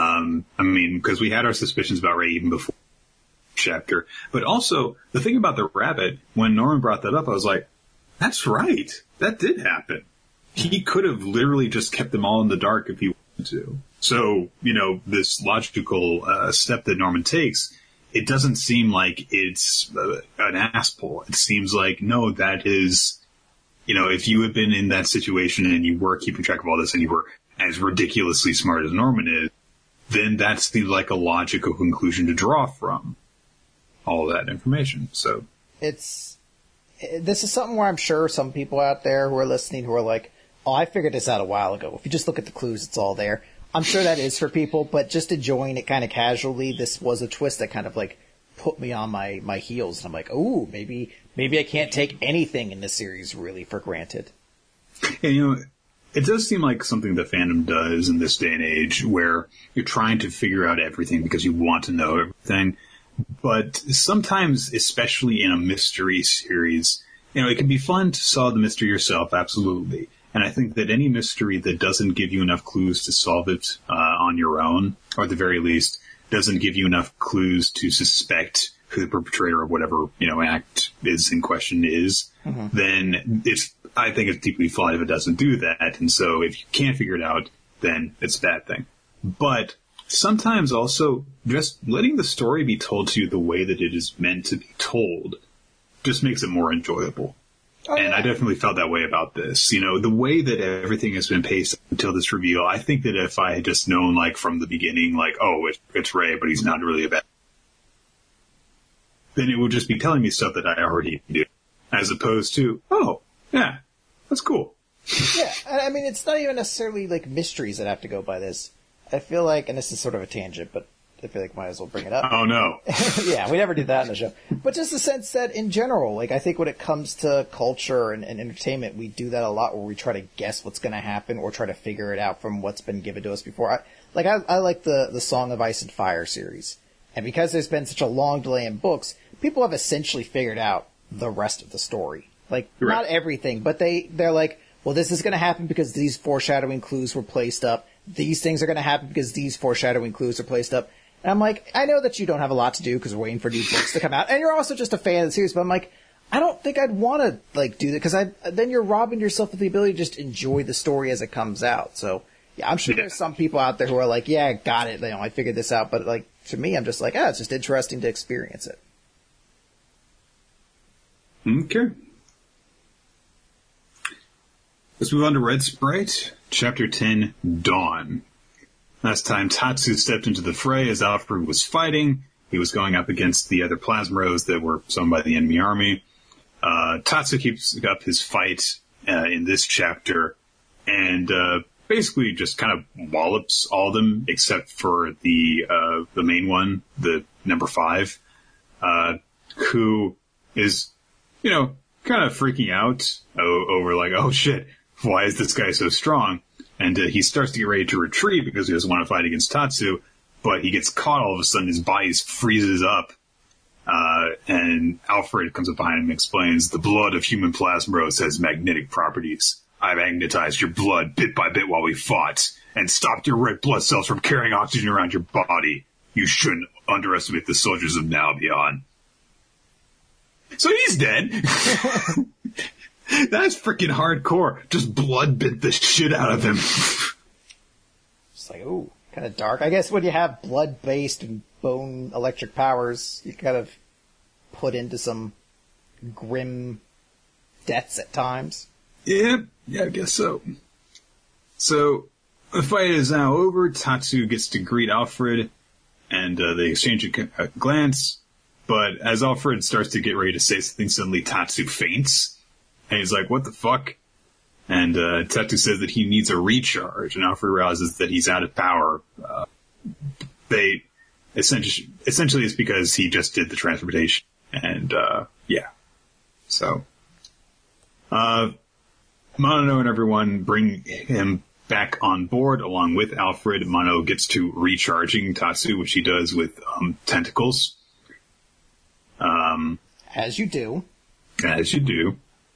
Speaker 1: I mean, because we had our suspicions about Ray even before chapter. But also, the thing about the rabbit, when Norman brought that up, I was like, that's right. That did happen. He could have literally just kept them all in the dark if he wanted to. So, you know, this logical step that Norman takes, it doesn't seem like it's an ass pull. It seems like, no, that is, you know, if you had been in that situation and you were keeping track of all this and you were as ridiculously smart as Norman is, then that seems like a logical conclusion to draw from all of that information. So
Speaker 2: this is something where I'm sure some people out there who are listening who are like, oh, I figured this out a while ago. If you just look at the clues, it's all there. I'm sure that is for people, but just enjoying it kind of casually, this was a twist that kind of like put me on my heels. And I'm like, oh, maybe I can't take anything in this series really for granted.
Speaker 1: And, you know, it does seem like something the fandom does in this day and age where you're trying to figure out everything because you want to know everything. But sometimes, especially in a mystery series, you know, it can be fun to solve the mystery yourself, absolutely. And I think that any mystery that doesn't give you enough clues to solve it on your own, or at the very least, doesn't give you enough clues to suspect who the perpetrator of whatever, you know, act is in question is, then I think it's deeply flawed if it doesn't do that. And so if you can't figure it out, then it's a bad thing. But sometimes also just letting the story be told to you the way that it is meant to be told just makes it more enjoyable. Oh, and yeah. I definitely felt that way about this. You know, the way that everything has been paced until this reveal, I think that if I had just known, like, from the beginning, like, oh, it's Ray, but he's not really a bad, then it would just be telling me stuff that I already knew, as opposed to, oh, yeah, that's cool.
Speaker 2: Yeah, I mean, it's not even necessarily, like, mysteries that have to go by this. I feel like, and this is sort of a tangent, but I feel like might as well bring it up.
Speaker 1: Oh, no.
Speaker 2: Yeah, we never do that in the show. But just the sense that, in general, like, I think when it comes to culture and entertainment, we do that a lot where we try to guess what's going to happen or try to figure it out from what's been given to us before. I like the Song of Ice and Fire series. And because there's been such a long delay in books, people have essentially figured out the rest of the story. Like, right. Not everything, but they're like, well, this is going to happen because these foreshadowing clues were placed up. These things are going to happen because these foreshadowing clues are placed up. And I'm like, I know that you don't have a lot to do because we're waiting for new books to come out. And you're also just a fan of the series, but I'm like, I don't think I'd want to, like, do that because then you're robbing yourself of the ability to just enjoy the story as it comes out. So, yeah, I'm sure there's some people out there who are like, yeah, got it. You know, I figured this out. But, like, to me, I'm just like, it's just interesting to experience it.
Speaker 1: Okay. Let's move on to Red Sprite, Chapter 10, Dawn. Last time Tatsu stepped into the fray as Alfred was fighting, he was going up against the other Plasmros that were summoned by the enemy army. Tatsu keeps up his fight in this chapter and basically just kind of wallops all of them except for the main one, the number 5, who is, you know, kind of freaking out over like, oh shit, why is this guy so strong? And he starts to get ready to retreat because he doesn't want to fight against Tatsu, but he gets caught all of a sudden. His body freezes up, And Alfred comes up behind him and explains, the blood of human Plasmros has magnetic properties. I've magnetized your blood bit by bit while we fought and stopped your red blood cells from carrying oxygen around your body. You shouldn't underestimate the soldiers of Nalbion. So he's dead. That's freaking hardcore. Just blood bit the shit out of him.
Speaker 2: It's like, ooh, kind of dark. I guess when you have blood-based and bone electric powers, you kind of put into some grim deaths at times.
Speaker 1: Yeah, I guess so. So, the fight is now over. Tatsu gets to greet Alfred, and they exchange a glance. But as Alfred starts to get ready to say something, suddenly Tatsu faints. And he's like, what the fuck? And Tatsu says that he needs a recharge, and Alfred realizes that he's out of power. They essentially it's because he just did the transportation. And, yeah. So, Mono and everyone bring him back on board along with Alfred. Mono gets to recharging Tatsu, which he does with tentacles.
Speaker 2: As you do.
Speaker 1: As you do.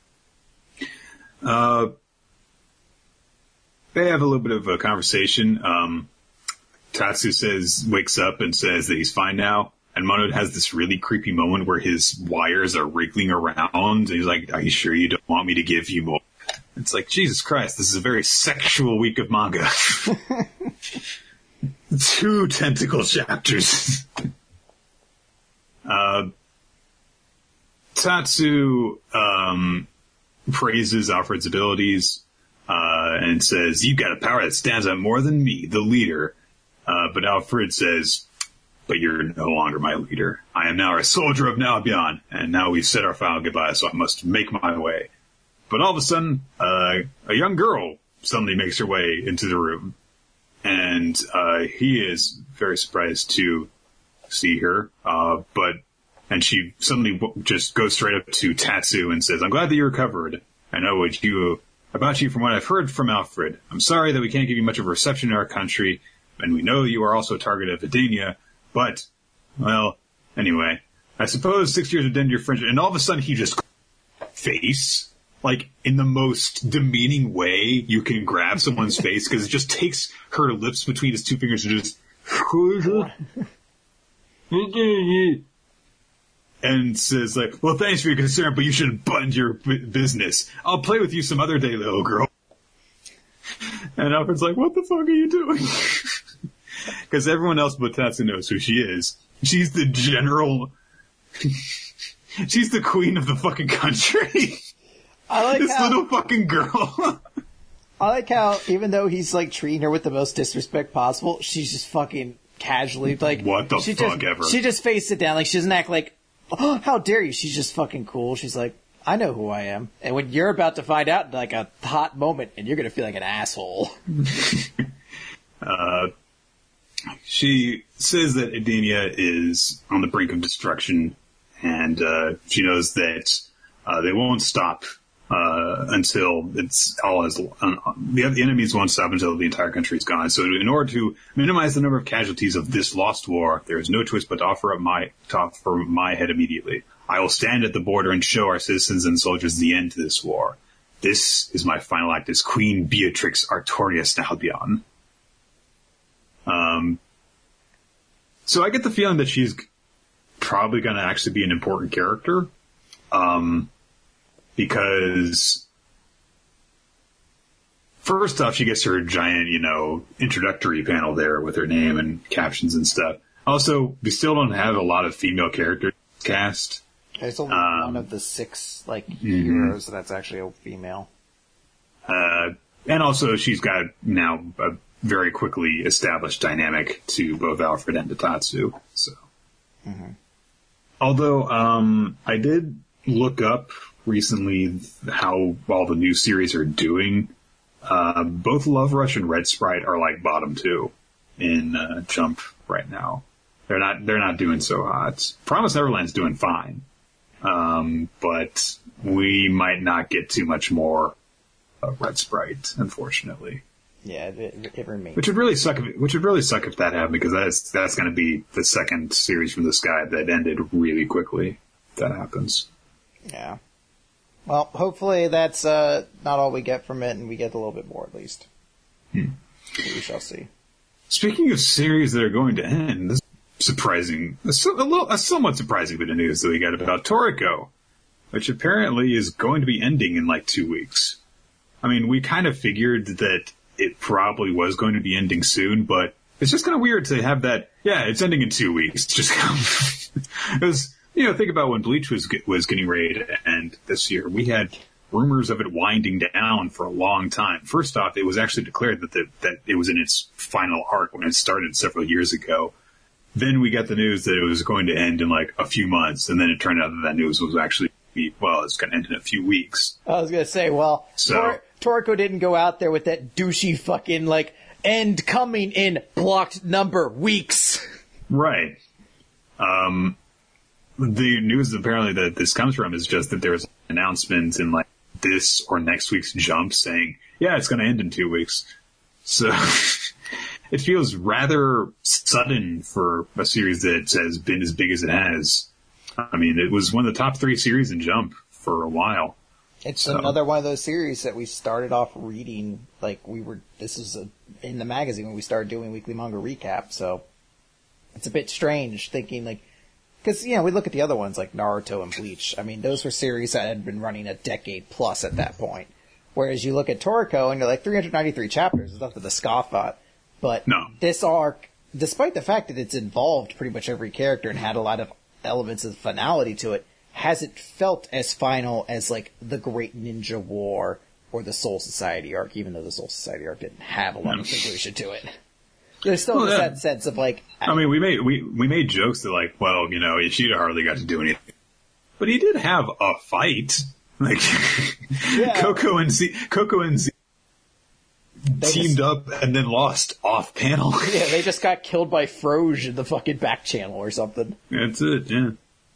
Speaker 1: They have a little bit of a conversation. Tatsu wakes up and says that he's fine now. And Mono has this really creepy moment where his wires are wriggling around. And he's like, are you sure you don't want me to give you more? It's like, Jesus Christ, this is a very sexual week of manga. 2 tentacle chapters. Tatsu praises Alfred's abilities and says, you've got a power that stands out more than me, the leader. But Alfred says, but you're no longer my leader. I am now a soldier of Nalbion, and now we've said our final goodbye, so I must make my way. But all of a sudden, a young girl suddenly makes her way into the room. And he is very surprised to see her. And she suddenly just goes straight up to Tatsu and says, I'm glad that you recovered. I know about you from what I've heard from Alfred. I'm sorry that we can't give you much of a reception in our country, and we know you are also a target of Edenia, but, well, anyway, I suppose 6 years have ended your friendship, and all of a sudden he just face, like, in the most demeaning way you can grab someone's face, because it just takes her lips between his 2 fingers and just, and says, like, well, thanks for your concern, but you should button your business. I'll play with you some other day, little girl. And Alfred's like, what the fuck are you doing? Because everyone else but Tatsu knows who she is. She's the general. She's the queen of the fucking country.
Speaker 2: I like
Speaker 1: this little fucking girl.
Speaker 2: I like how, even though he's, like, treating her with the most disrespect possible, she's just fucking casually, like...
Speaker 1: What the fuck ever.
Speaker 2: She just faced it down. Like, she doesn't act like, oh, how dare you? She's just fucking cool. She's like, I know who I am. And when you're about to find out, like, a hot moment, and you're gonna feel like an asshole.
Speaker 1: She says that Edenia is on the brink of destruction, and she knows that they won't stop until it's all as the enemies won't stop until the entire country is gone. So, in order to minimize the number of casualties of this lost war, there is no choice but to offer my head immediately. I will stand at the border and show our citizens and soldiers the end to this war. This is my final act as Queen Beatrix Artorias Nalbion. So I get the feeling that she's probably going to actually be an important character. Because first off, she gets her giant, introductory panel there with her name and captions and stuff. Also, we still don't have a lot of female characters cast.
Speaker 2: There's only one of the 6, heroes that's actually a female.
Speaker 1: And also, she's got now a very quickly established dynamic to both Alfred and to Tatsu. So, although I did look up recently how all the new series are doing. Both Love Rush and Red Sprite are like bottom 2 in Jump right now. They're not doing so hot. Promise Neverland's doing fine, but we might not get too much more Red Sprite, unfortunately.
Speaker 2: Yeah, it remains.
Speaker 1: Which would really suck if that happened, because that's going to be the second series from this guy that ended really quickly. If that happens.
Speaker 2: Yeah. Well, hopefully that's not all we get from it, and we get a little bit more at least. We shall see.
Speaker 1: Speaking of series that are going to end, this is surprising, a somewhat surprising bit of news that we got about Toriko, which apparently is going to be ending in like 2 weeks. I mean, we kind of figured that it probably was going to be ending soon, but it's just kind of weird to have that. Yeah, it's ending in 2 weeks. Just it was, think about when Bleach was getting ready to end this year. We had rumors of it winding down for a long time. First off, it was actually declared that it was in its final arc when it started several years ago. Then we got the news that it was going to end in like a few months, and then it turned out that news was actually, it's going to end in a few weeks.
Speaker 2: I was going to say, Toriko didn't go out there with that douchey fucking, end coming in blocked number weeks.
Speaker 1: Right. The news apparently that this comes from is just that there's announcements in this or next week's Jump saying, yeah, it's going to end in 2 weeks. So it feels rather sudden for a series that has been as big as it has. I mean, it was one of the top 3 series in Jump for a while.
Speaker 2: It's another one of those series that we started off reading, this was in the magazine when we started doing weekly manga recap, so it's a bit strange thinking, because, we look at the other ones like Naruto and Bleach. I mean, those were series that had been running a decade plus at that point. Whereas you look at Toriko and you're 393 chapters, it's nothing to scoff at. But
Speaker 1: no.
Speaker 2: This arc, despite the fact that it's involved pretty much every character and had a lot of elements of finality to it, hasn't felt as final as the Great Ninja War or the Soul Society arc, even though the Soul Society arc didn't have a lot of conclusion to it. There's still that sense of I
Speaker 1: mean, we made jokes that Ishida hardly got to do anything, but he did have a fight. Coco and Z teamed up and then lost off panel.
Speaker 2: Yeah, they just got killed by Froge in the fucking back channel or something.
Speaker 1: That's it, yeah.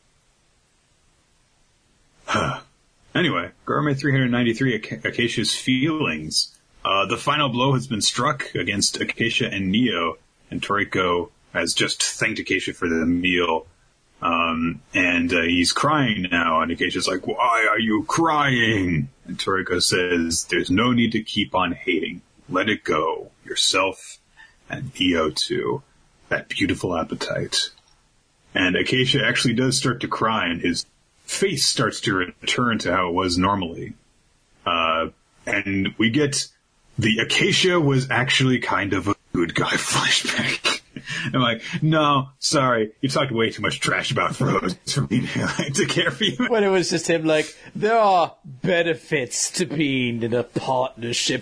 Speaker 1: Anyway, Gourmet 393, Acacia's feelings. The final blow has been struck against Acacia and Neo, and Toriko has just thanked Acacia for the meal. And he's crying now, and Acacia's like, why are you crying? And Toriko says, there's no need to keep on hating. Let it go. Yourself and Neo too. That beautiful appetite. And Acacia actually does start to cry, and his face starts to return to how it was normally. And we get the Acacia was actually kind of a good guy flashback. I'm like, no, sorry, you talked way too much trash about Froze for me to care for you.
Speaker 2: When it was just him there are benefits to being in a partnership.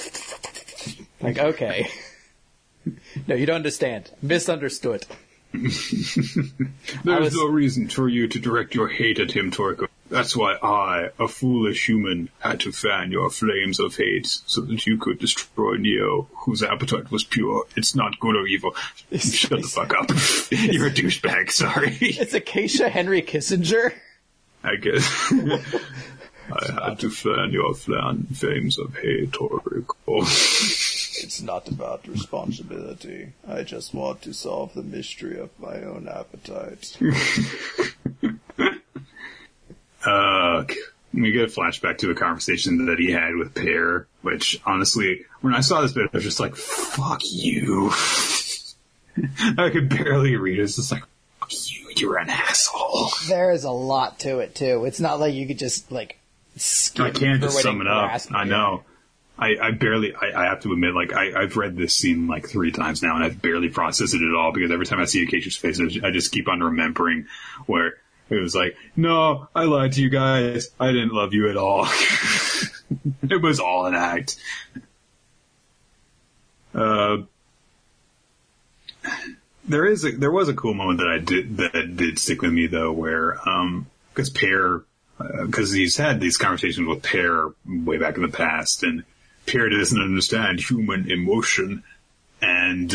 Speaker 2: Okay. No, you don't understand. Misunderstood.
Speaker 1: There's no reason for you to direct your hate at him, Toriko. That's why I, a foolish human, had to fan your flames of hate so that you could destroy Neo, whose appetite was pure. It's not good or evil. Shut the fuck up. You're a douchebag, sorry.
Speaker 2: It's Acacia Henry Kissinger?
Speaker 1: I guess. I had to fan your flames of hate, Toriko.
Speaker 2: It's not about responsibility. I just want to solve the mystery of my own appetite.
Speaker 1: We get a flashback to a conversation that he had with Pear, which, honestly, when I saw this bit, I was just like, fuck you. I could barely read it. It's just like, fuck you, you're an asshole.
Speaker 2: There is a lot to it, too. It's not like you could just, skip.
Speaker 1: I can't just sum it up. I know. I have to admit, I've read this scene 3 times now, and I've barely processed it at all, because every time I see Acacia's face, I just keep on remembering where it was like, no, I lied to you guys. I didn't love you at all. It was all an act. There was a cool moment that did stick with me, though, where, because Pear, because he's had these conversations with Pear way back in the past, and Pear doesn't understand human emotion, and,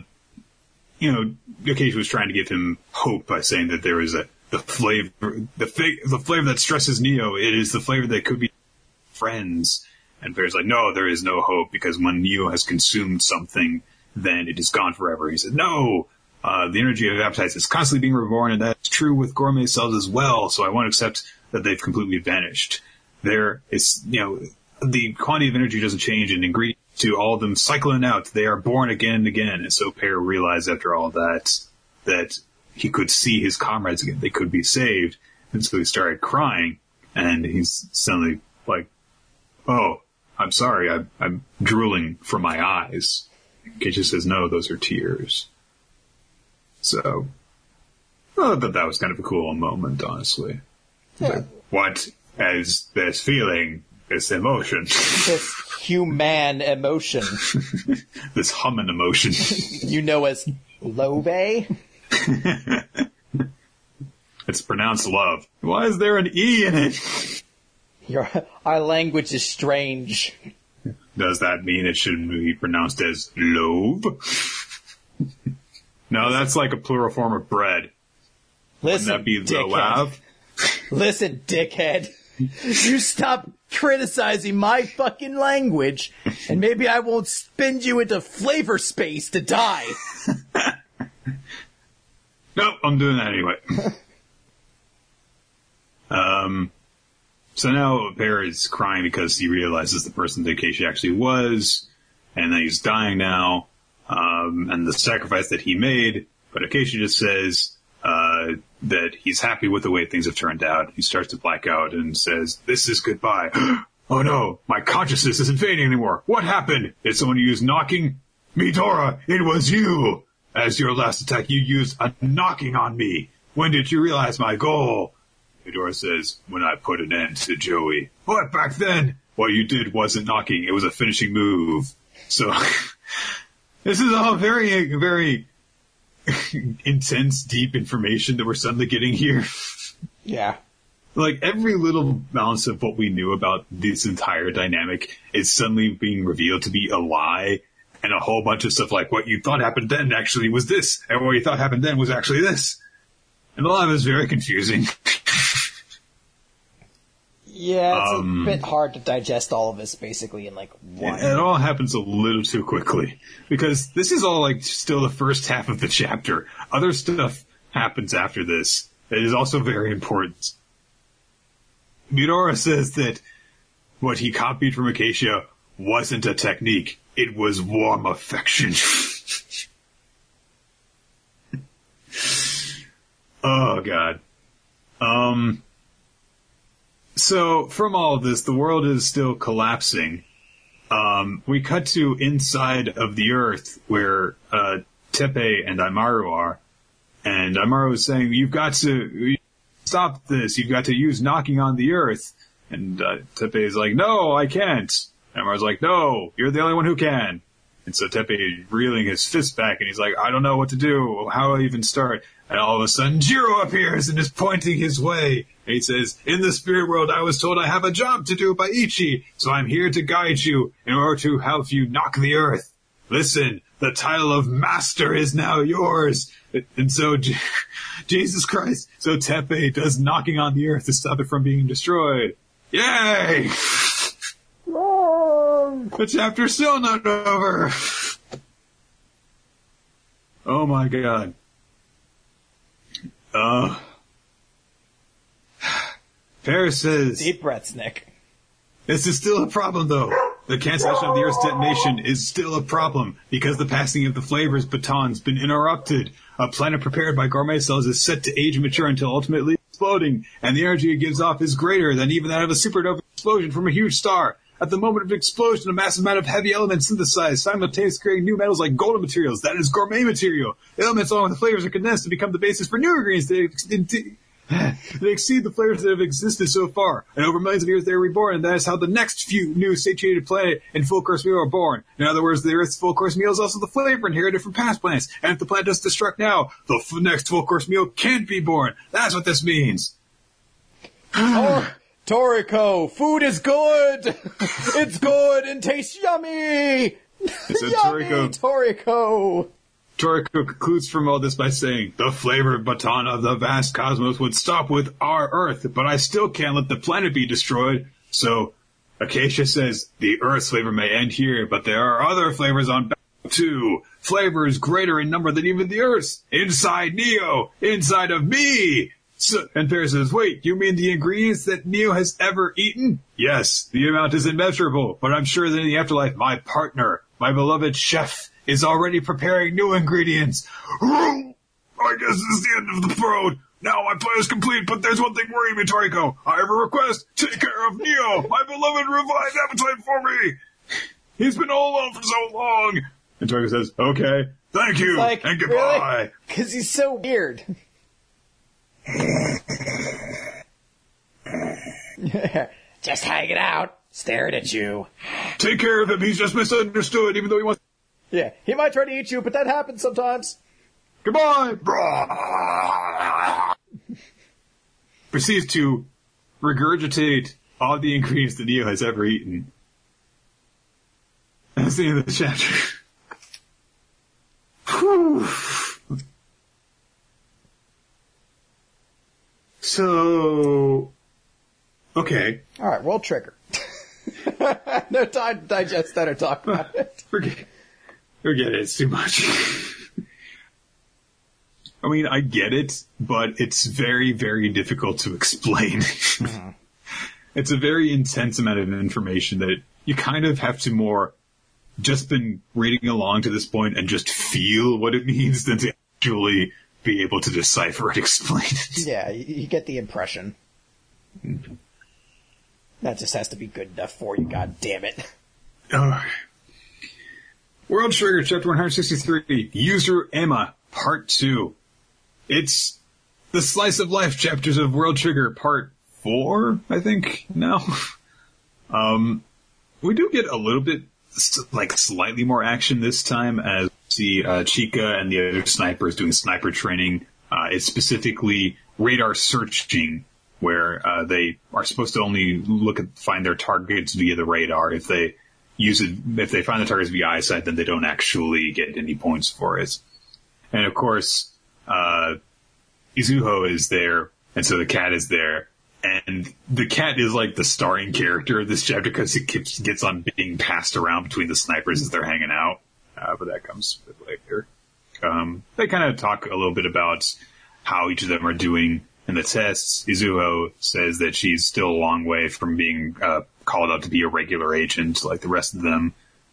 Speaker 1: Acacia was trying to give him hope by saying that there is the flavor that stresses Neo. It is the flavor that could be friends. And Bear's like, no, there is no hope, because when Neo has consumed something, then it is gone forever. He said, no, the energy of appetites is constantly being reborn, and that's true with gourmet cells as well, so I won't accept that they've completely vanished. There is, the quantity of energy doesn't change, and ingredients to all of them cycling out. They are born again and again. And so Pear realized after all that he could see his comrades again. They could be saved. And so he started crying, and he's suddenly like, oh, I'm sorry, I'm drooling from my eyes. Keisha says, no, those are tears. So, I thought that was kind of a cool moment, honestly.
Speaker 2: Yeah.
Speaker 1: But what is this feeling, this emotion?
Speaker 2: This human emotion.
Speaker 1: This humming emotion.
Speaker 2: You know as Lobe?
Speaker 1: It's pronounced love. Why is there an E in it?
Speaker 2: Our language is strange.
Speaker 1: Does that mean it should be pronounced as lobe? No, that's like a plural form of bread.
Speaker 2: Listen,
Speaker 1: Wouldn't that be the
Speaker 2: dickhead.
Speaker 1: lav?
Speaker 2: Listen, dickhead. You stop criticizing my fucking language, and maybe I won't spin you into flavor space to die.
Speaker 1: Nope, I'm doing that anyway. So now Pear is crying because he realizes the person that Acacia actually was, and that he's dying now, and the sacrifice that he made. But Acacia just says that he's happy with the way things have turned out. He starts to black out and says, "This is goodbye." Oh no, my consciousness isn't fading anymore. What happened? Did someone use knocking? Midora, it was you! As your last attack, you used a knocking on me. When did you realize my goal? Midora says, when I put an end to Joey. What, back then? What you did wasn't knocking, it was a finishing move. So, this is all very, very intense, deep information that we're suddenly getting here.
Speaker 2: Yeah.
Speaker 1: Like, every little balance of what we knew about this entire dynamic is suddenly being revealed to be a lie. And a whole bunch of stuff like what you thought happened then actually was this, and what you thought happened then was actually this. And a lot of it is very confusing.
Speaker 2: Yeah, it's a bit hard to digest all of this basically in like one.
Speaker 1: It all happens a little too quickly. Because this is all like still the first half of the chapter. Other stuff happens after this. It is also very important. Midora says that what he copied from Acacia wasn't a technique. It was warm affection. Oh, God. So, from all of this, the world is still collapsing. We cut to inside of the Earth, where Teppei and Aimaru are. And Aimaru is saying, you've got to stop this. You've got to use knocking on the Earth. And Teppei is like, no, I can't. And Aimaru's like, no, you're the only one who can. And so Teppei is reeling his fist back, and he's like, I don't know what to do. How do I even start? And all of a sudden, Jiro appears and is pointing his way. And he says, in the spirit world, I was told I have a job to do by Ichi, so I'm here to guide you in order to help you knock the earth. Listen, the title of master is now yours. And so, Jesus Christ, so Teppei does knocking on the earth to stop it from being destroyed. Yay! The chapter's still not over. Oh my God. Paris says...
Speaker 2: Deep breaths, Nick.
Speaker 1: This is still a problem, though. The cancellation of the Earth's detonation is still a problem, because the passing of the flavors baton's been interrupted. A planet prepared by gourmet cells is set to age and mature until ultimately exploding, and the energy it gives off is greater than even that of a supernova explosion from a huge star. At the moment of explosion, a massive amount of heavy elements synthesized, simultaneously creating new metals like golden materials. That is gourmet material. The elements along with the flavors are condensed to become the basis for new ingredients. They exceed the flavors that have existed so far. And over millions of years, they are reborn, and that is how the next few new satiated planet and full-course meal are born. In other words, the Earth's full-course meal is also the flavor inherited from past planets. And if the planet doesn't destruct now, the next full-course meal can't be born. That's what this means.
Speaker 2: Toriko, food is good! It's good and tastes yummy! Yummy, Toriko!
Speaker 1: Toriko concludes from all this by saying, the flavor baton of the vast cosmos would stop with our Earth, but I still can't let the planet be destroyed, so Acacia says, the Earth's flavor may end here, but there are other flavors on Batuu too. Flavors greater in number than even the Earth's. Inside Neo, inside of me. So, and Paris says, wait, you mean the ingredients that Neo has ever eaten? Yes, the amount is immeasurable, but I'm sure that in the afterlife, my partner, my beloved chef, is already preparing new ingredients. I guess this is the end of the road. Now my plan is complete, but there's one thing worrying me, Toriko. I have a request. Take care of Neo, my beloved revived appetite for me. He's been all alone for so long. And Toriko says, okay, thank you, and goodbye.
Speaker 2: Because he's so weird. Just hanging out, staring at you.
Speaker 1: Take care of him, he's just misunderstood, even though he wants...
Speaker 2: Yeah, he might try to eat you, but that happens sometimes.
Speaker 1: Goodbye! Proceeds to regurgitate all the ingredients that Neo has ever eaten. That's the end of the chapter. Whew. So, okay.
Speaker 2: All right, World Trigger. No time to digest that or talk about it.
Speaker 1: Forget it. It's too much. I mean, I get it, but it's very, very difficult to explain. Mm-hmm. It's a very intense amount of information that you kind of have to more just been reading along to this point and just feel what it means than to actually be able to decipher and explain it.
Speaker 2: Yeah, you get the impression. Mm-hmm. That just has to be good enough for you, god damn it.
Speaker 1: World Trigger, Chapter 163, User Emma, Part 2. It's the Slice of Life chapters of World Trigger, Part 4, I think, now. We do get a little bit, slightly more action this time as we see Chica and the other snipers doing sniper training. It's specifically radar searching, where they are supposed to only find their targets via the radar. If they find the targets via eyesight, then they don't actually get any points for it. And of course, Izuho is there, and so the cat is there. And the cat is like the starring character of this chapter because it gets on being passed around between the snipers as they're hanging out. But that comes a bit later. They kind of talk a little bit about how each of them are doing in the tests. Izuho says that she's still a long way from being called up to be a regular agent like the rest of them.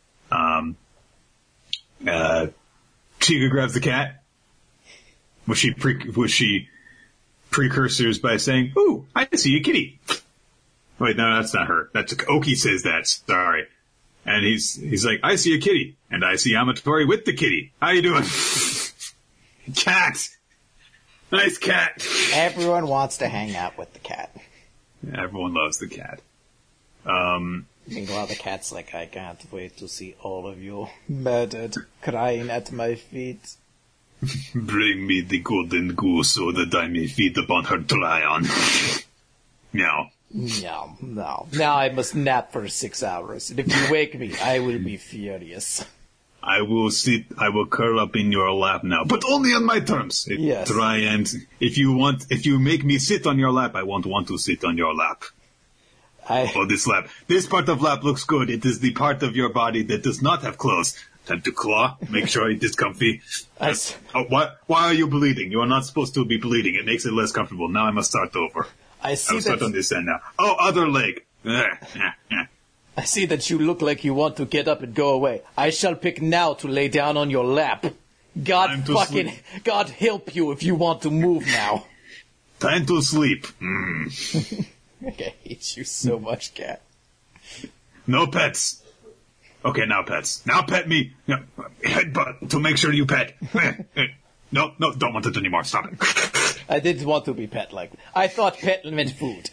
Speaker 1: Chica grabs the cat. Which she precursors by saying, "Ooh, I see a kitty." Wait, no, that's not her. That's Oki says that. Sorry. And he's like, "I see a kitty, and I see Amatori with the kitty. How you doing?" Cat. Nice cat.
Speaker 2: Everyone wants to hang out with the cat.
Speaker 1: Everyone loves the cat.
Speaker 2: Meanwhile, the cat's like, "I can't wait to see all of you murdered, crying at my feet."
Speaker 1: Bring me the golden goose so that I may feed upon her Tryon. Meow.
Speaker 2: No. Now I must nap for 6 hours, and if you wake me, I will be furious.
Speaker 1: I will curl up in your lap now, but only on my terms.
Speaker 2: Yes.
Speaker 1: Try and, if you make me sit on your lap, I won't want to sit on your lap. Or this lap. This part of lap looks good. It is the part of your body that does not have clothes. Time to claw. Make sure it is comfy. Why are you bleeding? You are not supposed to be bleeding. It makes it less comfortable. Now I must start over. I will start on this end now. Oh, other leg.
Speaker 2: I see that you look like you want to get up and go away. I shall pick now to lay down on your lap. God help you if you want to move now.
Speaker 1: Time to sleep.
Speaker 2: I hate you so much, cat.
Speaker 1: No pets. Okay, now pets. Now pet me. No, headbutt to make sure you pet. No, don't want it anymore. Stop it.
Speaker 2: I didn't want to be pet-like. I thought pet meant food.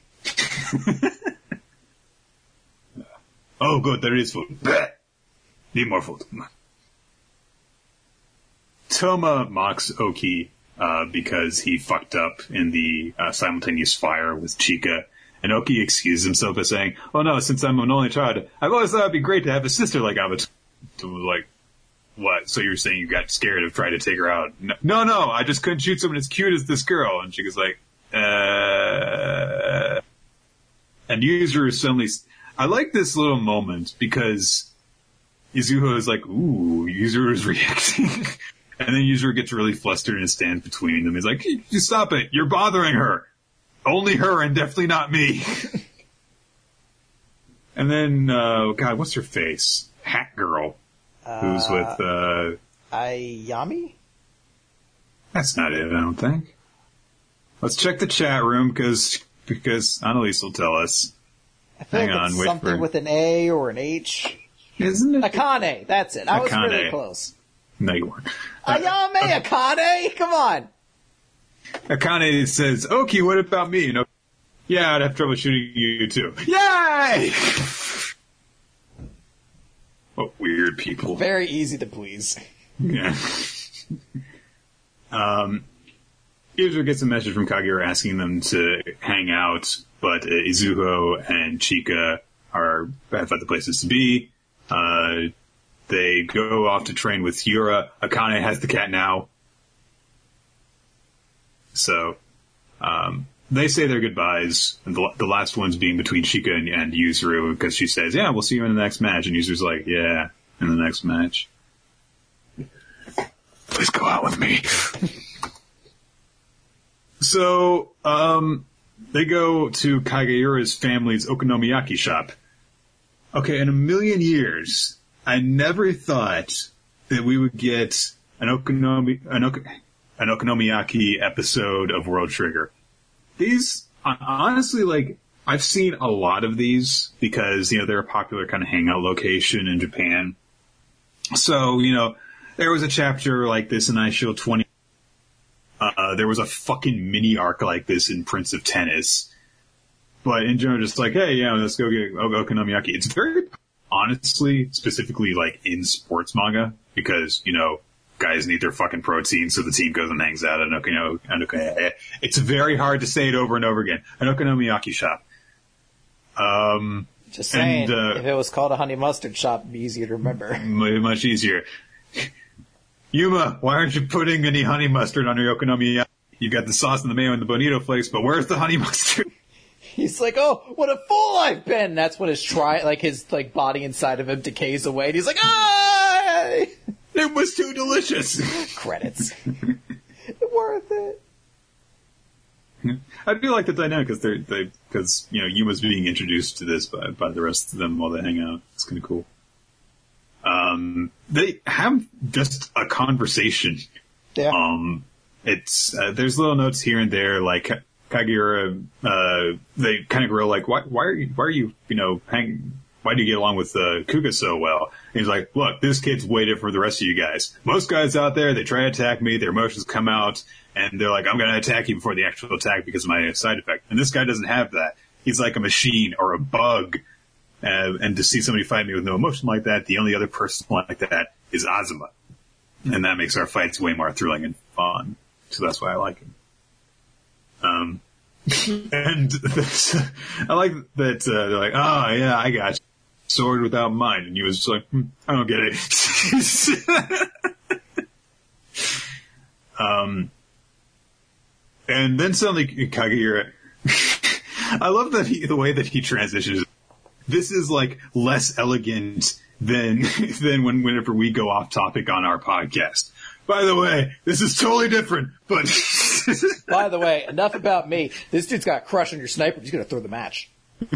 Speaker 1: Oh, good, there is food. Need more food. Toma mocks Oki because he fucked up in the simultaneous fire with Chica. And Oki excuses himself by saying, "Oh no, since I'm an only child, I've always thought it'd be great to have a sister like Avatar." Like, what? So you're saying you got scared of trying to take her out? No, I just couldn't shoot someone as cute as this girl. And Chica's like, and User is suddenly, I like this little moment because Yuzuru is like, ooh, Yuzuru is reacting. And then Yuzuru gets really flustered and stands between them. He's like, you stop it. You're bothering her. Only her and definitely not me. And then, God, what's her face? Hat Girl. Who's with,
Speaker 2: Ayami?
Speaker 1: That's not it, I don't think. Let's check the chat room because Annalise will tell us.
Speaker 2: I feel
Speaker 1: Hang
Speaker 2: like
Speaker 1: on,
Speaker 2: it's
Speaker 1: wait
Speaker 2: something
Speaker 1: for...
Speaker 2: with an A or an H.
Speaker 1: Isn't it?
Speaker 2: Akane, that's it. I was
Speaker 1: Akane.
Speaker 2: really close.
Speaker 1: No, you weren't.
Speaker 2: Ayame Akane? Come on.
Speaker 1: Akane says, "Okay, what about me?" Yeah, I'd have trouble shooting you too. Yay! What weird people.
Speaker 2: Very easy to please.
Speaker 1: Yeah. Yuzuru gets a message from Kageura asking them to hang out, but Izuho and Chika have other places to be. They go off to train with Yura. Akane has the cat now. So, they say their goodbyes, and the last ones being between Chika and Yuzuru, because she says, yeah, we'll see you in the next match, and Yuzuru's like, yeah, in the next match. Please go out with me. So, they go to Kageura's family's okonomiyaki shop. Okay, in a million years, I never thought that we would get an okonomiyaki episode of World Trigger. These, honestly, like, I've seen a lot of these because, they're a popular kind of hangout location in Japan. So, there was a chapter like this in iShield 20. There was a fucking mini arc like this in Prince of Tennis. But in general, just like, hey, let's go get okonomiyaki. It's very, honestly, specifically like in sports manga because, guys need their fucking protein, so the team goes and hangs out at it's very hard to say it over and over again. An okonomiyaki shop.
Speaker 2: Just saying, if it was called a honey mustard shop, it'd be easier to remember.
Speaker 1: Much easier. Yuma, why aren't you putting any honey mustard on your okonomiyaki? You got the sauce and the mayo and the bonito flakes, but where's the honey mustard?
Speaker 2: He's like, oh, what a fool I've been! That's when his body inside of him decays away, and he's like, ah!
Speaker 1: It was too delicious!
Speaker 2: Credits. Worth it.
Speaker 1: I feel like the dynamic because Yuma's being introduced to this by the rest of them while they hang out. It's kind of cool. They have just a conversation.
Speaker 2: Yeah.
Speaker 1: There's little notes here and there, like Kageura, they kind of grow like, why do you get along with Kuga so well? And he's like, look, this kid's way different from the rest of you guys. Most guys out there, they try to attack me, their emotions come out, and they're like, I'm going to attack you before the actual attack because of my side effect. And this guy doesn't have that. He's like a machine or a bug. And to see somebody fight me with no emotion like that, the only other person like that is Azuma. And that makes our fights way more thrilling and fun. So that's why I like him. And I like that they're like, oh, yeah, I got you. Sword without mind. And he was just like, I don't get it. And then suddenly Kageura, I love that the way that he transitions. This is like less elegant than whenever we go off topic on our podcast. By the way, this is totally different, but
Speaker 2: by the way, enough about me. This dude's got a crush on your sniper. He's going to throw the match.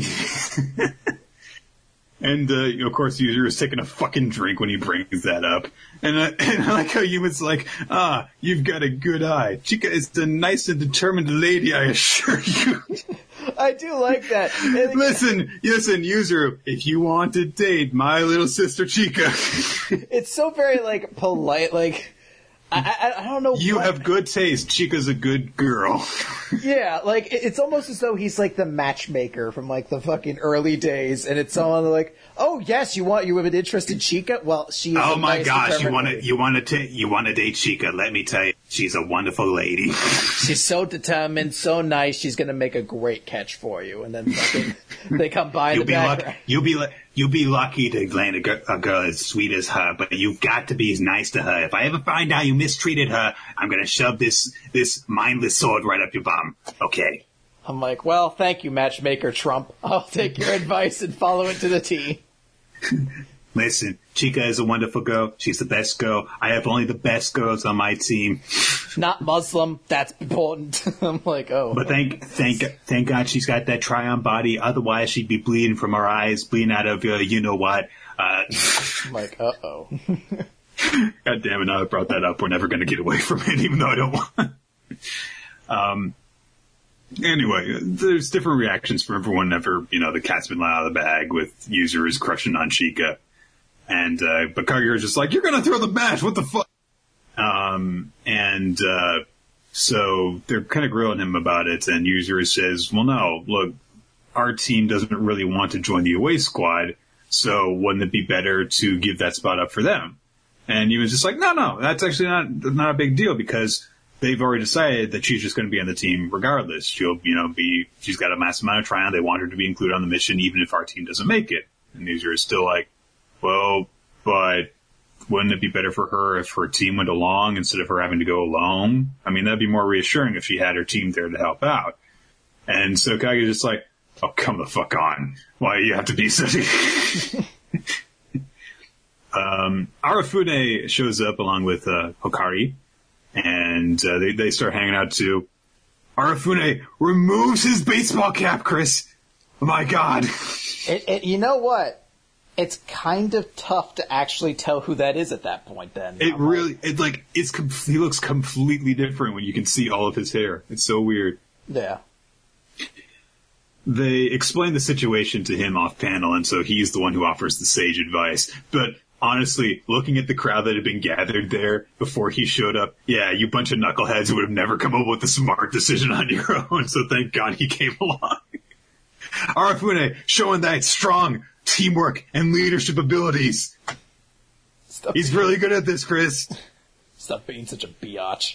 Speaker 1: And, of course, Yuzuru is taking a fucking drink when he brings that up. And I like how Yuma's like, you've got a good eye. Chika is a nice and determined lady, I assure you.
Speaker 2: I do like that.
Speaker 1: Listen, Yuzuru, if you want to date my little sister Chika.
Speaker 2: It's so very, polite, I don't know.
Speaker 1: You have good taste. Chika's a good girl.
Speaker 2: Yeah, it's almost as though he's the matchmaker from the fucking early days, and it's someone like, oh yes, you have an interest in Chika? Well, she is
Speaker 1: oh
Speaker 2: a
Speaker 1: my
Speaker 2: nice
Speaker 1: gosh, you want to date Chika? Let me tell you, she's a wonderful lady.
Speaker 2: She's so determined, so nice. She's gonna make a great catch for you, and then fucking they come by in the background.
Speaker 1: You'll be lucky to land a girl as sweet as her, but you've got to be nice to her. If I ever find out you mistreated her, I'm gonna shove this mindless sword right up your bum. Okay.
Speaker 2: I'm like, well, thank you, matchmaker Trump. I'll take your advice and follow it to the T.
Speaker 1: Listen, Chica is a wonderful girl. She's the best girl. I have only the best girls on my team.
Speaker 2: Not Muslim. That's important. I'm like, oh.
Speaker 1: But thank God she's got that try-on body. Otherwise, she'd be bleeding from her eyes, bleeding out of you know what.
Speaker 2: I'm like, uh-oh.
Speaker 1: God damn it! Now I brought that up. We're never going to get away from it, even though I don't want. Anyway, there's different reactions from everyone. Never, the cat's been let out of the bag with users crushing on Chica. And, but Kageyo's just like, you're gonna throw the match, what the fuck? So they're kind of grilling him about it, and user says, well, no, look, our team doesn't really want to join the away squad, so wouldn't it be better to give that spot up for them? And he was just like, no, that's actually not a big deal, because they've already decided that she's just going to be on the team regardless. She'll, she's got a massive amount of try-on. They want her to be included on the mission, even if our team doesn't make it. And user is still like, well, but wouldn't it be better for her if her team went along instead of her having to go alone? I mean, that'd be more reassuring if she had her team there to help out. And so Kage's just like, oh, come the fuck on. Why do you have to be such a... Arifune shows up along with Hikari, and they start hanging out too. Arifune removes his baseball cap, Chris. Oh my God.
Speaker 2: You know what? It's kind of tough to actually tell who that is at that point then.
Speaker 1: He looks completely different when you can see all of his hair. It's so weird.
Speaker 2: Yeah.
Speaker 1: They explain the situation to him off panel, and so he's the one who offers the sage advice. But honestly, looking at the crowd that had been gathered there before he showed up, yeah, you bunch of knuckleheads who would have never come up with a smart decision on your own, so thank God he came along. Arifune showing that strong teamwork and leadership abilities. He's really good at this, Chris.
Speaker 2: Stop being such a biatch.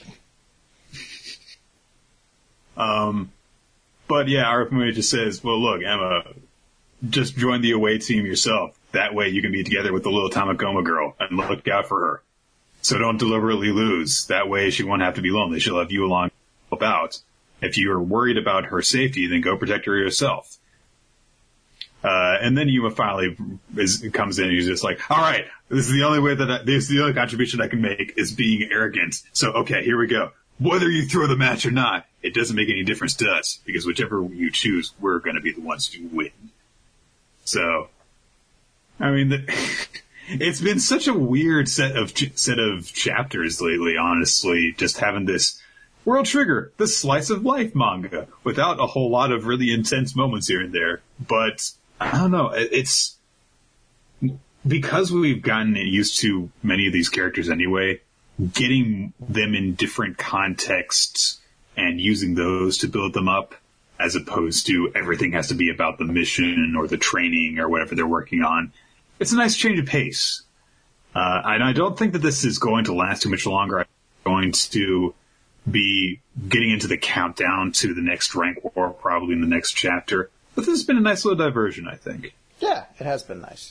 Speaker 1: But yeah, Arifune just says, well, look, Emma, just join the away team yourself. That way you can be together with the little Tamakoma girl and look out for her. So don't deliberately lose. That way she won't have to be lonely. She'll have you along to help out. If you're worried about her safety, then go protect her yourself. And then Yuma finally comes in and he's just like, all right, this is the only contribution I can make is being arrogant. So, okay, here we go. Whether you throw the match or not, it doesn't make any difference to us, because whichever you choose, we're going to be the ones who win. So, I mean, it's been such a weird set of chapters lately, honestly, just having this World Trigger, the slice of life manga, without a whole lot of really intense moments here and there. But, I don't know, it's because we've gotten used to many of these characters anyway, getting them in different contexts and using those to build them up, as opposed to everything has to be about the mission or the training or whatever they're working on. It's a nice change of pace. And I don't think that this is going to last too much longer. I'm going to be getting into the countdown to the next rank war, probably in the next chapter. But this has been a nice little diversion, I think.
Speaker 2: Yeah, it has been nice.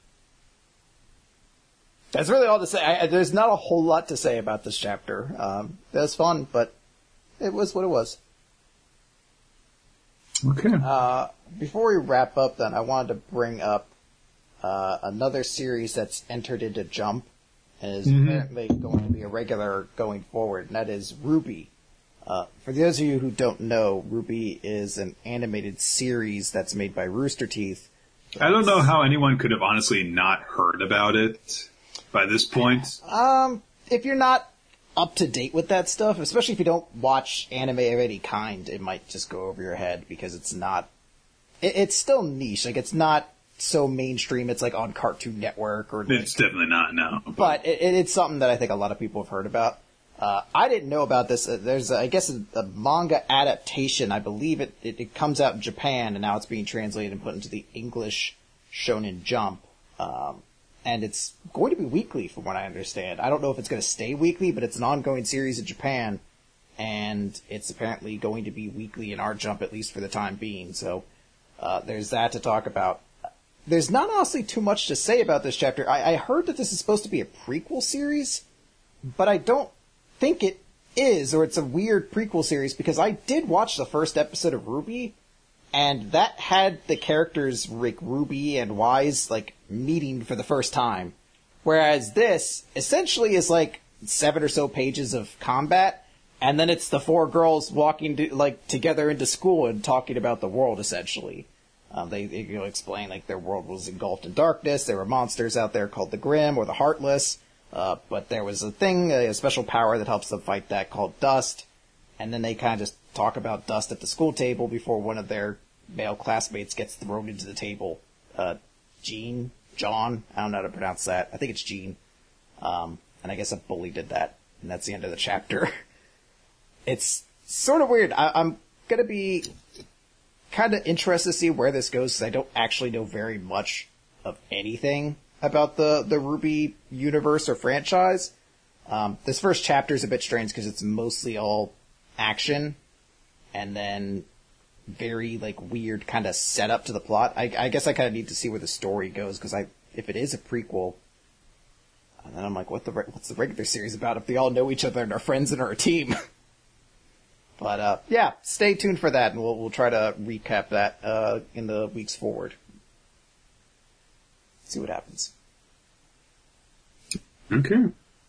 Speaker 2: That's really all to say. There's not a whole lot to say about this chapter. It was fun, but it was what it was.
Speaker 1: Okay.
Speaker 2: Before we wrap up, then, I wanted to bring up another series that's entered into Jump and is apparently going to be a regular going forward, and that is Ruby. For those of you who don't know, Ruby is an animated series that's made by Rooster Teeth.
Speaker 1: I don't know how anyone could have honestly not heard about it by this point.
Speaker 2: If you're not up to date with that stuff, especially if you don't watch anime of any kind, it might just go over your head because it's not... It's still niche. Like, it's not so mainstream. It's like on Cartoon Network or...
Speaker 1: It's definitely not, no.
Speaker 2: But it's something that I think a lot of people have heard about. I didn't know about this. There's, I guess, a manga adaptation. I believe it comes out in Japan, and now it's being translated and put into the English Shonen Jump. And it's going to be weekly, from what I understand. I don't know if it's going to stay weekly, but it's an ongoing series in Japan, and it's apparently going to be weekly in our Jump, at least for the time being. So there's that to talk about. There's not honestly too much to say about this chapter. I heard that this is supposed to be a prequel series, but I don't think it is, or it's a weird prequel series, because I did watch the first episode of RWBY, and that had the characters Rick Ruby and Wise, like, meeting for the first time. Whereas this, essentially, is like 7 or so pages of combat, and then it's the 4 girls walking together into school and talking about the world, essentially. They explain, like, their world was engulfed in darkness, there were monsters out there called the Grim or the Heartless, but there was a special power that helps them fight that called Dust, and then they kind of just talk about Dust at the school table before one of their male classmates gets thrown into the table. John, I don't know how to pronounce that. I think it's Gene. And I guess a bully did that, and that's the end of the chapter. It's sort of weird. I'm gonna be kind of interested to see where this goes, because I don't actually know very much of anything about the RWBY universe or franchise. This first chapter is a bit strange because it's mostly all action, and then very, like, weird kind of setup to the plot. I guess I kind of need to see where the story goes, because if it is a prequel, and then I'm like, what's the regular series about if they all know each other and are friends and are a team? But, yeah, stay tuned for that, and we'll try to recap that in the weeks forward. See what happens.
Speaker 1: Okay.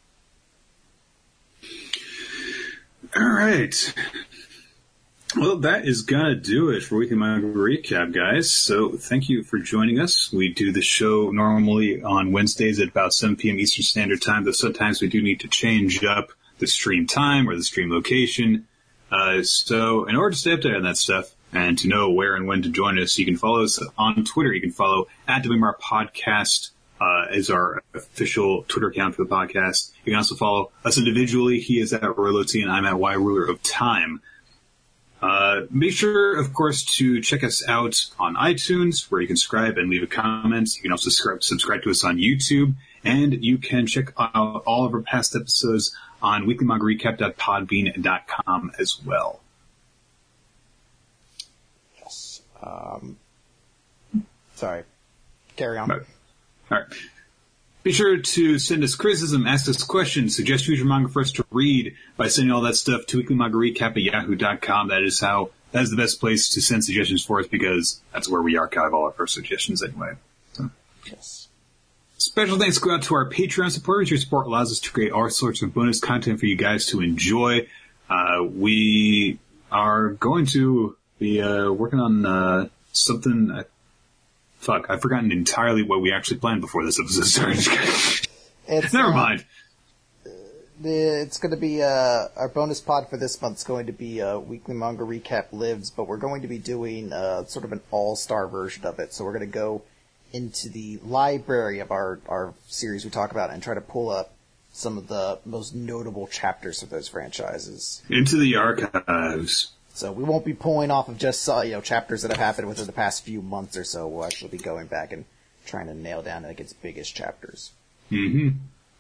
Speaker 1: All right. Well, that is gonna do it for Weekly Manga Recap, guys. So thank you for joining us. We do the show normally on Wednesdays at about 7 p.m. Eastern Standard Time, though sometimes we do need to change up the stream time or the stream location. So in order to stay updated on that stuff and to know where and when to join us, you can follow us on Twitter. You can follow @WMR Podcast is our official Twitter account for the podcast. You can also follow us individually. He is at Royalty and I'm at Y Ruler of Time. Make sure, of course, to check us out on iTunes, where you can subscribe and leave a comment. You can also subscribe to us on YouTube, and you can check out all of our past episodes on weeklymangarecap.podbean.com as well.
Speaker 2: Yes. Sorry. Carry on.
Speaker 1: All right. Be sure to send us criticism, ask us questions, suggest future manga for us to read by sending all that stuff to weeklymangarecap@yahoo.com. That is the best place to send suggestions for us, because that's where we archive all of our suggestions anyway. So.
Speaker 2: Yes.
Speaker 1: Special thanks go out to our Patreon supporters. Your support allows us to create all sorts of bonus content for you guys to enjoy. We are going to be working on something... Fuck, I've forgotten entirely what we actually planned before this episode started. Never mind.
Speaker 2: It's going to be, our bonus pod for this month is going to be Weekly Manga Recap Lives, but we're going to be doing sort of an all-star version of it. So we're going to go into the library of our series we talk about and try to pull up some of the most notable chapters of those franchises.
Speaker 1: Into the archives.
Speaker 2: So we won't be pulling off of just chapters that have happened within the past few months or so. We'll actually be going back and trying to nail down like its biggest chapters.
Speaker 1: Mm-hmm.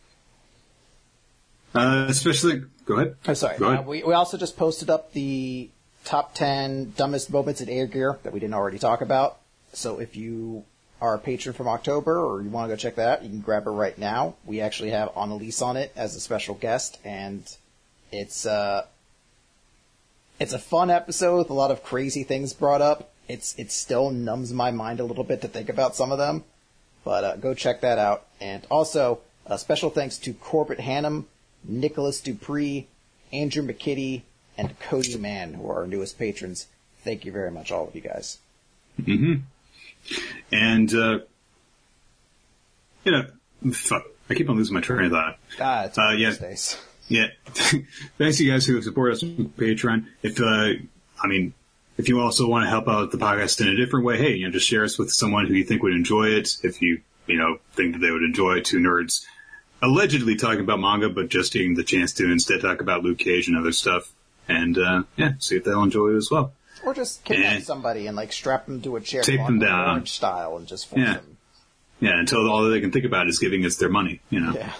Speaker 1: Especially, go ahead.
Speaker 2: I'm sorry.
Speaker 1: Go ahead.
Speaker 2: We also just posted up the top 10 dumbest moments in Air Gear that we didn't already talk about. So if you are a patron from October or you want to go check that out, you can grab it right now. We actually have Annalise on it as a special guest, and it's a fun episode with a lot of crazy things brought up. It still numbs my mind a little bit to think about some of them, but go check that out. And also, special thanks to Corbett Hannum, Nicholas Dupree, Andrew McKitty, and Cody Mann, who are our newest patrons. Thank you very much, all of you guys.
Speaker 1: Mm-hmm. And, fuck, I keep on losing my train of thought.
Speaker 2: It's these days.
Speaker 1: Yeah. Thanks to you guys who have supported us on Patreon. If you also want to help out the podcast in a different way, hey, just share us with someone who you think would enjoy it. If you think that they would enjoy two nerds allegedly talking about manga, but just getting the chance to instead talk about Luke Cage and other stuff. And, see if they'll enjoy it as well.
Speaker 2: Or just kidnap somebody and, strap them to a chair.
Speaker 1: Take them down.
Speaker 2: Orange style and just force them.
Speaker 1: Yeah, until all they can think about is giving us their money,
Speaker 2: Yeah.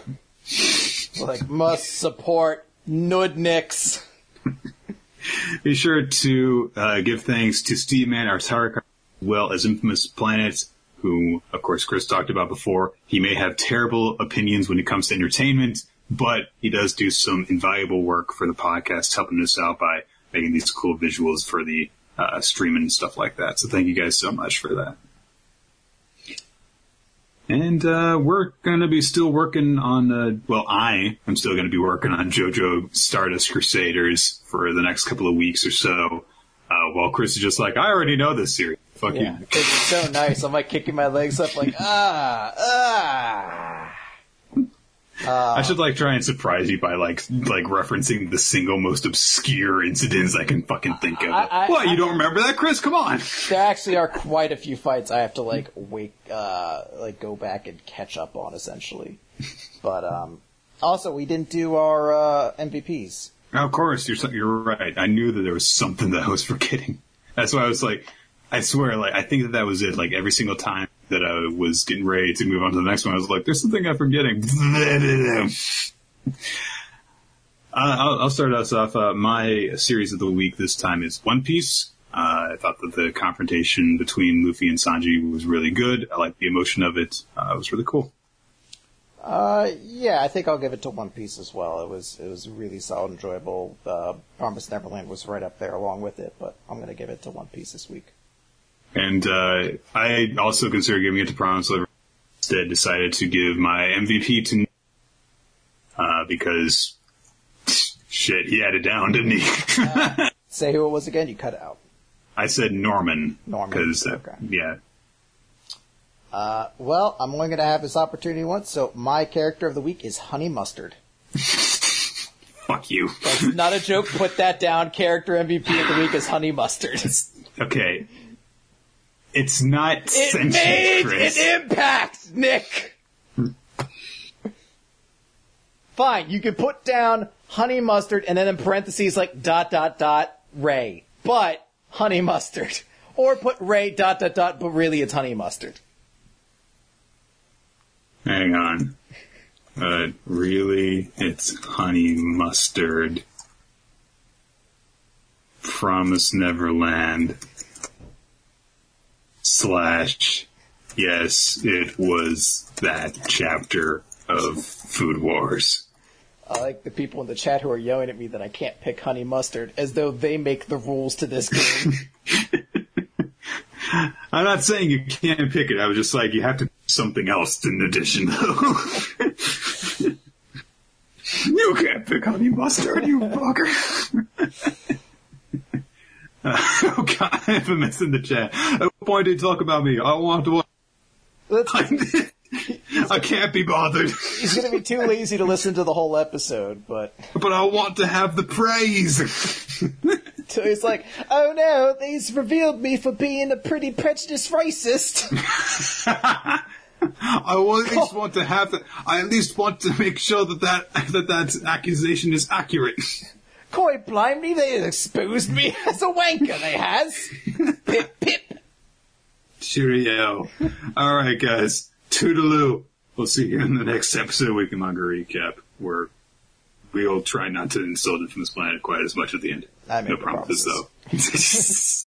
Speaker 2: Must support Nudniks.
Speaker 1: Be sure to give thanks to Steve Mann, our Tarek, as well as Infamous Planet, who, of course, Chris talked about before. He may have terrible opinions when it comes to entertainment, but he does do some invaluable work for the podcast, helping us out by making these cool visuals for the streaming and stuff like that. So thank you guys so much for that. And we're going to be still working on, I am still going to be working on JoJo Stardust Crusaders for the next couple of weeks or so, while Chris is just like, I already know this series. Fuck you.
Speaker 2: It's so nice. I'm like kicking my legs up like,
Speaker 1: I should try and surprise you by referencing the single most obscure incidents I can fucking think of. You don't remember that, Chris? Come on.
Speaker 2: There actually are quite a few fights I have to go back and catch up on essentially. But also we didn't do our MVPs.
Speaker 1: Of course, you're right. I knew that there was something that I was forgetting. That's why I was like, I swear, I think that was it. Every single time that I was getting ready to move on to the next one, I was like, there's something I'm forgetting. I'll start us off. My series of the week this time is One Piece. I thought that the confrontation between Luffy and Sanji was really good. I liked the emotion of it. It was really cool.
Speaker 2: I think I'll give it to One Piece as well. It was really solid, enjoyable. Promised Neverland was right up there along with it, but I'm going to give it to One Piece this week.
Speaker 1: And I also considered giving it to Promised Neverland. Instead, decided to give my MVP to because shit, he had it down, didn't he?
Speaker 2: Say who it was again. You cut it out.
Speaker 1: I said Norman.
Speaker 2: Because
Speaker 1: okay. Yeah.
Speaker 2: Well, I'm only going to have this opportunity once, so my character of the week is Honey Mustard.
Speaker 1: Fuck you.
Speaker 2: That's not a joke. Put that down. Character MVP of the week is Honey Mustard.
Speaker 1: Okay. It's not
Speaker 2: It
Speaker 1: sentient,
Speaker 2: made
Speaker 1: Chris.
Speaker 2: an impact, Nick! Fine, you can put down Honey Mustard and then in parentheses Ray. But Honey Mustard. Or put Ray ... but really it's Honey Mustard.
Speaker 1: Hang on. Really, it's Honey Mustard. Promise Neverland. / yes, it was that chapter of Food Wars.
Speaker 2: I like the people in the chat who are yelling at me that I can't pick Honey Mustard, as though they make the rules to this game.
Speaker 1: I'm not saying you can't pick it. I was just like, you have to pick something else in addition, though. You can't pick Honey Mustard, you fucker. Oh god, I have a mess in the chat. At what point did you talk about me? I want to I can't be bothered.
Speaker 2: He's going to be too lazy to listen to the whole episode, but
Speaker 1: I want to have the praise.
Speaker 2: So he's like, oh no, he's revealed me for being a pretty prejudiced racist.
Speaker 1: I at least want to make sure that accusation is accurate.
Speaker 2: Quite blimey, they exposed me as a wanker, they has. Pip, pip.
Speaker 1: Cheerio. Alright, guys. Toodaloo. We'll see you in the next episode of Weekly Manga Recap, where we'll try not to insult Infamous Planet quite as much at the end.
Speaker 2: I make
Speaker 1: no promises, though.